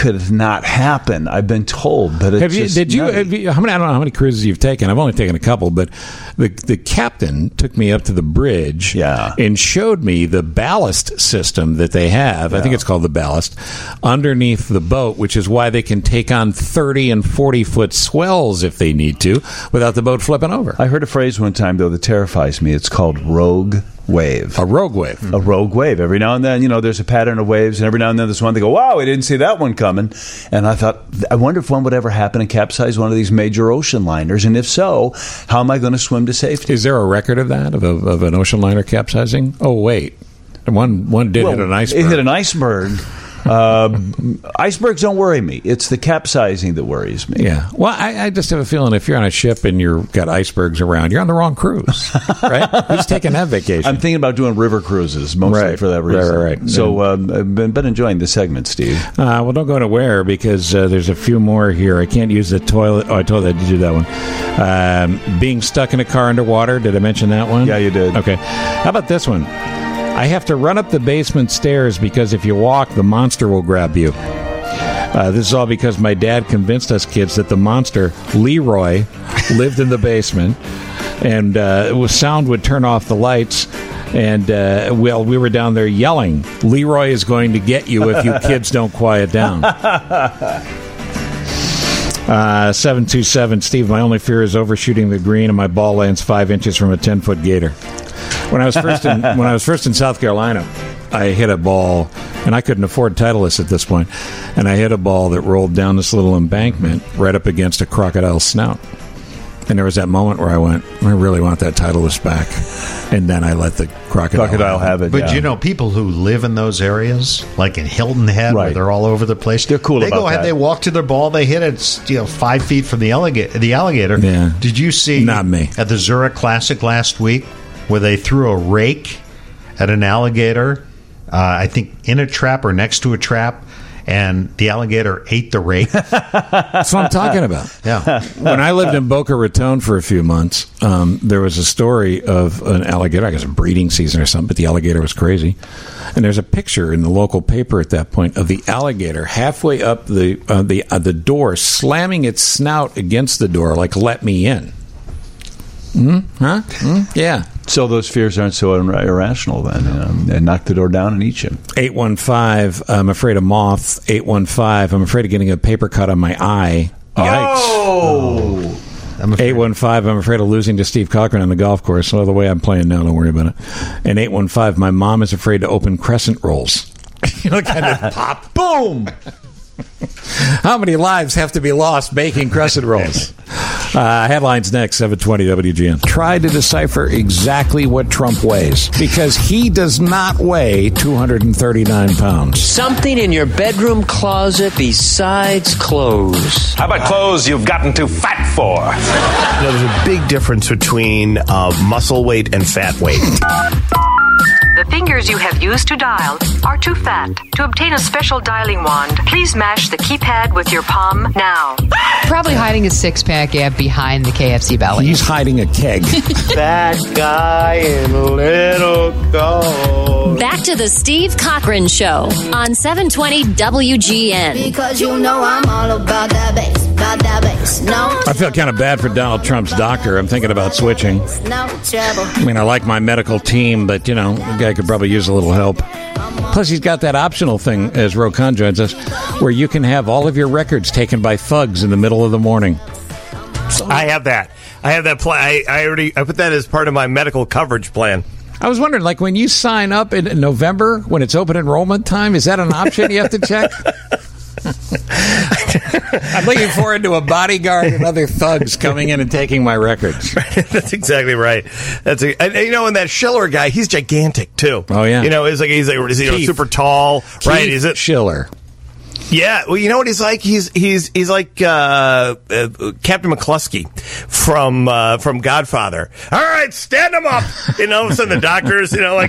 could not happen. I've been told, but it's just I don't know how many cruises you've taken. I've only taken a couple, but the captain took me up to the bridge and showed me the ballast system that they have. I think it's called the ballast underneath the boat, which is why they can take on 30 and 40-foot swells if they need to without the boat flipping over. I heard a phrase one time, though, that terrifies me. It's called rogue wave. A rogue wave. A rogue wave. Every now and then, there's a pattern of waves, and every now and then there's one they go, wow, I didn't see that one coming. And I thought, I wonder if one would ever happen and capsize one of these major ocean liners, and if so, how am I going to swim to safety? Is there a record of that, of an ocean liner capsizing? Oh, wait. One did hit an iceberg. It hit an iceberg. Icebergs don't worry me. It's the capsizing that worries me. Yeah. Well, I just have a feeling if you're on a ship and you've got icebergs around, you're on the wrong cruise, right? Who's taking that vacation? I'm thinking about doing river cruises, mostly for that reason. Right. So I've been enjoying this segment, Steve. Well, don't go anywhere because there's a few more here. I can't use the toilet. Oh, I told you to do that one. Being stuck in a car underwater. Did I mention that one? Yeah, you did. Okay. How about this one? I have to run up the basement stairs because if you walk, the monster will grab you. This is all because my dad convinced us kids that the monster, Leroy, lived in the basement, and sound would turn off the lights. And, we were down there yelling, Leroy is going to get you if you kids don't quiet down. 727, Steve, my only fear is overshooting the green and my ball lands 5 inches from a 10-foot gator. When I was first in South Carolina, I hit a ball, and I couldn't afford Titleist at this point, and I hit a ball that rolled down this little embankment right up against a crocodile's snout. And there was that moment where I went, I really want that Titleist back. And then I let the crocodile have it. But people who live in those areas, like in Hilton Head, where they're all over the place, they're cool. They go ahead, they walk to their ball, they hit it 5 feet from the alligator. Yeah. Did you see? Not me. At the Zurich Classic last week, where they threw a rake at an alligator, I think in a trap or next to a trap, and the alligator ate the rake. That's what I'm talking about. Yeah. When I lived in Boca Raton for a few months, there was a story of an alligator, I guess a breeding season or something, but the alligator was crazy. And there's a picture in the local paper at that point of the alligator halfway up the door, slamming its snout against the door like, let me in. Yeah. So those fears aren't so irrational then, and knock the door down and eat you. 815, I'm afraid of moths. 815, I'm afraid of getting a paper cut on my eye. Yikes. Oh! 815, I'm afraid of losing to Steve Cochran on the golf course. So the way I'm playing now, don't worry about it. And 815, my mom is afraid to open crescent rolls. Kind of pop. Boom! How many lives have to be lost baking crescent rolls? Headlines next, 720 WGN. Try to decipher exactly what Trump weighs, because he does not weigh 239 pounds. Something in your bedroom closet besides clothes. How about clothes you've gotten too fat for? There's a big difference between muscle weight and fat weight. The fingers you have used to dial are too fat. To obtain a special dialing wand, please mash the keypad with your palm now. Probably hiding a six-pack ab behind the KFC belly. He's hiding a keg. That guy in a little gold. Back to the Steve Cochran Show on 720 WGN. Because I'm all about that bass, no. I feel kind of bad for Donald Trump's doctor. I'm thinking about switching. No trouble. I mean, I like my medical team, but, the guy could probably use a little help. Plus, he's got that optional thing, as Rokan joins us, where you can have all of your records taken by thugs in the middle of the morning. I have that. plan. I put that as part of my medical coverage plan. I was wondering, when you sign up in November, when it's open enrollment time, is that an option you have to check? I'm looking forward to a bodyguard and other thugs coming in and taking my records. That's exactly right. And that Schiller guy, he's gigantic too. Oh yeah. He's super tall, Keith right? Is it Schiller? Yeah, well, you know what he's like? He's like Captain McCluskey from Godfather. All right, stand him up. All of a sudden the doctors,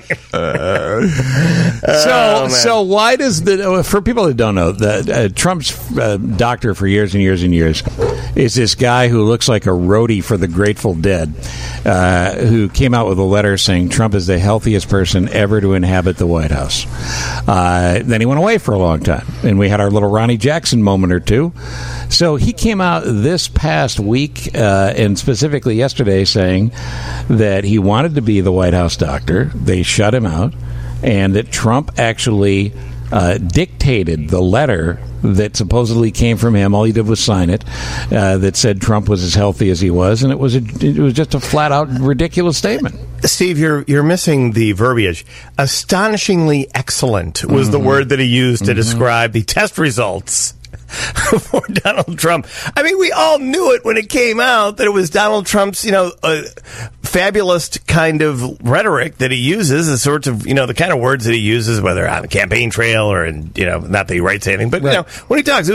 So why does for people that don't know, Trump's doctor for years and years and years is this guy who looks like a roadie for the Grateful Dead, who came out with a letter saying Trump is the healthiest person ever to inhabit the White House. Then he went away for a long time, and we had our little Ronnie Jackson moment or two. So he came out this past week, and specifically yesterday, saying that he wanted to be the White House doctor. They shut him out, and that Trump actually dictated the letter that supposedly came from him. All he did was sign it, that said Trump was as healthy as he was, and it was just a flat out ridiculous statement. Steve, you're missing the verbiage. Astonishingly excellent was the word that he used to describe the test results for Donald Trump. I mean, we all knew it when it came out that it was Donald Trump's, fabulous kind of rhetoric that he uses, the sorts of, the kind of words that he uses, whether on the campaign trail or in, not that he writes anything, but when he talks,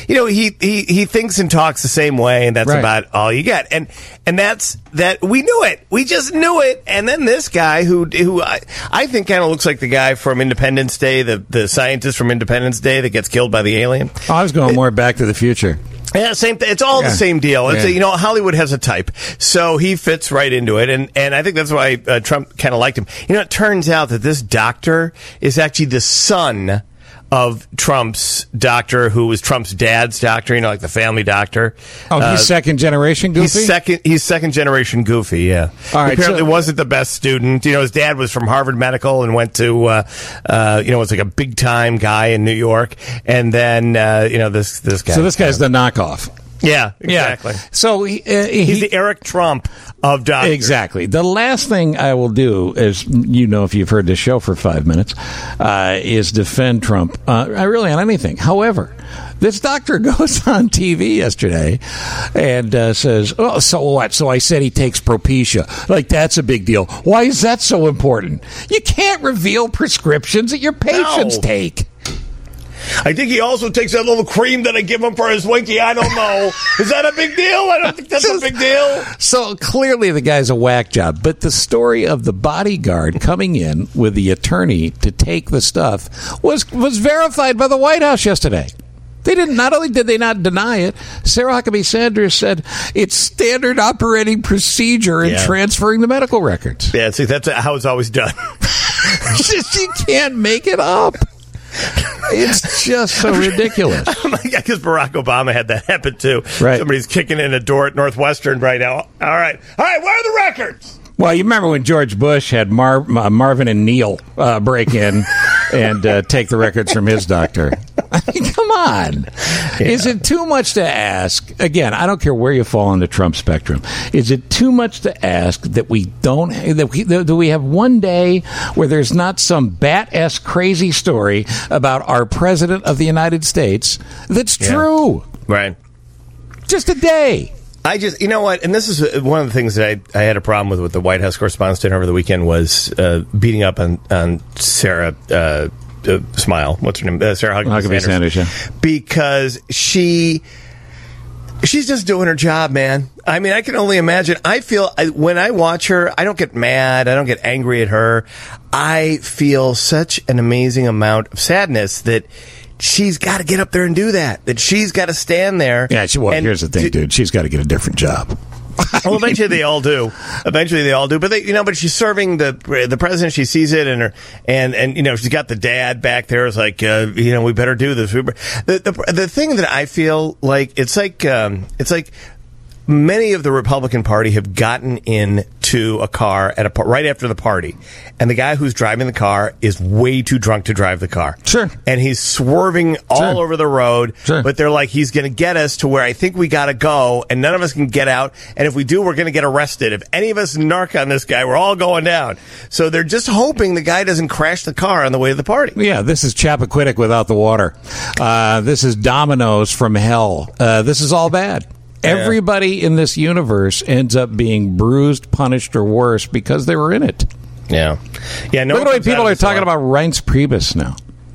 he thinks and talks the same way, and that's about all you get. And that's that. We knew it. We just knew it. And then this guy who I think kind of looks like the guy from Independence Day, the scientist from Independence Day that gets killed by the alien. Oh, I was going more Back to the Future. Yeah, same thing. It's all the same deal. It's Hollywood has a type, so he fits right into it, and I think that's why Trump kind of liked him. It turns out that this doctor is actually the son of Trump's doctor, who was Trump's dad's doctor, like the family doctor. Oh, he's second generation Goofy? He's second generation Goofy, yeah. All right, apparently wasn't the best student. His dad was from Harvard Medical and went to, was like a big time guy in New York. And then, this guy. So this guy's the knockoff. Yeah, exactly. Yeah. So he's the Eric Trump of doctors. Exactly. The last thing I will do is, if you've heard this show for 5 minutes, is defend Trump. Really on anything. However, this doctor goes on TV yesterday and says, "Oh, so what? So I said he takes Propecia. Like, that's a big deal. Why is that so important? You can't reveal prescriptions that your patients take." I think he also takes that little cream that I give him for his winky. I don't know. Is that a big deal? I don't think that's a big deal. So clearly the guy's a whack job. But the story of the bodyguard coming in with the attorney to take the stuff was verified by the White House yesterday. They didn't. Not only did they not deny it, Sarah Huckabee Sanders said it's standard operating procedure in transferring the medical records. Yeah, see, that's how it's always done. You can't make it up. It's just so ridiculous. Because Barack Obama had that happen too. Right. Somebody's kicking in a door at Northwestern right now. All right, where are the records? Well, you remember when George Bush had Marvin and Neil break in and take the records from his doctor. I mean, come on. Yeah. Is it too much to ask? Again, I don't care where you fall on the Trump spectrum. Is it too much to ask that we have one day where there's not some bat-esque crazy story about our president of the United States that's true? Right. Just a day. You know what, and this is one of the things that I had a problem with the White House Correspondents' Dinner over the weekend was beating up on Sarah Smile. What's her name? Sarah Huckabee Sanders. Yeah. Because she's just doing her job, man. I mean, I can only imagine. I feel when I watch her, I don't get mad. I don't get angry at her. I feel such an amazing amount of sadness that she's got to get up there and do that. That she's got to stand there. Yeah, here's the thing, dude. She's got to get a different job. Well, eventually they all do. But she's serving the president. She sees it, and she's got the dad back there. It's like, we better do this. The thing that I feel like it's like many of the Republican Party have gotten into a car right after the party, and the guy who's driving the car is way too drunk to drive the car. Sure. And he's swerving all over the road, but they're like, he's going to get us to where I think we got to go, and none of us can get out, and if we do, we're going to get arrested. If any of us narc on this guy, we're all going down. So they're just hoping the guy doesn't crash the car on the way to the party. Yeah, this is Chappaquiddick without the water. This is Domino's from hell. This is all bad. Everybody in this universe ends up being bruised, punished, or worse because they were in it. Yeah. Look at the way people are talking about Reince Priebus now.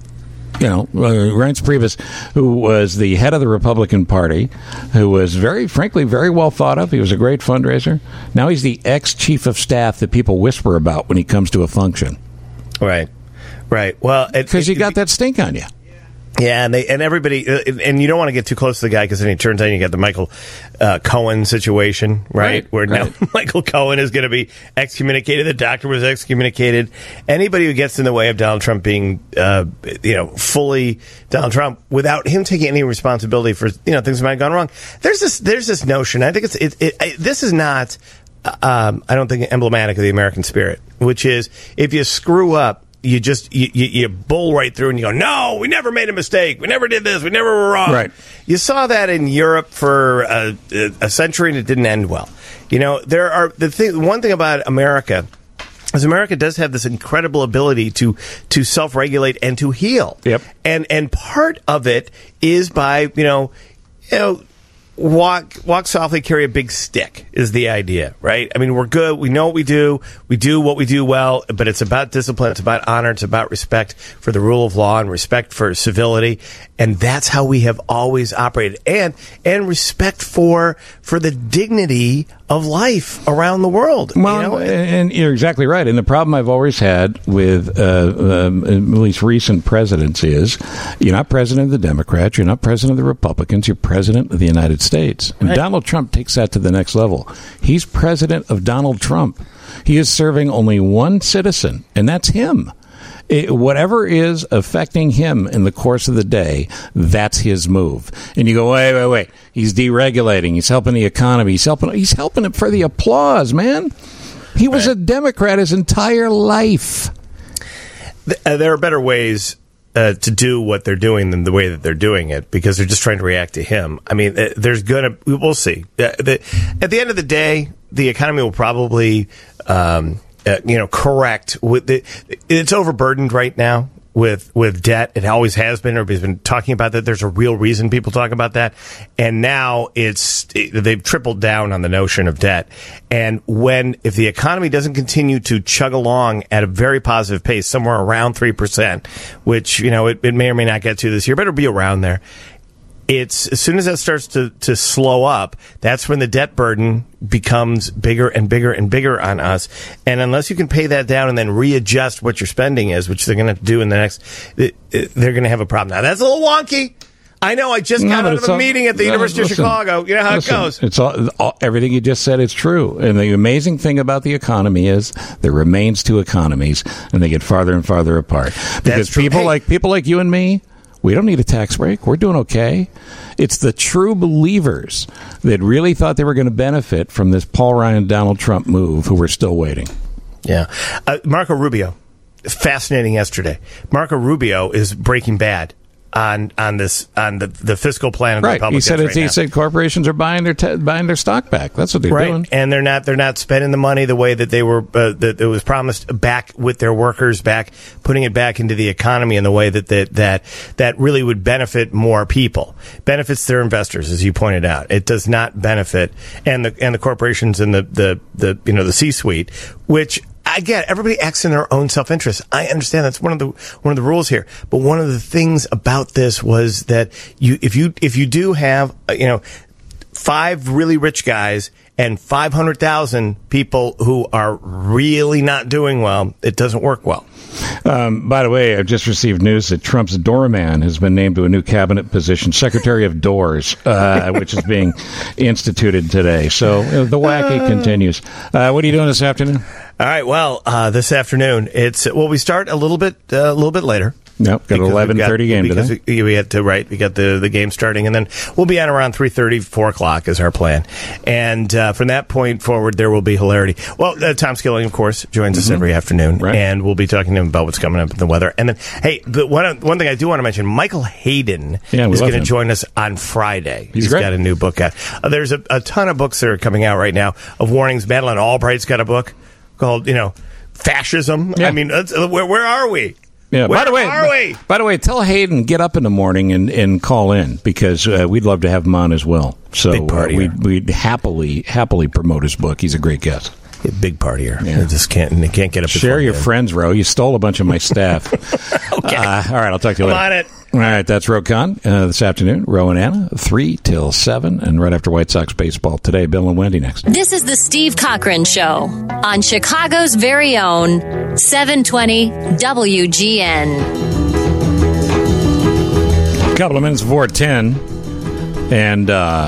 Reince Priebus, who was the head of the Republican Party, who was very well thought of. He was a great fundraiser. Now he's the ex-chief of staff that people whisper about when he comes to a function. Right. Well, because you got that stink on you. Yeah, and everybody, and you don't want to get too close to the guy because then he turns out you got the Michael Cohen situation, right? Where now Michael Cohen is going to be excommunicated. The doctor was excommunicated. Anybody who gets in the way of Donald Trump being, fully Donald Trump without him taking any responsibility for things that might have gone wrong. There's this notion. I think this is not. I don't think emblematic of the American spirit, which is if you screw up. You bull right through and you go, no, we never made a mistake. We never did this. We never were wrong. Right. You saw that in Europe for a century and it didn't end well. One thing about America is America does have this incredible ability to self-regulate and to heal. Yep. And part of it is by, walk softly, carry a big stick is the idea, right? I mean, we're good. We know what we do. We do what we do well, but it's about discipline. It's about honor. It's about respect for the rule of law and respect for civility. And that's how we have always operated. And respect for the dignity of life around the world. Well, and you're exactly right. And the problem I've always had with at least recent presidents is you're not president of the Democrats, you're not president of the Republicans, you're president of the United States. And Right. Donald Trump takes that to the next level. He's president of Donald Trump. He is serving only one citizen, and that's him. Whatever is affecting him in the course of the day, that's his move. And you go, wait. He's deregulating. He's helping the economy. He's helping it for the applause, man. He was a Democrat his entire life. There are better ways to do what they're doing than the way that they're doing it because they're just trying to react to him. I mean, we'll see. At the end of the day, the economy will probably, correct. It's overburdened right now with debt. It always has been. Everybody's been talking about that. There's a real reason people talk about that. And now they've tripled down on the notion of debt. And if the economy doesn't continue to chug along at a very positive pace, somewhere around 3%, which, it may or may not get to this year, but it'll be around there. It's as soon as that starts to slow up, that's when the debt burden becomes bigger and bigger and bigger on us. And unless you can pay that down and then readjust what your spending is, which they're going to do in the next, they're going to have a problem. Now, that's a little wonky. I know. I just got out of a meeting at the University of Chicago. You know how it goes. It's everything you just said is true. And the amazing thing about the economy is there remains two economies, and they get farther and farther apart. Because people like you and me, we don't need a tax break. We're doing okay. It's the true believers that really thought they were going to benefit from this Paul Ryan, Donald Trump move who were still waiting. Yeah. Marco Rubio, fascinating yesterday. Marco Rubio is Breaking Bad on the fiscal plan of the Republicans. He said corporations are buying their stock back. That's what they're doing. And they're not spending the money the way that they were that it was promised back with their workers back, putting it back into the economy in the way that really would benefit more people, benefits their investors, as you pointed out. It does not benefit and the corporations and the C-suite, which. Again, everybody acts in their own self-interest. I understand that's one of the rules here. But one of the things about this was that if you do have 5 really rich guys and 500,000 people who are really not doing well, it doesn't work well. By the way, I've just received news that Trump's doorman has been named to a new cabinet position, Secretary of Doors, which is being instituted today. So the wacky continues. What are you doing this afternoon? All right. Well, this afternoon we start a little bit later. Yep, got an 11:30 game today. We got the game starting, and then we'll be on around 3:30, 4 o'clock is our plan. And from that point forward, there will be hilarity. Well, Tom Skilling, of course, joins us every afternoon, and we'll be talking to him about what's coming up in the weather. And then, hey, one thing I do want to mention, Michael Hayden is going to join us on Friday. He's great. got a new book out. There's a ton of books that are coming out right now of warnings. Madeleine Albright's got a book called, Fascism. Yeah. I mean, where are we? Yeah. By the way, tell Hayden get up in the morning and call in because we'd love to have him on as well. So we'd happily promote his book. He's a great guest. A big partier. Yeah. They can't get up. Share your friends, Ro. You stole a bunch of my staff. Okay. All right, I'll talk to you later. I'm on it. All right, that's Ro Khan this afternoon. Ro and Anna, 3 till 7, and right after White Sox baseball today. Bill and Wendy next. This is the Steve Cochran Show on Chicago's very own 720 WGN. A couple of minutes before 10, and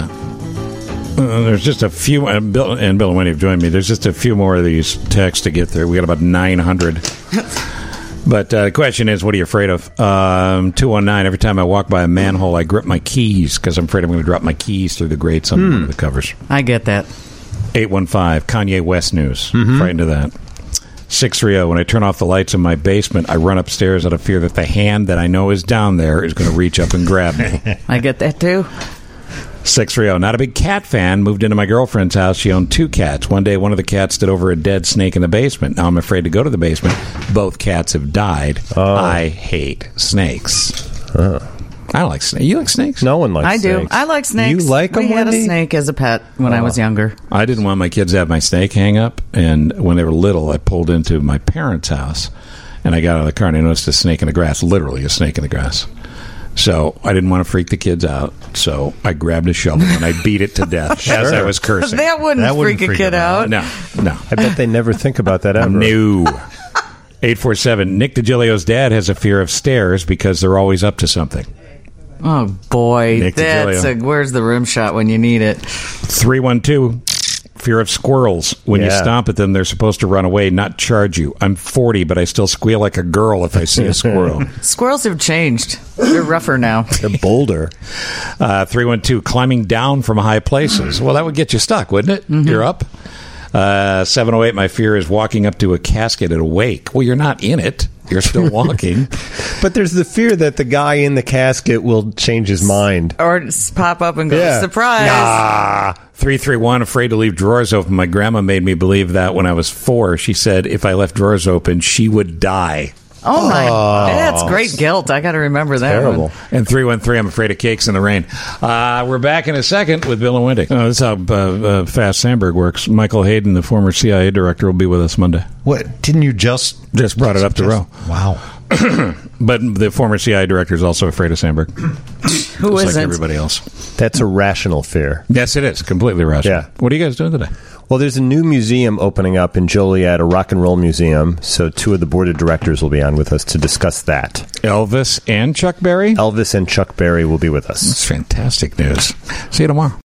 there's just a few. Bill and Wendy have joined me. There's just a few more of these texts to get through. We got about 900. But the question is, what are you afraid of? 219, every time I walk by a manhole, I grip my keys because I'm afraid I'm going to drop my keys through the grates on one of the covers. I get that. 815, Kanye West news. Frightened of that. 630, when I turn off the lights in my basement, I run upstairs out of fear that the hand that I know is down there is going to reach up and grab me. I get that, too. 630, not a big cat fan. Moved into my girlfriend's house. She owned 2 cats. One day, one of the cats stood over a dead snake in the basement. Now I'm afraid to go to the basement. Both cats have died. I hate snakes. I don't like snakes. You like snakes? No one likes snakes. I do. I like snakes. You like them, We had a Wendy? snake as a pet when I was younger. I didn't want my kids to have my snake hang up. And when they were little, I pulled into my parents' house. And I got out of the car and I noticed a snake in the grass. Literally a snake in the grass. So I didn't want to freak the kids out, so I grabbed a shovel and I beat it to death as I was cursing. That wouldn't freak a kid out. No. I bet they never think about that ever. No. 847, Nick DiGilio's dad has a fear of stairs because they're always up to something. Oh, boy. Nick That's DiGilio. where's the rim shot when you need it? 312, fear of squirrels. When you stomp at them, they're supposed to run away, not charge you. I'm 40, but I still squeal like a girl if I see a squirrel. Squirrels have changed. They're rougher now. They're bolder. 312, climbing down from high places. Well, that would get you stuck, wouldn't it? You're up. 708, my fear is walking up to a casket at a wake. Well, you're not in it. You're still walking. But there's the fear that the guy in the casket will change his mind. Or just pop up and go, surprise. Nah. 331, afraid to leave drawers open. My grandma made me believe that when I was 4. She said if I left drawers open, she would die. Oh, my. That's great guilt. I got to remember that Terrible. one. And 313, I'm afraid of cakes in the rain. We're back in a second with Bill and Wendy. This is how fast Sandberg works. Michael Hayden, the former CIA director, will be with us Monday. What? Didn't you just brought it up to row? Wow. But the former CIA director is also afraid of Sandberg. Who isn't? Like everybody else. That's a rational fear. Yes, it is. Completely rational. Yeah. What are you guys doing today? Well, there's a new museum opening up in Joliet, a rock and roll museum. So 2 of the board of directors will be on with us to discuss that. Elvis and Chuck Berry? Elvis and Chuck Berry will be with us. That's fantastic news. See you tomorrow.